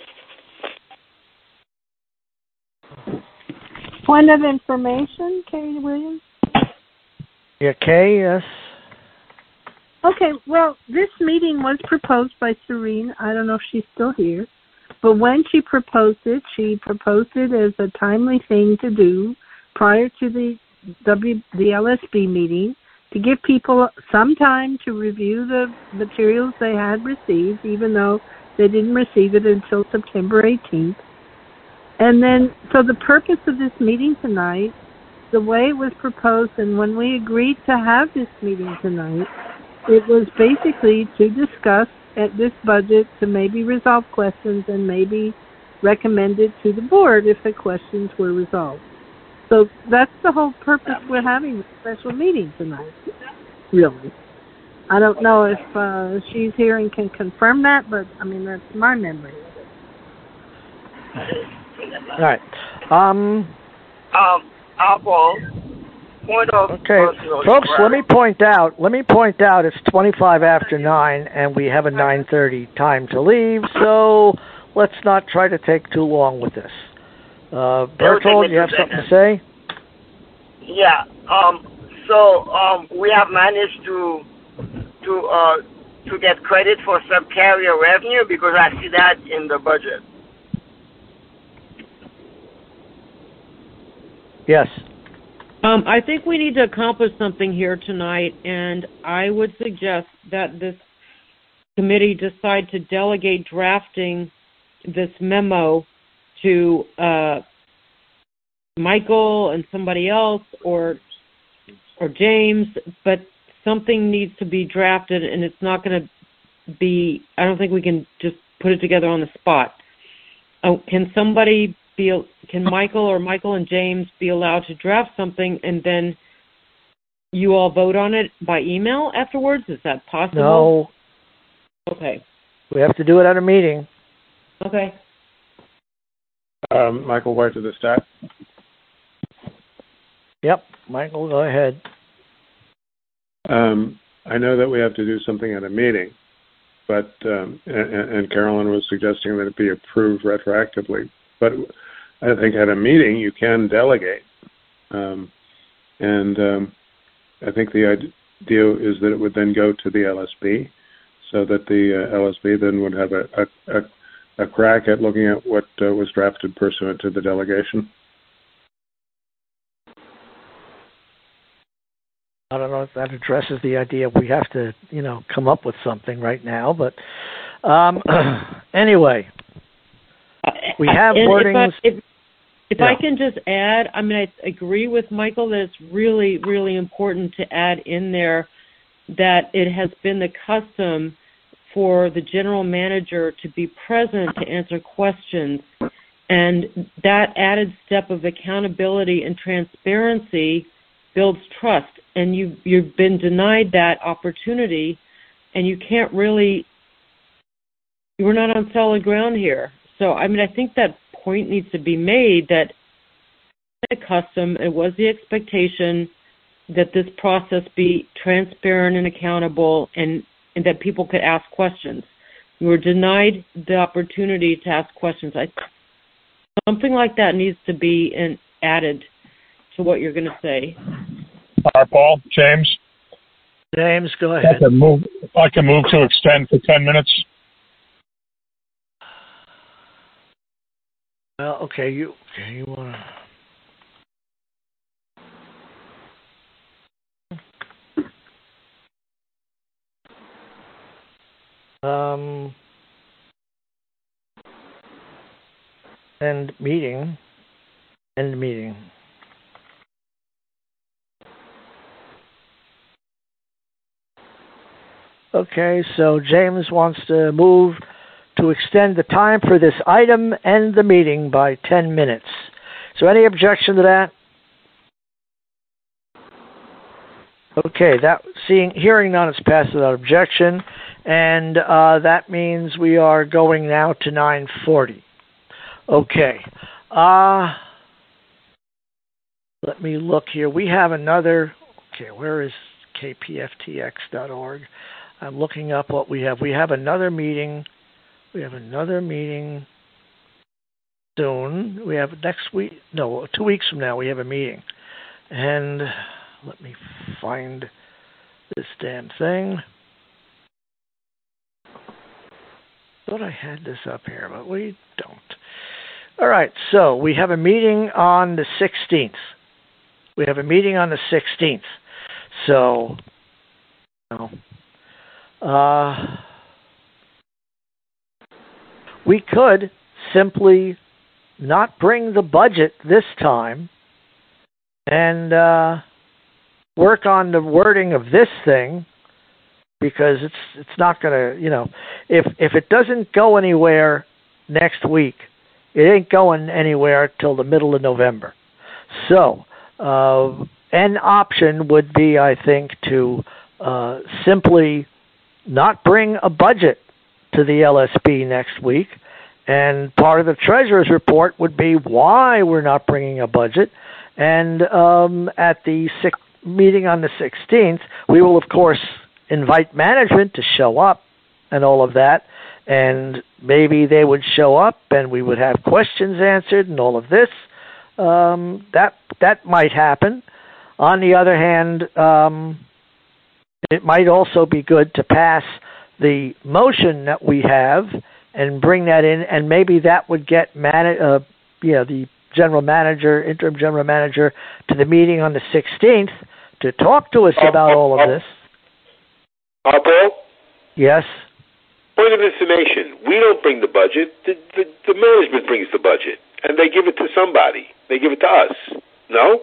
Point of information, Katie Williams. Yeah, Kay, yes. Okay, well, this meeting was proposed by Serene. I don't know if she's still here. But when she proposed it, she proposed it as a timely thing to do prior to the W the L S B meeting, to give people some time to review the materials they had received, even though they didn't receive it until September eighteenth. And then, so the purpose of this meeting tonight, the way it was proposed, and when we agreed to have this meeting tonight, it was basically to discuss at this budget, to maybe resolve questions and maybe recommend it to the board if the questions were resolved. So that's the whole purpose we're having a special meeting tonight, really. I don't know if uh, she's here and can confirm that, but, I mean, that's my memory. All right. Um, um, Apple, point of okay, folks. Let me point out. Let me point out. It's twenty-five after nine, and we have a nine thirty time to leave. So let's not try to take too long with this. Uh, Bertold, you have something to say? Yeah. Um. So um, we have managed to to uh to get credit for subcarrier revenue because I see that in the budget. Yes. Um, I think we need to accomplish something here tonight, and I would suggest that this committee decide to delegate drafting this memo to uh, Michael and somebody else, or or James, but something needs to be drafted, and it's not going to be, I don't think we can just put it together on the spot. Oh, can somebody be, can Michael or Michael and James be allowed to draft something, and then you all vote on it by email afterwards? Is that possible? No. Okay. We have to do it at a meeting. Okay. Um, Michael White to the stat. Yep. Michael, go ahead. Um, I know that we have to do something at a meeting, but um, and, and Carolyn was suggesting that it be approved retroactively. But I think at a meeting you can delegate, um, and um, I think the idea is that it would then go to the L S B, so that the uh, L S B then would have a, a, a, a crack at looking at what uh, was drafted pursuant to the delegation. I don't know if that addresses the idea. We have to, you know, come up with something right now. But um, anyway, we have and wordings. If, I, if, if yeah. I can just add, I mean, I agree with Michael that it's really, really important to add in there that it has been the custom for the general manager to be present to answer questions. And that added step of accountability and transparency builds trust. And you, you've been denied that opportunity, and you can't really, we're not on solid ground here. So, I mean, I think that point needs to be made that the custom, it was the expectation that this process be transparent and accountable, and, and that people could ask questions. We were denied the opportunity to ask questions. I, something like that needs to be in, added to what you're going to say. All right, Paul, James. James, go If ahead. I can move, if I can move to extend for ten minutes. Well, okay, you okay, you want to um end meeting. End meeting. Okay, so James wants to move to extend the time for this item and the meeting by ten minutes. Is there any objection to that? Okay, that seeing hearing none, it's passed without objection, and uh, that means we are going now to nine forty. Okay, uh, let me look here. We have another. Okay, where is K P F T X dot org? I'm looking up what we have. We have another meeting. We have another meeting soon. We have next week. No, two weeks from now we have a meeting, and. Let me find this damn thing. Thought I had this up here, but we don't. All right, so we have a meeting on the sixteenth. We have a meeting on the sixteenth. So, you know, uh, we could simply not bring the budget this time and uh, work on the wording of this thing, because it's it's not going to, you know, if if it doesn't go anywhere next week, it ain't going anywhere till the middle of November. So uh, an option would be, I think, to uh, simply not bring a budget to the L S B next week, and part of the treasurer's report would be why we're not bringing a budget, and um, at the sixth meeting on the sixteenth, we will, of course, invite management to show up and all of that, and maybe they would show up and we would have questions answered and all of this. Um, that that might happen. On the other hand, um, it might also be good to pass the motion that we have and bring that in, and maybe that would get man- uh, you know, the general manager, interim general manager, to the meeting on the sixteenth to talk to us uh, about uh, all of uh, this. Uh, Paul? Yes? Point of information. We don't bring the budget. The, the, the management brings the budget, and they give it to somebody. They give it to us. No?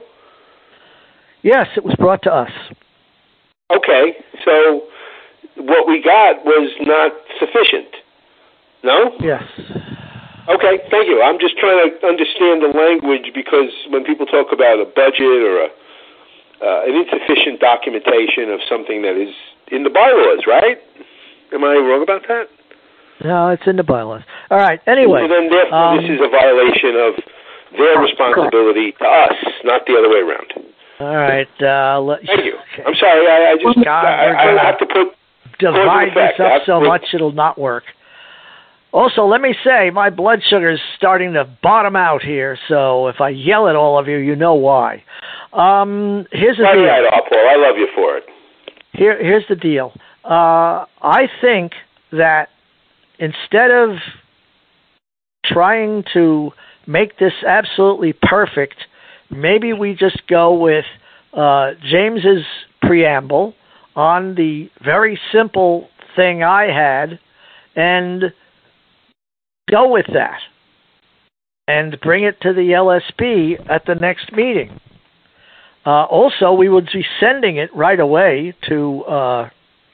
Yes, it was brought to us. Okay, so what we got was not sufficient. No? Yes. Okay, thank you. I'm just trying to understand the language, because when people talk about a budget or a, uh, an insufficient documentation of something that is in the bylaws, right? Am I wrong about that? No, it's in the bylaws. All right, anyway. So then therefore um, this is a violation of their responsibility to us, not the other way around. All right. Uh, let, thank you. Okay. I'm sorry, I, I just God, I, I have to put divide this up so put, much it'll not work. Also, let me say, my blood sugar is starting to bottom out here, so if I yell at all of you, you know why. Um, here's the right, deal. Right, Paul. I love you for it. Here, here's the deal. Uh, I think that instead of trying to make this absolutely perfect, maybe we just go with uh, James's preamble on the very simple thing I had, and go with that and bring it to the L S B at the next meeting. Uh, also, we would be sending it right away to uh,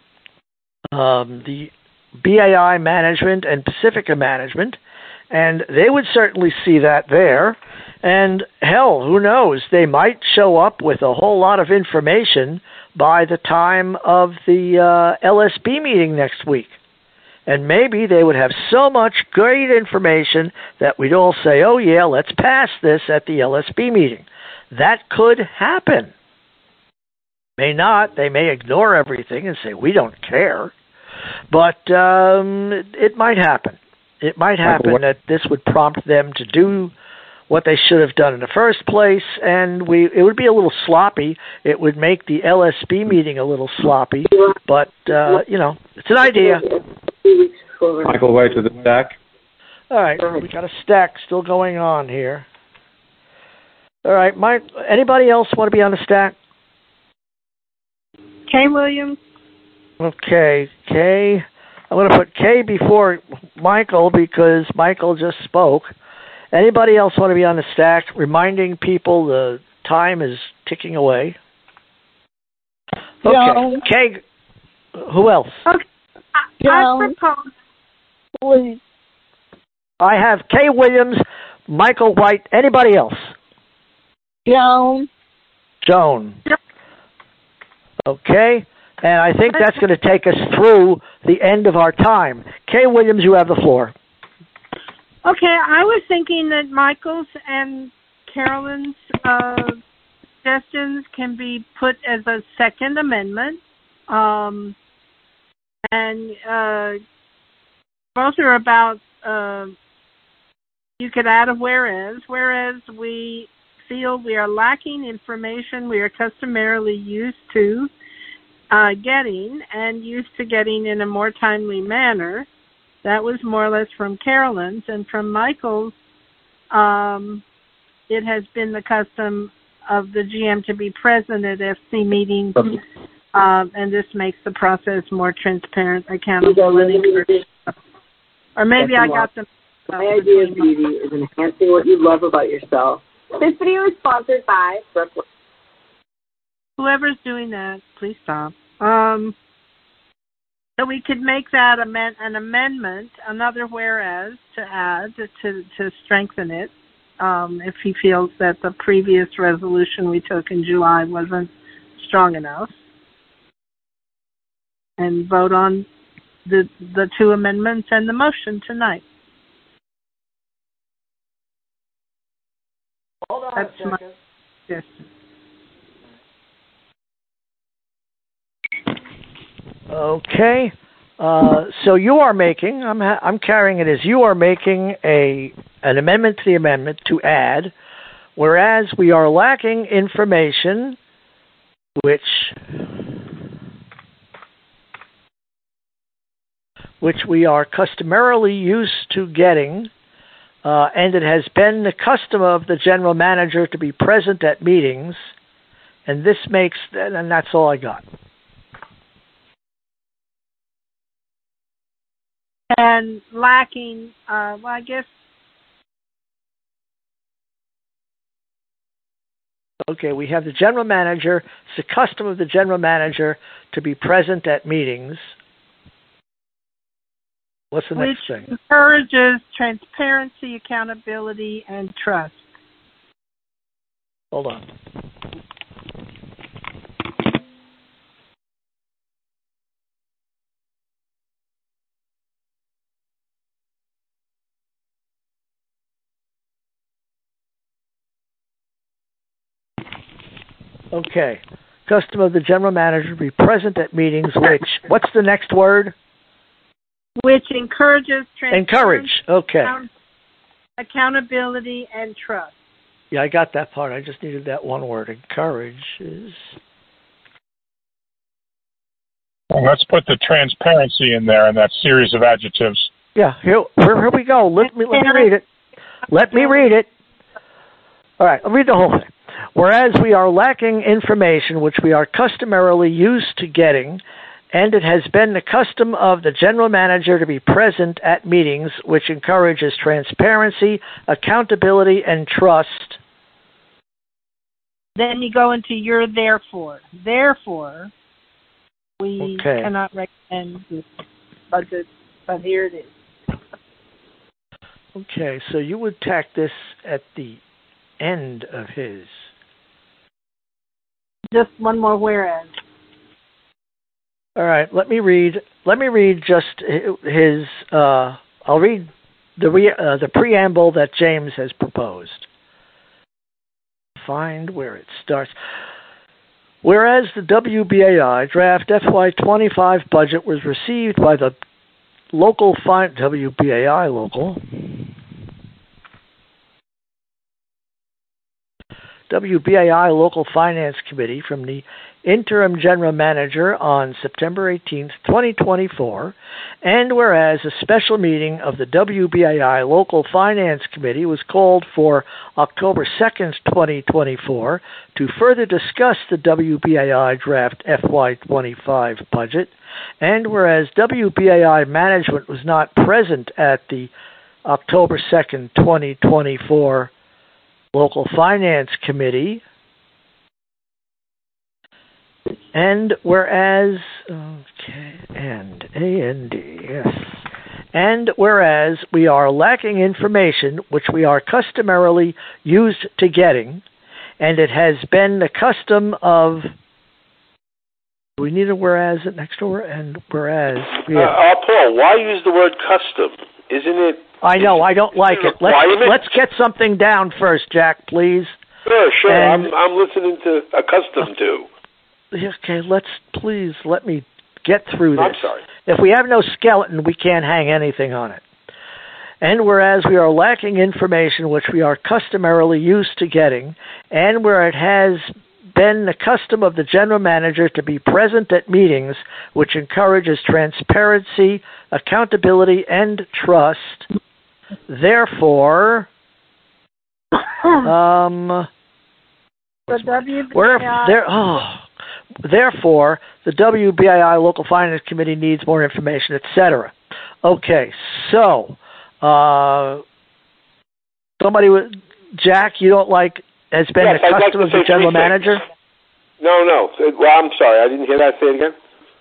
um, the B A I management and Pacifica management, and they would certainly see that there. And hell, who knows? They might show up with a whole lot of information by the time of the uh, L S B meeting next week. And maybe they would have so much great information that we'd all say, oh, yeah, let's pass this at the L S B meeting. That could happen. May not. They may ignore everything and say, we don't care. But um, it, it might happen. It might happen that this would prompt them to do what they should have done in the first place, and we it would be a little sloppy. It would make the L S B meeting a little sloppy, but, uh, you know, it's an idea. Michael, wait to the stack. All right, we got a stack still going on here. All right, Mike. Anybody else want to be on the stack? Kay Williams. Okay, Kay. I'm going to put Kay before Michael because Michael just spoke. Anybody else want to be on the stack? Reminding people the time is ticking away. Okay, Joe. Kay. Who else? Okay. I, I propose. Please. I have Kay Williams, Michael White. Anybody else? Joan. Joan. Okay. And I think that's going to take us through the end of our time. Kay Williams, you have the floor. Okay, I was thinking that Michael's and Carolyn's uh, suggestions can be put as a second amendment. Um, and uh, both are about, uh, you could add a whereas, whereas we feel we are lacking information we are customarily used to uh, getting and used to getting in a more timely manner. That was more or less from Carolyn's. And from Michael's, um, it has been the custom of the G M to be present at F C meetings, um, and this makes the process more transparent, accountable, and encouraging. Or maybe I got them. My idea of beauty is enhancing what you love about yourself. This video is sponsored by Brooklyn. Whoever's doing that, please stop. Um, so we could make that amend- an amendment, another whereas to add to to strengthen it. Um, if he feels that the previous resolution we took in July wasn't strong enough, and vote on the the two amendments and the motion tonight. Hold on That's a second. my suggestion. Okay. Uh, so you are making, I'm ha- I'm carrying it as you are making a an amendment to the amendment to add, whereas we are lacking information which which we are customarily used to getting, uh, and it has been the custom of the general manager to be present at meetings, and this makes, and that's all I got. And lacking, uh, well, I guess. Okay, we have the general manager. It's the custom of the general manager to be present at meetings. What's the next Which thing? encourages transparency, accountability, and trust. Hold on. Okay. Custom of the general manager to be present at meetings, which, what's the next word? Which encourages transparency, Encourage. Okay. account- accountability, and trust. Yeah, I got that part. I just needed that one word. Encourage is... Well, let's put the transparency in there in that series of adjectives. Yeah, here, here, here we go. Let me, let me read it. Let me read it. All right, I'll read the whole thing. Whereas we are lacking information which we are customarily used to getting, and it has been the custom of the general manager to be present at meetings, which encourages transparency, accountability, and trust. Then you go into your therefore. Therefore, we Okay. cannot recommend this budget, but here it is. Okay, so you would tack this at the end of his. Just one more whereas. All right, let me read. Let me read just his. Uh, I'll read the re, uh, the preamble that James has proposed. Find where it starts. Whereas the W B A I draft F Y twenty-five budget was received by the local fin- W B A I local. W B A I Local Finance Committee from the Interim General Manager on September eighteenth, twenty twenty-four, and whereas a special meeting of the W B A I Local Finance Committee was called for October second, twenty twenty-four, to further discuss the W B A I draft F Y twenty-five budget, and whereas W B A I management was not present at the October second, twenty twenty-four Local Finance Committee, and whereas, Okay, and A N D, yes. And whereas we are lacking information which we are customarily used to getting, and it has been the custom of... Do we need a whereas it next door? And whereas... We have, uh, uh, Paul, why use the word custom? Isn't it... I know, I don't like it. Let's, let's get something down first, Jack, please. Sure, sure. And, I'm, I'm listening to accustomed to. Okay, let's please let me get through this. I'm sorry. If we have no skeleton, we can't hang anything on it. And whereas we are lacking information which we are customarily used to getting, and where it has been the custom of the general manager to be present at meetings which encourages transparency, accountability, and trust, therefore, um, the W B I where there, oh, therefore, the W B I I Local Finance Committee needs more information, et cetera. Okay, so uh, somebody with Jack, you don't like has been yes, the I'd custom like of the general manager? No, no. Well, I'm sorry. I didn't hear that. Say it again.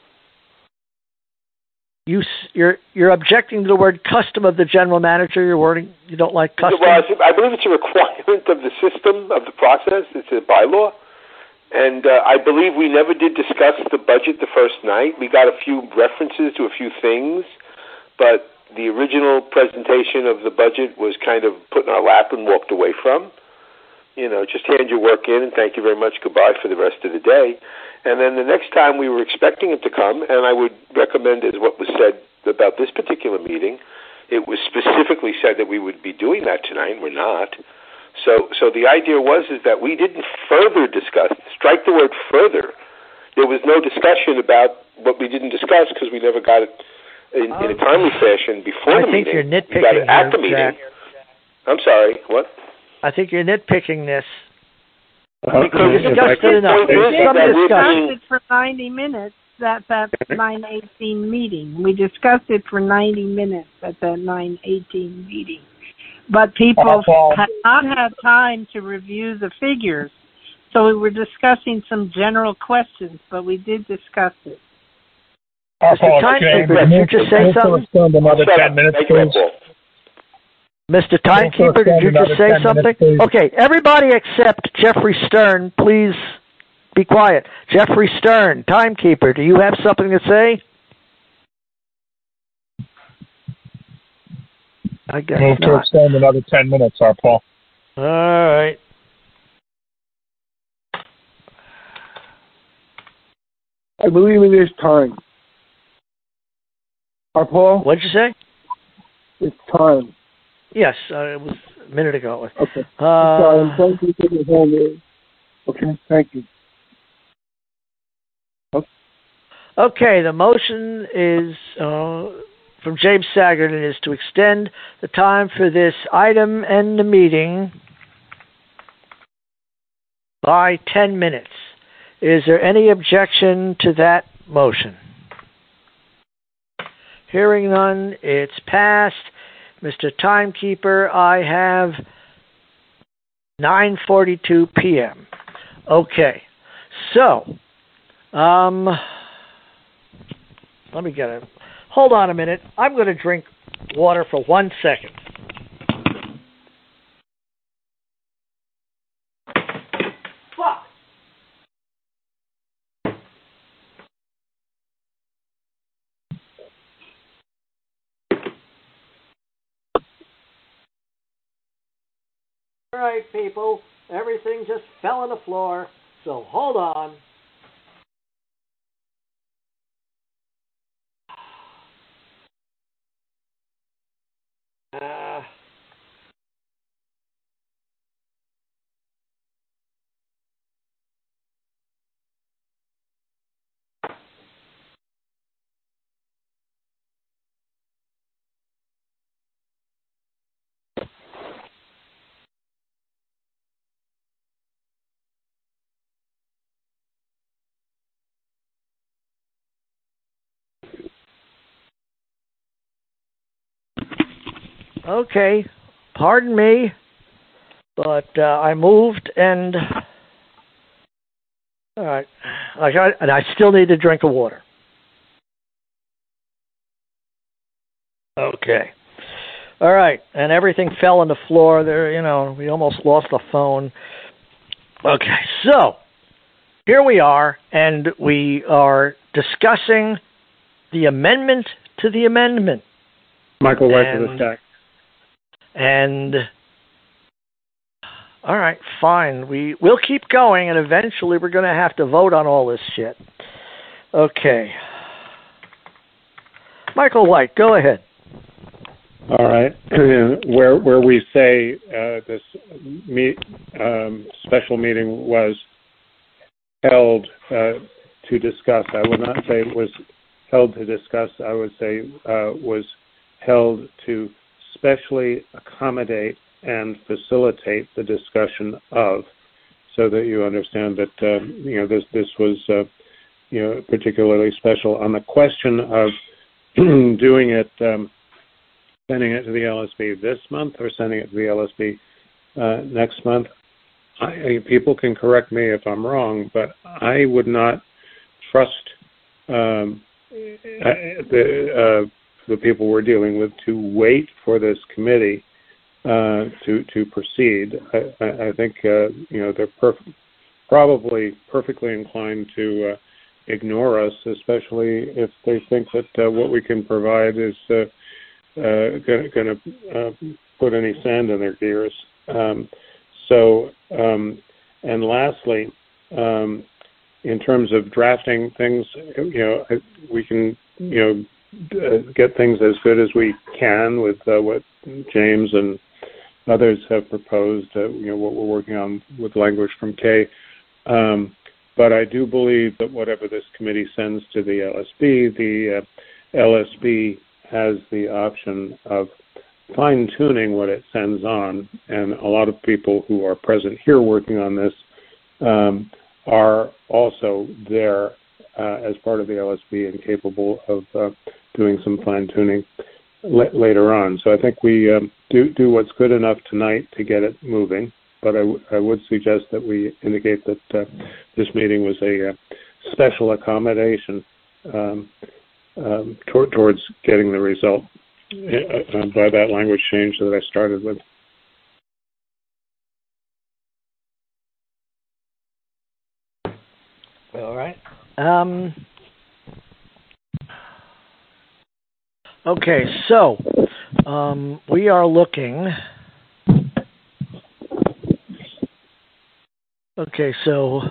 You, you're you're objecting to the word custom of the general manager. You're wording you don't like custom. Well, I believe it's a requirement of the system of the process. It's a bylaw, and uh, I believe we never did discuss the budget the first night. We got a few references to a few things, but the original presentation of the budget was kind of put in our lap and walked away from. You know, just hand your work in and thank you very much. Goodbye for the rest of the day. And then the next time we were expecting him to come, and I would recommend as what was said about this particular meeting, it was specifically said that we would be doing that tonight, and we're not. So so the idea was is that we didn't further discuss, strike the word further. There was no discussion about what we didn't discuss because we never got it in, um, in a timely fashion before I the think meeting. you're nitpicking we got it at the meeting. Jack. I'm sorry, what? I think you're nitpicking this. Uh, because we discussed it enough. We There's some discussion. discussed it for ninety minutes at that nine eighteen meeting. We discussed it for ninety minutes at that nine eighteen meeting. But people had not had time to review the figures. So we were discussing some general questions, but we did discuss it. Mister Timekeeper, did you just say something? Another ten minutes, please. Mister Timekeeper, did you just say something? Okay, everybody except Jeffrey Stern, please be quiet. Jeffrey Stern, Timekeeper, do you have something to say? I guess Move not. to extend another ten minutes, our Paul. All right. I believe it is time. Our Paul? What'd you say? It's time. Yes, uh, it was a minute ago. Okay. Uh, I'm sorry. I'm trying to take it home here. Okay. Thank you. Okay. Okay. The motion is uh, from James Saggart and is to extend the time for this item and the meeting by ten minutes. Is there any objection to that motion? Hearing none, it's passed. Mister Timekeeper, I have nine forty-two p.m. Okay, so, um, let me get it. Hold on a minute. I'm going to drink water for one second. Fuck. All right, people, everything just fell on the floor, so hold on. Uh, Okay, pardon me, but uh, I moved and all right, I got, and I still need a drink of water. Okay. All right. And everything fell on the floor there. You know, we almost lost the phone. Okay. So here we are, and we are discussing the amendment to the amendment. Michael White to the stack. And all right, fine. We we'll keep going, and eventually we're going to have to vote on all this shit. Okay. Michael White, go ahead. All right. where where we say uh, this meet, um, special meeting was held uh, to discuss, I would not say it was held to discuss. I would say uh, was held to specially accommodate and facilitate the discussion of, so that you understand that uh, you know this this was uh, you know particularly special. On the question of doing it, um, sending it to the L S B this month or sending it to the L S B uh, next month, I, people can correct me if I'm wrong, but I would not trust um, the uh, the people we're dealing with to wait for this committee uh, to to proceed. I, I think uh, you know they're perf- probably perfectly inclined to uh, ignore us, especially if they think that uh, what we can provide is uh, uh, going to uh, put any sand in their gears. Um, so, um, and lastly, um, in terms of drafting things, you know, we can you know. Uh, get things as good as we can with uh, what James and others have proposed, uh, you know, what we're working on with language from Kay. Um, but I do believe that whatever this committee sends to the L S B, the uh, L S B has the option of fine-tuning what it sends on. And a lot of people who are present here working on this um, are also there uh, as part of the L S B and capable of uh, doing some fine-tuning l- later on. So I think we um, do do what's good enough tonight to get it moving, but I, w- I would suggest that we indicate that uh, this meeting was a uh, special accommodation um, um, tor- towards getting the result uh, by that language change that I started with. All right. Um, okay, so um, we are looking. Okay, so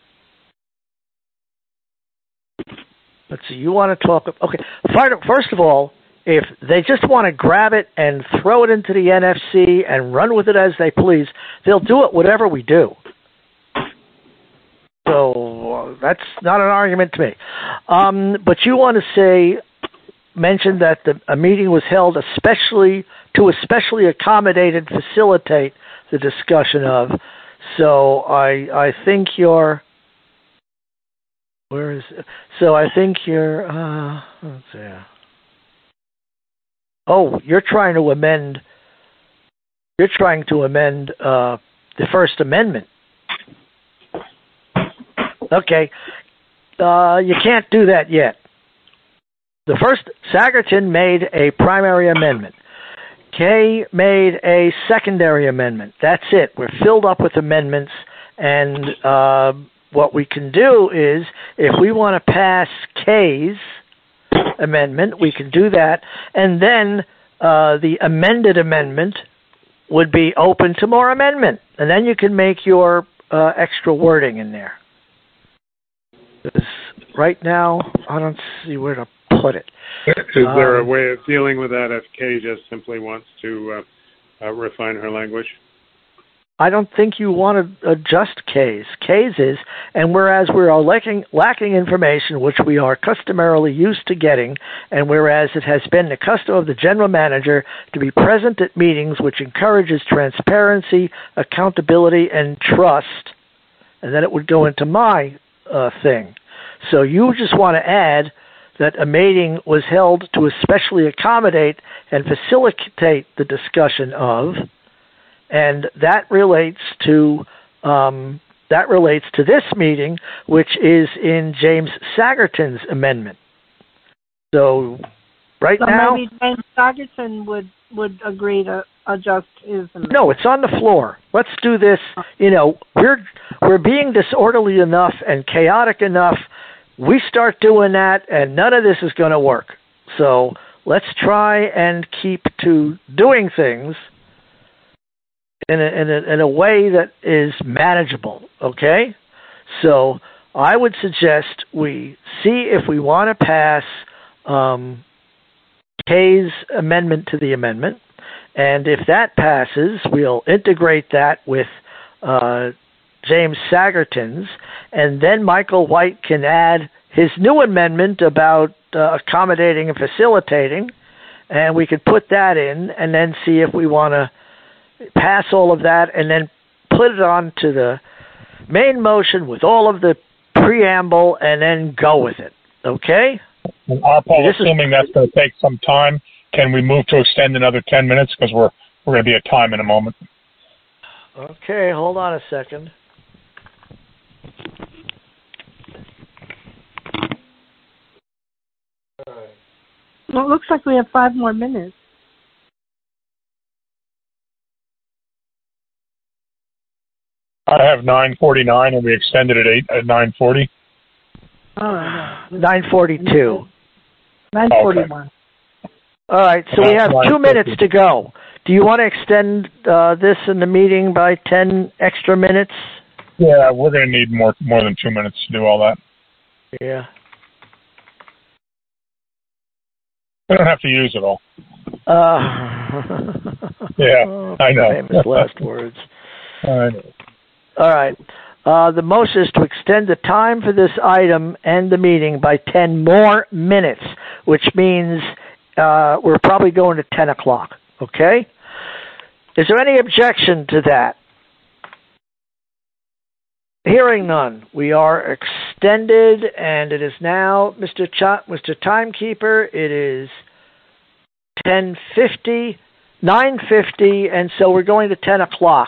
let's see. You want to talk? Okay, first of all, if they just want to grab it and throw it into the N F C and run with it as they please, they'll do it whatever we do. So uh, that's not an argument to me. Um, but you want to say, mention that the, a meeting was held especially to especially accommodate and facilitate the discussion of. So I I think you're. Where is it? So I think you're. Uh, let's see. Oh, you're trying to amend. You're trying to amend uh, the First Amendment. Okay, uh, you can't do that yet. The first, Sagerton made a primary amendment. Kay made a secondary amendment. That's it. We're filled up with amendments, and uh, what we can do is, if we want to pass Kay's amendment, we can do that, and then uh, the amended amendment would be open to more amendment, and then you can make your uh, extra wording in there. Right now, I don't see where to put it. Is there um, a way of dealing with that if Kay just simply wants to uh, uh, refine her language? I don't think you want to adjust K's. K's is, and whereas we are lacking, lacking information which we are customarily used to getting, and whereas it has been the custom of the general manager to be present at meetings which encourages transparency, accountability, and trust, and then it would go into my uh, thing. So you just want to add that a meeting was held to especially accommodate and facilitate the discussion of, and that relates to um, that relates to this meeting, which is in James Sagerton's amendment. So Right so now, maybe James Sagerson would would agree to adjust his amendment. no, it's on the floor. Let's do this. You know, we're we're being disorderly enough and chaotic enough. We start doing that, and none of this is going to work. So let's try and keep to doing things in a, in a, in a way that is manageable. Okay, so I would suggest we see if we want to pass Um, Kay's amendment to the amendment, and if that passes, we'll integrate that with uh, James Sagerton's, and then Michael White can add his new amendment about uh, accommodating and facilitating, and we could put that in, and then see if we want to pass all of that, and then put it on to the main motion with all of the preamble, and then go with it. Okay? Paul, assuming that's going to take some time, can we move to extend another ten minutes? Because we're, we're going to be at time in a moment. Okay, hold on a second. Well, it looks like we have five more minutes. I have nine forty-nine, and we extended it eight at nine forty. All right. nine forty-two. nine forty-one. All right, so we have two minutes to go. Do you want to extend uh, this in the meeting by ten extra minutes? Yeah, we're going to need more more than two minutes to do all that. Yeah. We don't have to use it all. Uh, yeah, oh, I know. Famous last words. I know. All right. Uh, the motion is to extend the time for this item and the meeting by ten more minutes, which means uh, we're probably going to ten o'clock. Okay? Is there any objection to that? Hearing none, we are extended, and it is now, Mister Ch- Mister Timekeeper, it is ten fifty, nine fifty, and so we're going to ten o'clock.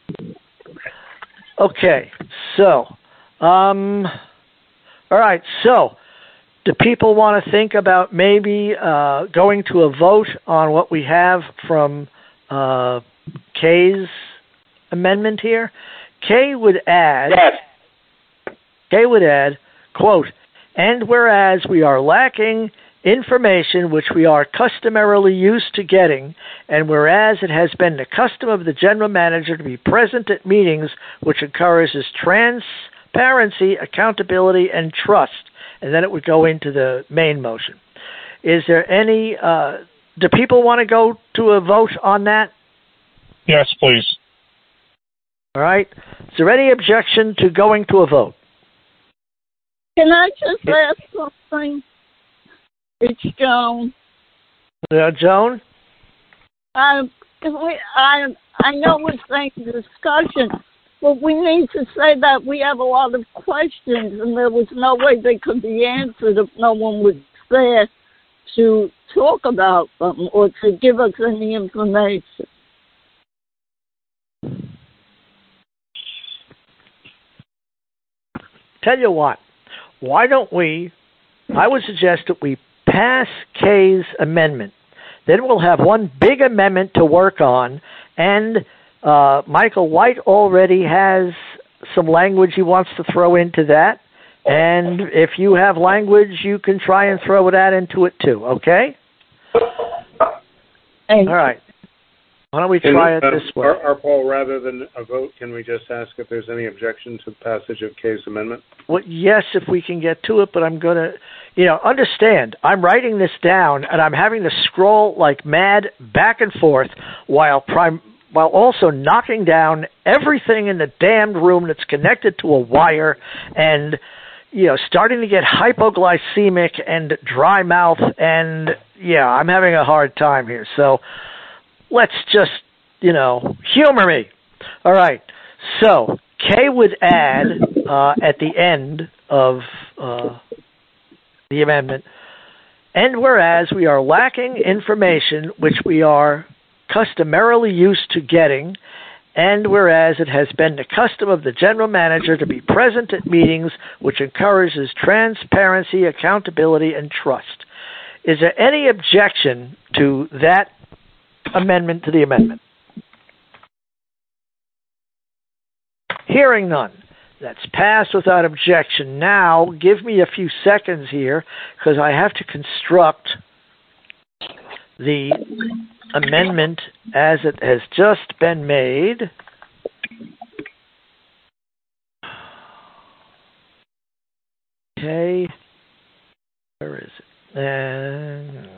Okay, so, um, all right, so, do people want to think about maybe uh, going to a vote on what we have from uh, Kay's amendment here? Kay would add, yes. Kay would add, quote, and whereas we are lacking information which we are customarily used to getting, and whereas it has been the custom of the general manager to be present at meetings which encourages transparency, accountability, and trust, and then it would go into the main motion. Is there any, uh, do people want to go to a vote on that? Yes, please. All right. Is there any objection to going to a vote? Can I just ask something? It's Joan. Uh, Joan? Um, we, I, I know we're saying discussion, but we need to say that we have a lot of questions, and there was no way they could be answered if no one was there to talk about them or to give us any information. Tell you what, why don't we, I would suggest that we pass Kay's amendment. Then we'll have one big amendment to work on, and uh, Michael White already has some language he wants to throw into that, and if you have language, you can try and throw that into it too, okay? All right. Why don't we try it uh, this way? Our, our poll, rather than a vote, can we just ask if there's any objection to the passage of Kay's amendment? Well, yes, if we can get to it, but I'm going to, you know, understand, I'm writing this down, and I'm having to scroll like mad back and forth while prim- while also knocking down everything in the damned room that's connected to a wire and, you know, starting to get hypoglycemic and dry mouth, and, yeah, I'm having a hard time here. So let's just, you know, humor me. All right. So Kay would add uh, at the end of uh, the amendment, and whereas we are lacking information which we are customarily used to getting, and whereas it has been the custom of the general manager to be present at meetings which encourages transparency, accountability, and trust. Is there any objection to that amendment to the amendment? Hearing none. That's passed without objection. Now, give me a few seconds here because I have to construct the amendment as it has just been made. Okay. Where is it? And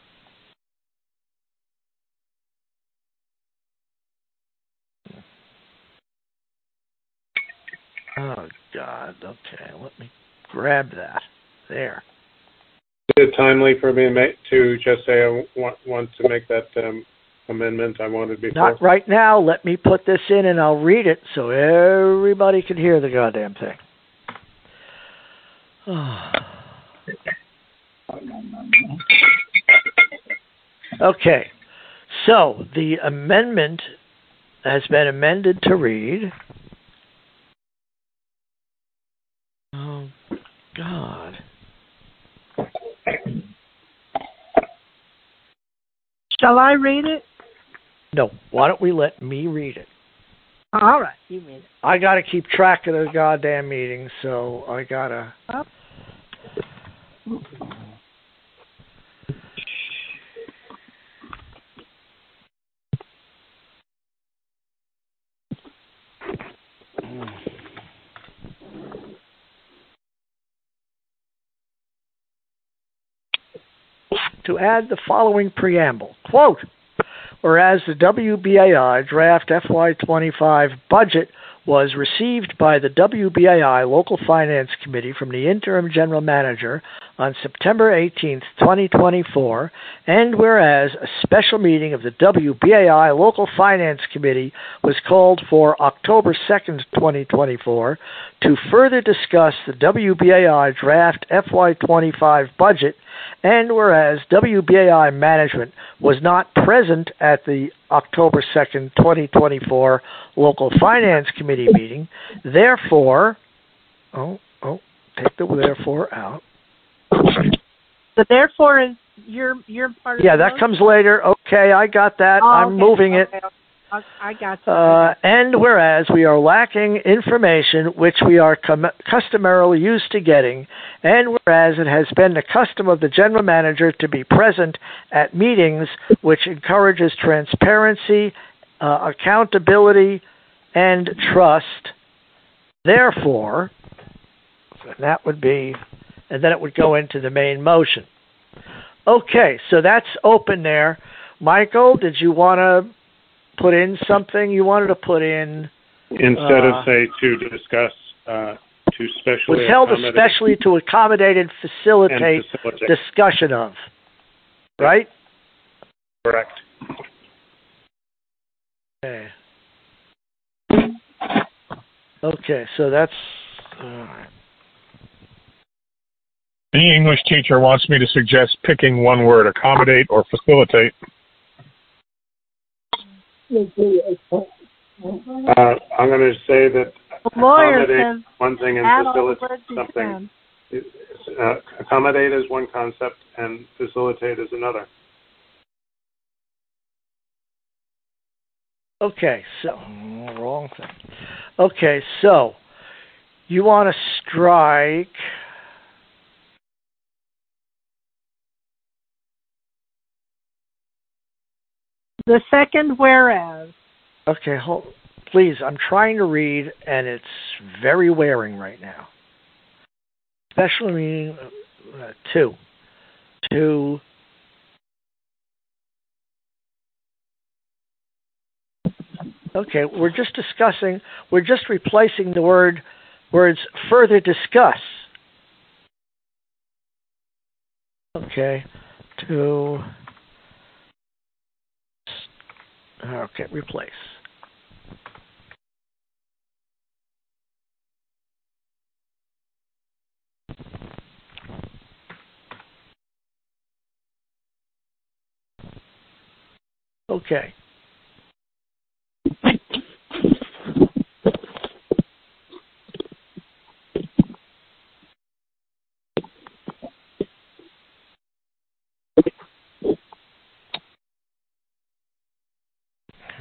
oh, God. Okay, let me grab that. There. Is it timely for me to just say I want, want to make that um, amendment I wanted before? Not right now. Let me put this in and I'll read it so everybody can hear the goddamn thing. Okay. So the amendment has been amended to read. Oh, God. Shall I read it? No. Why don't we let me read it? All right, you read it. I got to keep track of the goddamn meetings, so I got to... Oh. To add the following preamble, quote, whereas the W B A I draft F Y twenty-five budget was received by the W B A I Local Finance Committee from the Interim General Manager on September eighteenth, twenty twenty-four, and whereas a special meeting of the W B A I Local Finance Committee was called for October second, twenty twenty-four, to further discuss the W B A I draft F Y twenty-five budget, and whereas W B A I management was not present at the October second, twenty twenty-four Local Finance Committee meeting, therefore, oh, oh, take the therefore out. The therefore is your your part of Yeah, the that motion? comes later. Okay, I got that. Oh, I'm okay. moving it. Okay. I got you. Uh, and whereas we are lacking information which we are com- customarily used to getting, and whereas it has been the custom of the general manager to be present at meetings which encourages transparency, uh, accountability, and trust, therefore, that would be, and then it would go into the main motion. Okay, so that's open there. Michael, did you want to put in something you wanted to put in? Instead uh, of, say, to discuss, uh, to specially was held accommodate- especially to accommodate and facilitate, and facilitate discussion of, right? Correct. Okay. Okay, so that's all right. The English teacher wants me to suggest picking one word, accommodate or facilitate. Uh, I'm going to say that The lawyer accommodate says one thing and add all the facilitate words you something. can. Uh, accommodate is one concept and facilitate is another. Okay, so wrong thing. Okay, so you want to strike The second whereas. Okay, hold, please. I'm trying to read, and it's very wearing right now. Special meeting uh, two, two. Okay, we're just discussing. We're just replacing the word words further discuss. Okay, to. Okay, replace. Okay.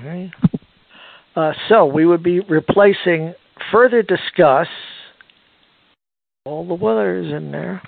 Okay. Uh, so we would be replacing further discuss. All the weather is in there.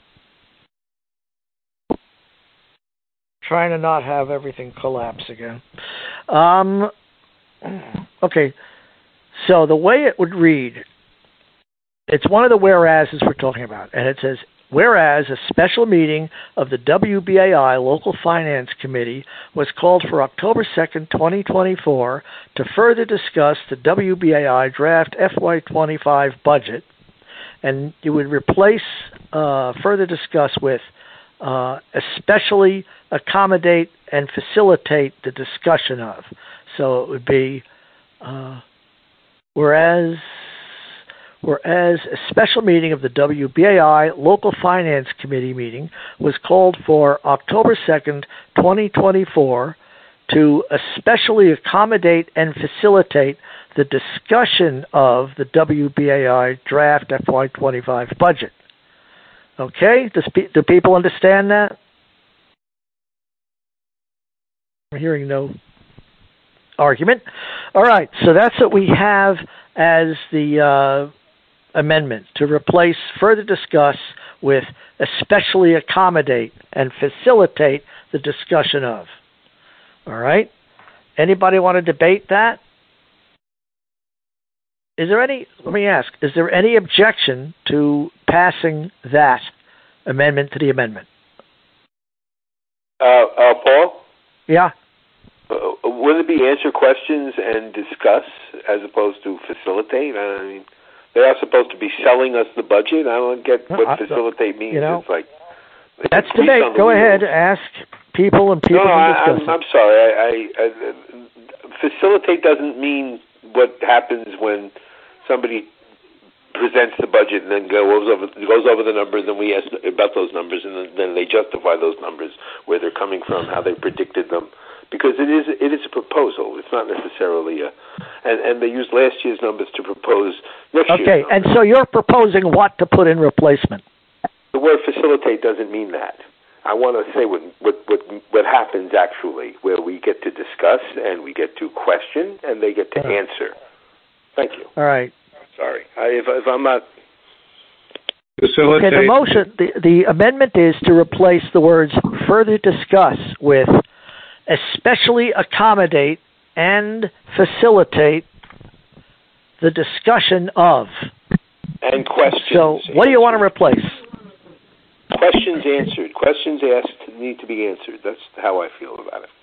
Trying to not have everything collapse again. Um, okay. So the way it would read, it's one of the whereases we're talking about, and it says, whereas a special meeting of the W B A I Local Finance Committee was called for October second, twenty twenty-four to further discuss the W B A I draft F Y twenty-five budget, and you would replace uh, further discuss with uh, especially accommodate and facilitate the discussion of. So it would be uh, whereas Whereas a special meeting of the W B A I Local Finance Committee meeting was called for October second, twenty twenty-four to especially accommodate and facilitate the discussion of the W B A I draft F Y twenty-five budget. Okay? Does, do people understand that? I'm hearing no argument. All right, so that's what we have as the uh, amendment, to replace further discuss with especially accommodate and facilitate the discussion of. All right? Anybody want to debate that? Is there any, let me ask, is there any objection to passing that amendment to the amendment? Uh, uh, Paul? Yeah? Uh, wouldn't it be answer questions and discuss as opposed to facilitate? I mean, they are supposed to be selling us the budget. I don't get what I, facilitate means. You know, it's like that's debate. Go ahead, ask people and people no, no, can I, discuss I'm, I'm sorry. I, I, I, facilitate doesn't mean what happens when somebody presents the budget and then goes over goes over the numbers, and we ask about those numbers, and then, then they justify those numbers, where they're coming from, how they predicted them. Because it is it is a proposal. It's not necessarily a, and, and they used last year's numbers to propose next year's Okay, and so you're proposing what to put in replacement? The word facilitate doesn't mean that. I want to say what what what what happens actually, where we get to discuss and we get to question and they get to right. answer. Thank you. All right. Sorry, I, if if I'm not. Okay, the motion, the the amendment is to replace the words "further discuss" with especially accommodate and facilitate the discussion of. And questions. So, what do you want to replace? Questions answered. Questions asked need to be answered. That's how I feel about it.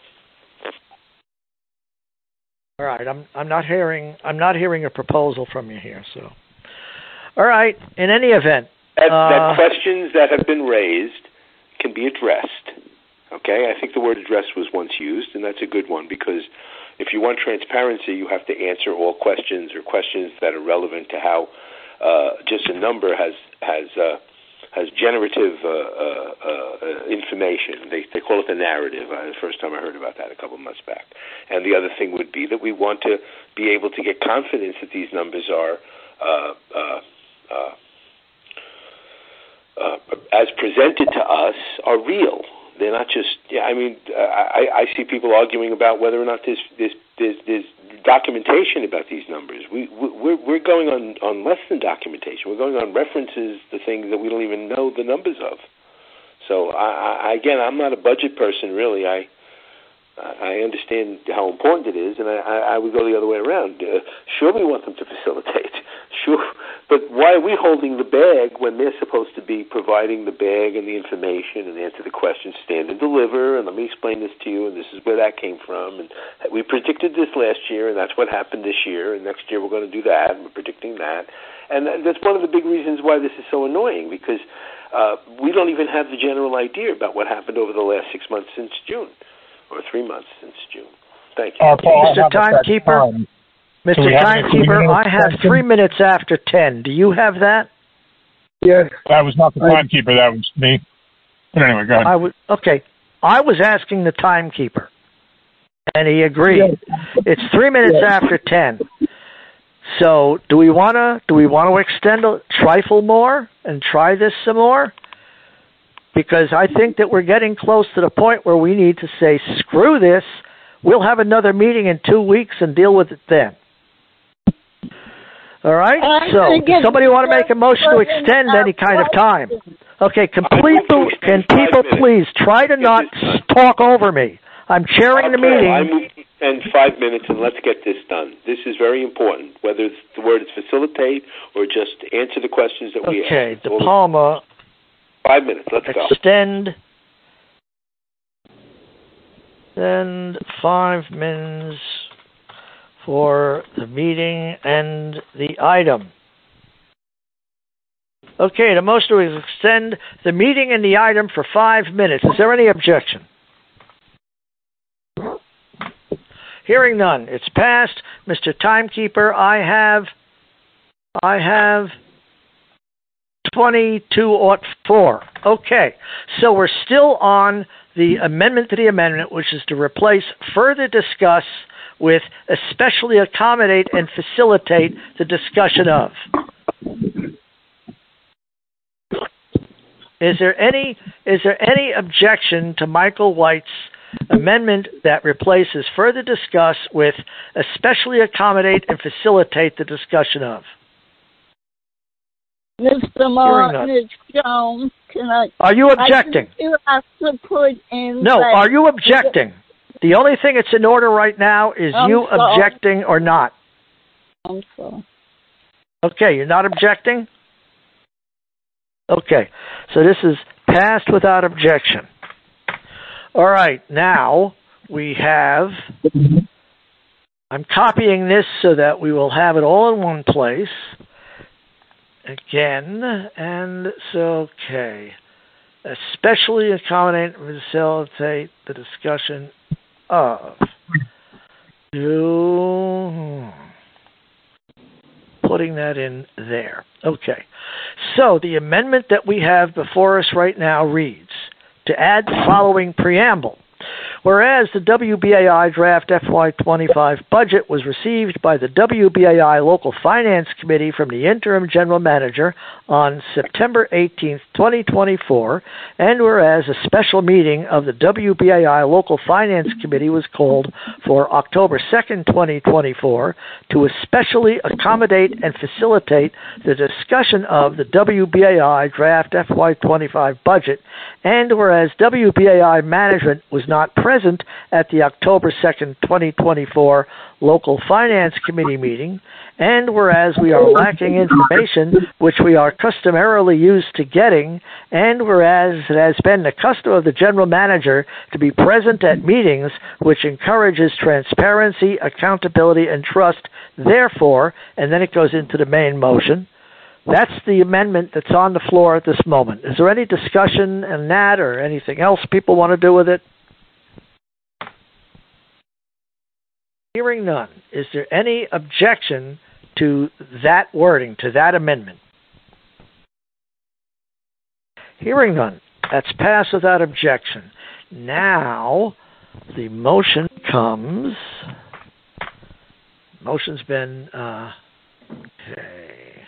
All right, I'm I'm not hearing I'm not hearing a proposal from you here. So, all right. In any event, that, uh, that questions that have been raised can be addressed. Okay, I think the word address was once used, and that's a good one, because if you want transparency, you have to answer all questions or questions that are relevant to how uh, just a number has has uh, has generative uh, uh, uh, information. They they call it the narrative. Uh, the first time I heard about that a couple of months back. And the other thing would be that we want to be able to get confidence that these numbers are uh, uh, uh, uh, as presented to us are real. They're not just. Yeah, I mean, uh, I, I see people arguing about whether or not there's there's, there's, there's documentation about these numbers. We we're we're going on, on less than documentation. We're going on references to things that we don't even know the numbers of. So I, I, again, I'm not a budget person really. I I understand how important it is, and I, I would go the other way around. Uh, sure, we want them to facilitate. Sure, but why are we holding the bag when they're supposed to be providing the bag and the information and answer the questions, stand and deliver, and let me explain this to you, and this is where that came from, and we predicted this last year, and that's what happened this year, and next year we're going to do that, and we're predicting that. And that's one of the big reasons why this is so annoying, because uh, we don't even have the general idea about what happened over the last six months since June. Or three months since June. Thank you. Uh, Paul, Mister Timekeeper, Mister Timekeeper, I have three minutes after ten. Do you have that? Yes. That was not the timekeeper. That was me. But anyway, go ahead. I was, okay. I was asking the timekeeper, and he agreed. Yes. It's three minutes yes. after ten. So, do we want to do we want to extend a trifle more and try this some more? Because I think that we're getting close to the point where we need to say, screw this, we'll have another meeting in two weeks and deal with it then. All right? So, does somebody want to make a motion to extend any kind of time? Okay, complete, can people please try to not talk over me? I'm chairing the meeting. I move to spend five minutes and let's get this done. This is very important, whether it's the word is facilitate or just answer the questions that we okay, ask. Okay, De Palma. Five minutes, let's go. Extend. Extend five minutes for the meeting and the item. Okay, the motion is extend the meeting and the item for five minutes. Is there any objection? Hearing none. It's passed. Mister Timekeeper, I have I have twenty-two oh four. Okay. So we're still on the amendment to the amendment, which is to replace further discuss with especially accommodate and facilitate the discussion of. Is there any is there any objection to Michael White's amendment that replaces further discuss with especially accommodate and facilitate the discussion of? Mister Martin, it's Joan. Can I? Are you objecting? I you have to put in. No. Are you objecting? The only thing that's in order right now is I'm you sorry. objecting or not. I'm sorry. Okay, you're not objecting? Okay, so this is passed without objection. All right, now we have, I'm copying this so that we will have it all in one place. Again, and so, okay. Especially accommodate and facilitate the discussion of. Do, putting that in there. Okay. So the amendment that we have before us right now reads, to add the following preamble. Whereas the W B A I draft F Y twenty-five budget was received by the W B A I Local Finance Committee from the Interim General Manager on September eighteenth, twenty twenty-four, and whereas a special meeting of the W B A I Local Finance Committee was called for October second, twenty twenty-four, to especially accommodate and facilitate the discussion of the W B A I draft F Y twenty-five budget, and whereas W B A I management was not present at the October second, twenty twenty-four Local Finance Committee meeting, and whereas we are lacking information which we are customarily used to getting, and whereas it has been the custom of the General Manager to be present at meetings which encourages transparency, accountability, and trust, therefore, and then it goes into the main motion. That's the amendment that's on the floor at this moment. Is there any discussion on that or anything else people want to do with it? Hearing none, is there any objection to that wording, to that amendment? Hearing none, that's passed without objection. Now, the motion comes. Motion's been, uh, okay.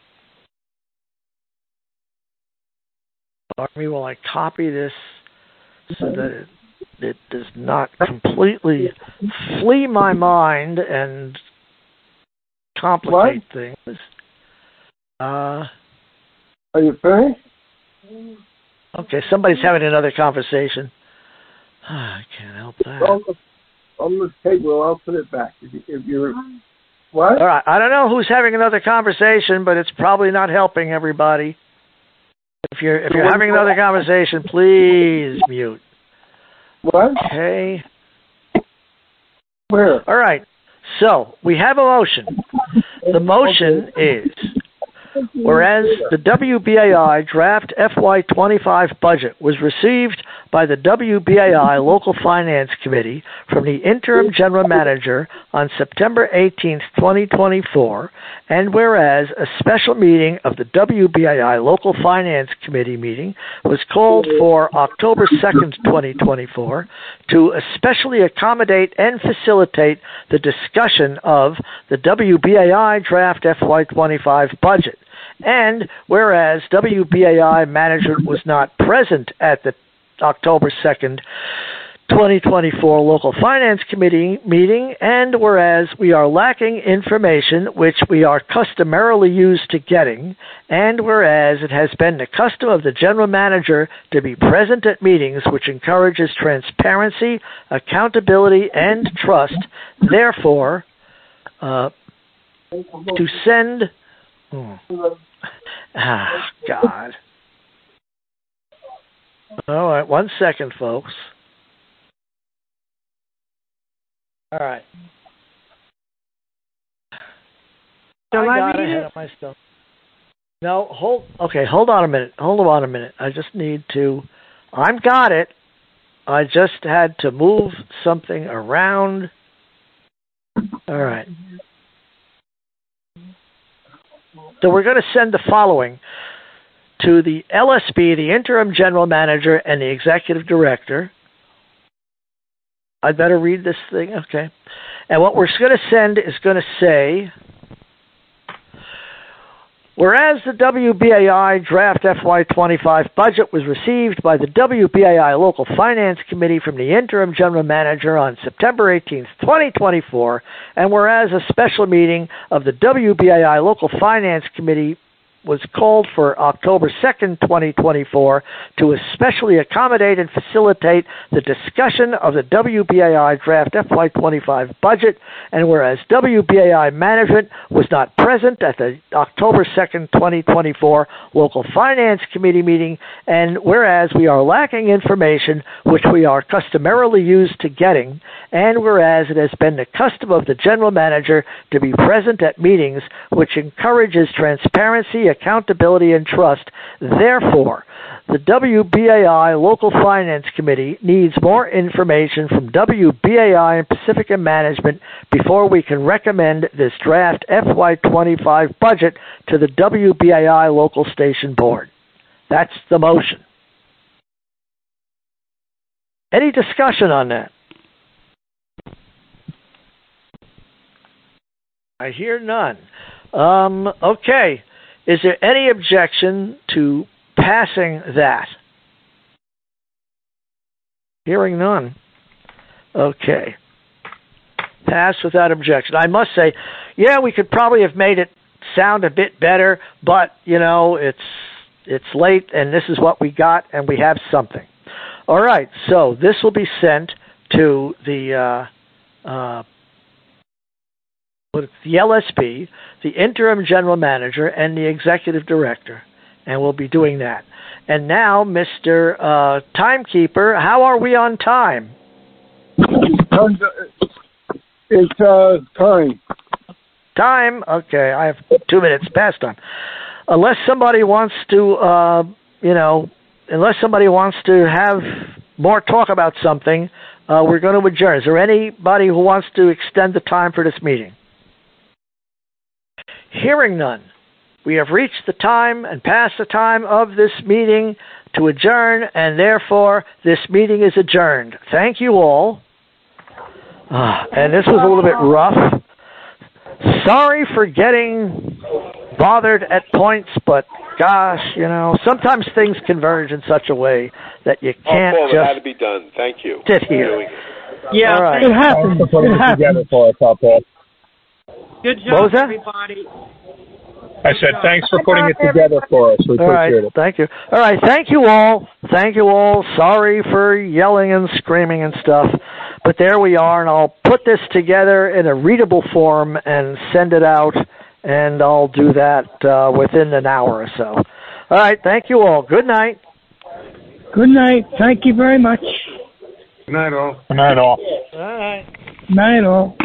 Pardon me while I copy this so that it It does not completely flee my mind and complicate what? things. Uh, Are you finished? Okay, somebody's having another conversation. I can't help that. On the, on the table, I'll put it back. If, you, if you're what? All right. I don't know who's having another conversation, but it's probably not helping everybody. If you're if you're having another conversation, please mute. What? Okay. Where? All right. So we have a motion. The motion is, whereas the W B A I draft F Y twenty-five budget was received by the W B A I Local Finance Committee from the Interim General Manager on September eighteenth, twenty twenty-four, and whereas a special meeting of the W B A I Local Finance Committee meeting was called for October second, twenty twenty-four, to especially accommodate and facilitate the discussion of the W B A I draft F Y twenty-five budget. And whereas W B A I management was not present at the October second, twenty twenty-four Local Finance Committee meeting, and whereas we are lacking information which we are customarily used to getting, and whereas it has been the custom of the general manager to be present at meetings which encourages transparency, accountability, and trust, therefore, uh, to send... Hmm, ah, God. All right, one second, folks. All right. Shall I I got read ahead it? of myself. No, hold. Okay, hold on a minute. Hold on a minute. I just need to. I've got it. I just had to move something around. All right. So we're going to send the following to the L S B, the interim general manager, and the executive director. I'd better read this thing? Okay. And what we're going to send is going to say, whereas the W B A I draft F Y twenty-five budget was received by the W B A I Local Finance Committee from the interim general manager on September eighteenth, twenty twenty-four, and whereas a special meeting of the W B A I Local Finance Committee was called for October second, twenty twenty-four, to especially accommodate and facilitate the discussion of the W B A I draft F Y twenty-five budget, and whereas W B A I management was not present at the October second, twenty twenty-four Local Finance Committee meeting, and whereas we are lacking information which we are customarily used to getting, and whereas it has been the custom of the general manager to be present at meetings which encourages transparency, accountability, and trust. Therefore, the W B A I Local Finance Committee needs more information from W B A I and Pacifica Management before we can recommend this draft F Y twenty-five budget to the W B A I Local Station Board. That's the motion. Any discussion on that? I hear none. Um, okay. Is there any objection to passing that? Hearing none. Okay. Pass without objection. I must say, yeah, we could probably have made it sound a bit better, but, you know, it's it's late, and this is what we got, and we have something. All right, so this will be sent to the uh, uh, the L S P, the interim general manager, and the executive director, and we'll be doing that. And now, Mister Uh, Timekeeper, how are we on time? It's uh, time. Time? Okay, I have two minutes past time. Unless somebody wants to, uh, you know, unless somebody wants to have more talk about something, uh, we're going to adjourn. Is there anybody who wants to extend the time for this meeting? Hearing none, we have reached the time and past the time of this meeting to adjourn, and therefore this meeting is adjourned. Thank you all. Uh, and this was a little bit rough. Sorry for getting bothered at points, but gosh, you know, sometimes things converge in such a way that you can't oh, Paul, just it had to be done. Thank you. sit here. Yeah, all right. It happens. It happens. Good job, What was that? everybody. I said thanks for putting it together for us. We All right, appreciate it. thank you. All right, thank you all. Thank you all. Sorry for yelling and screaming and stuff, but there we are, and I'll put this together in a readable form and send it out, and I'll do that uh, within an hour or so. All right, thank you all. Good night. Good night. Thank you very much. Good night, all. Good night, all. All right. Night, all.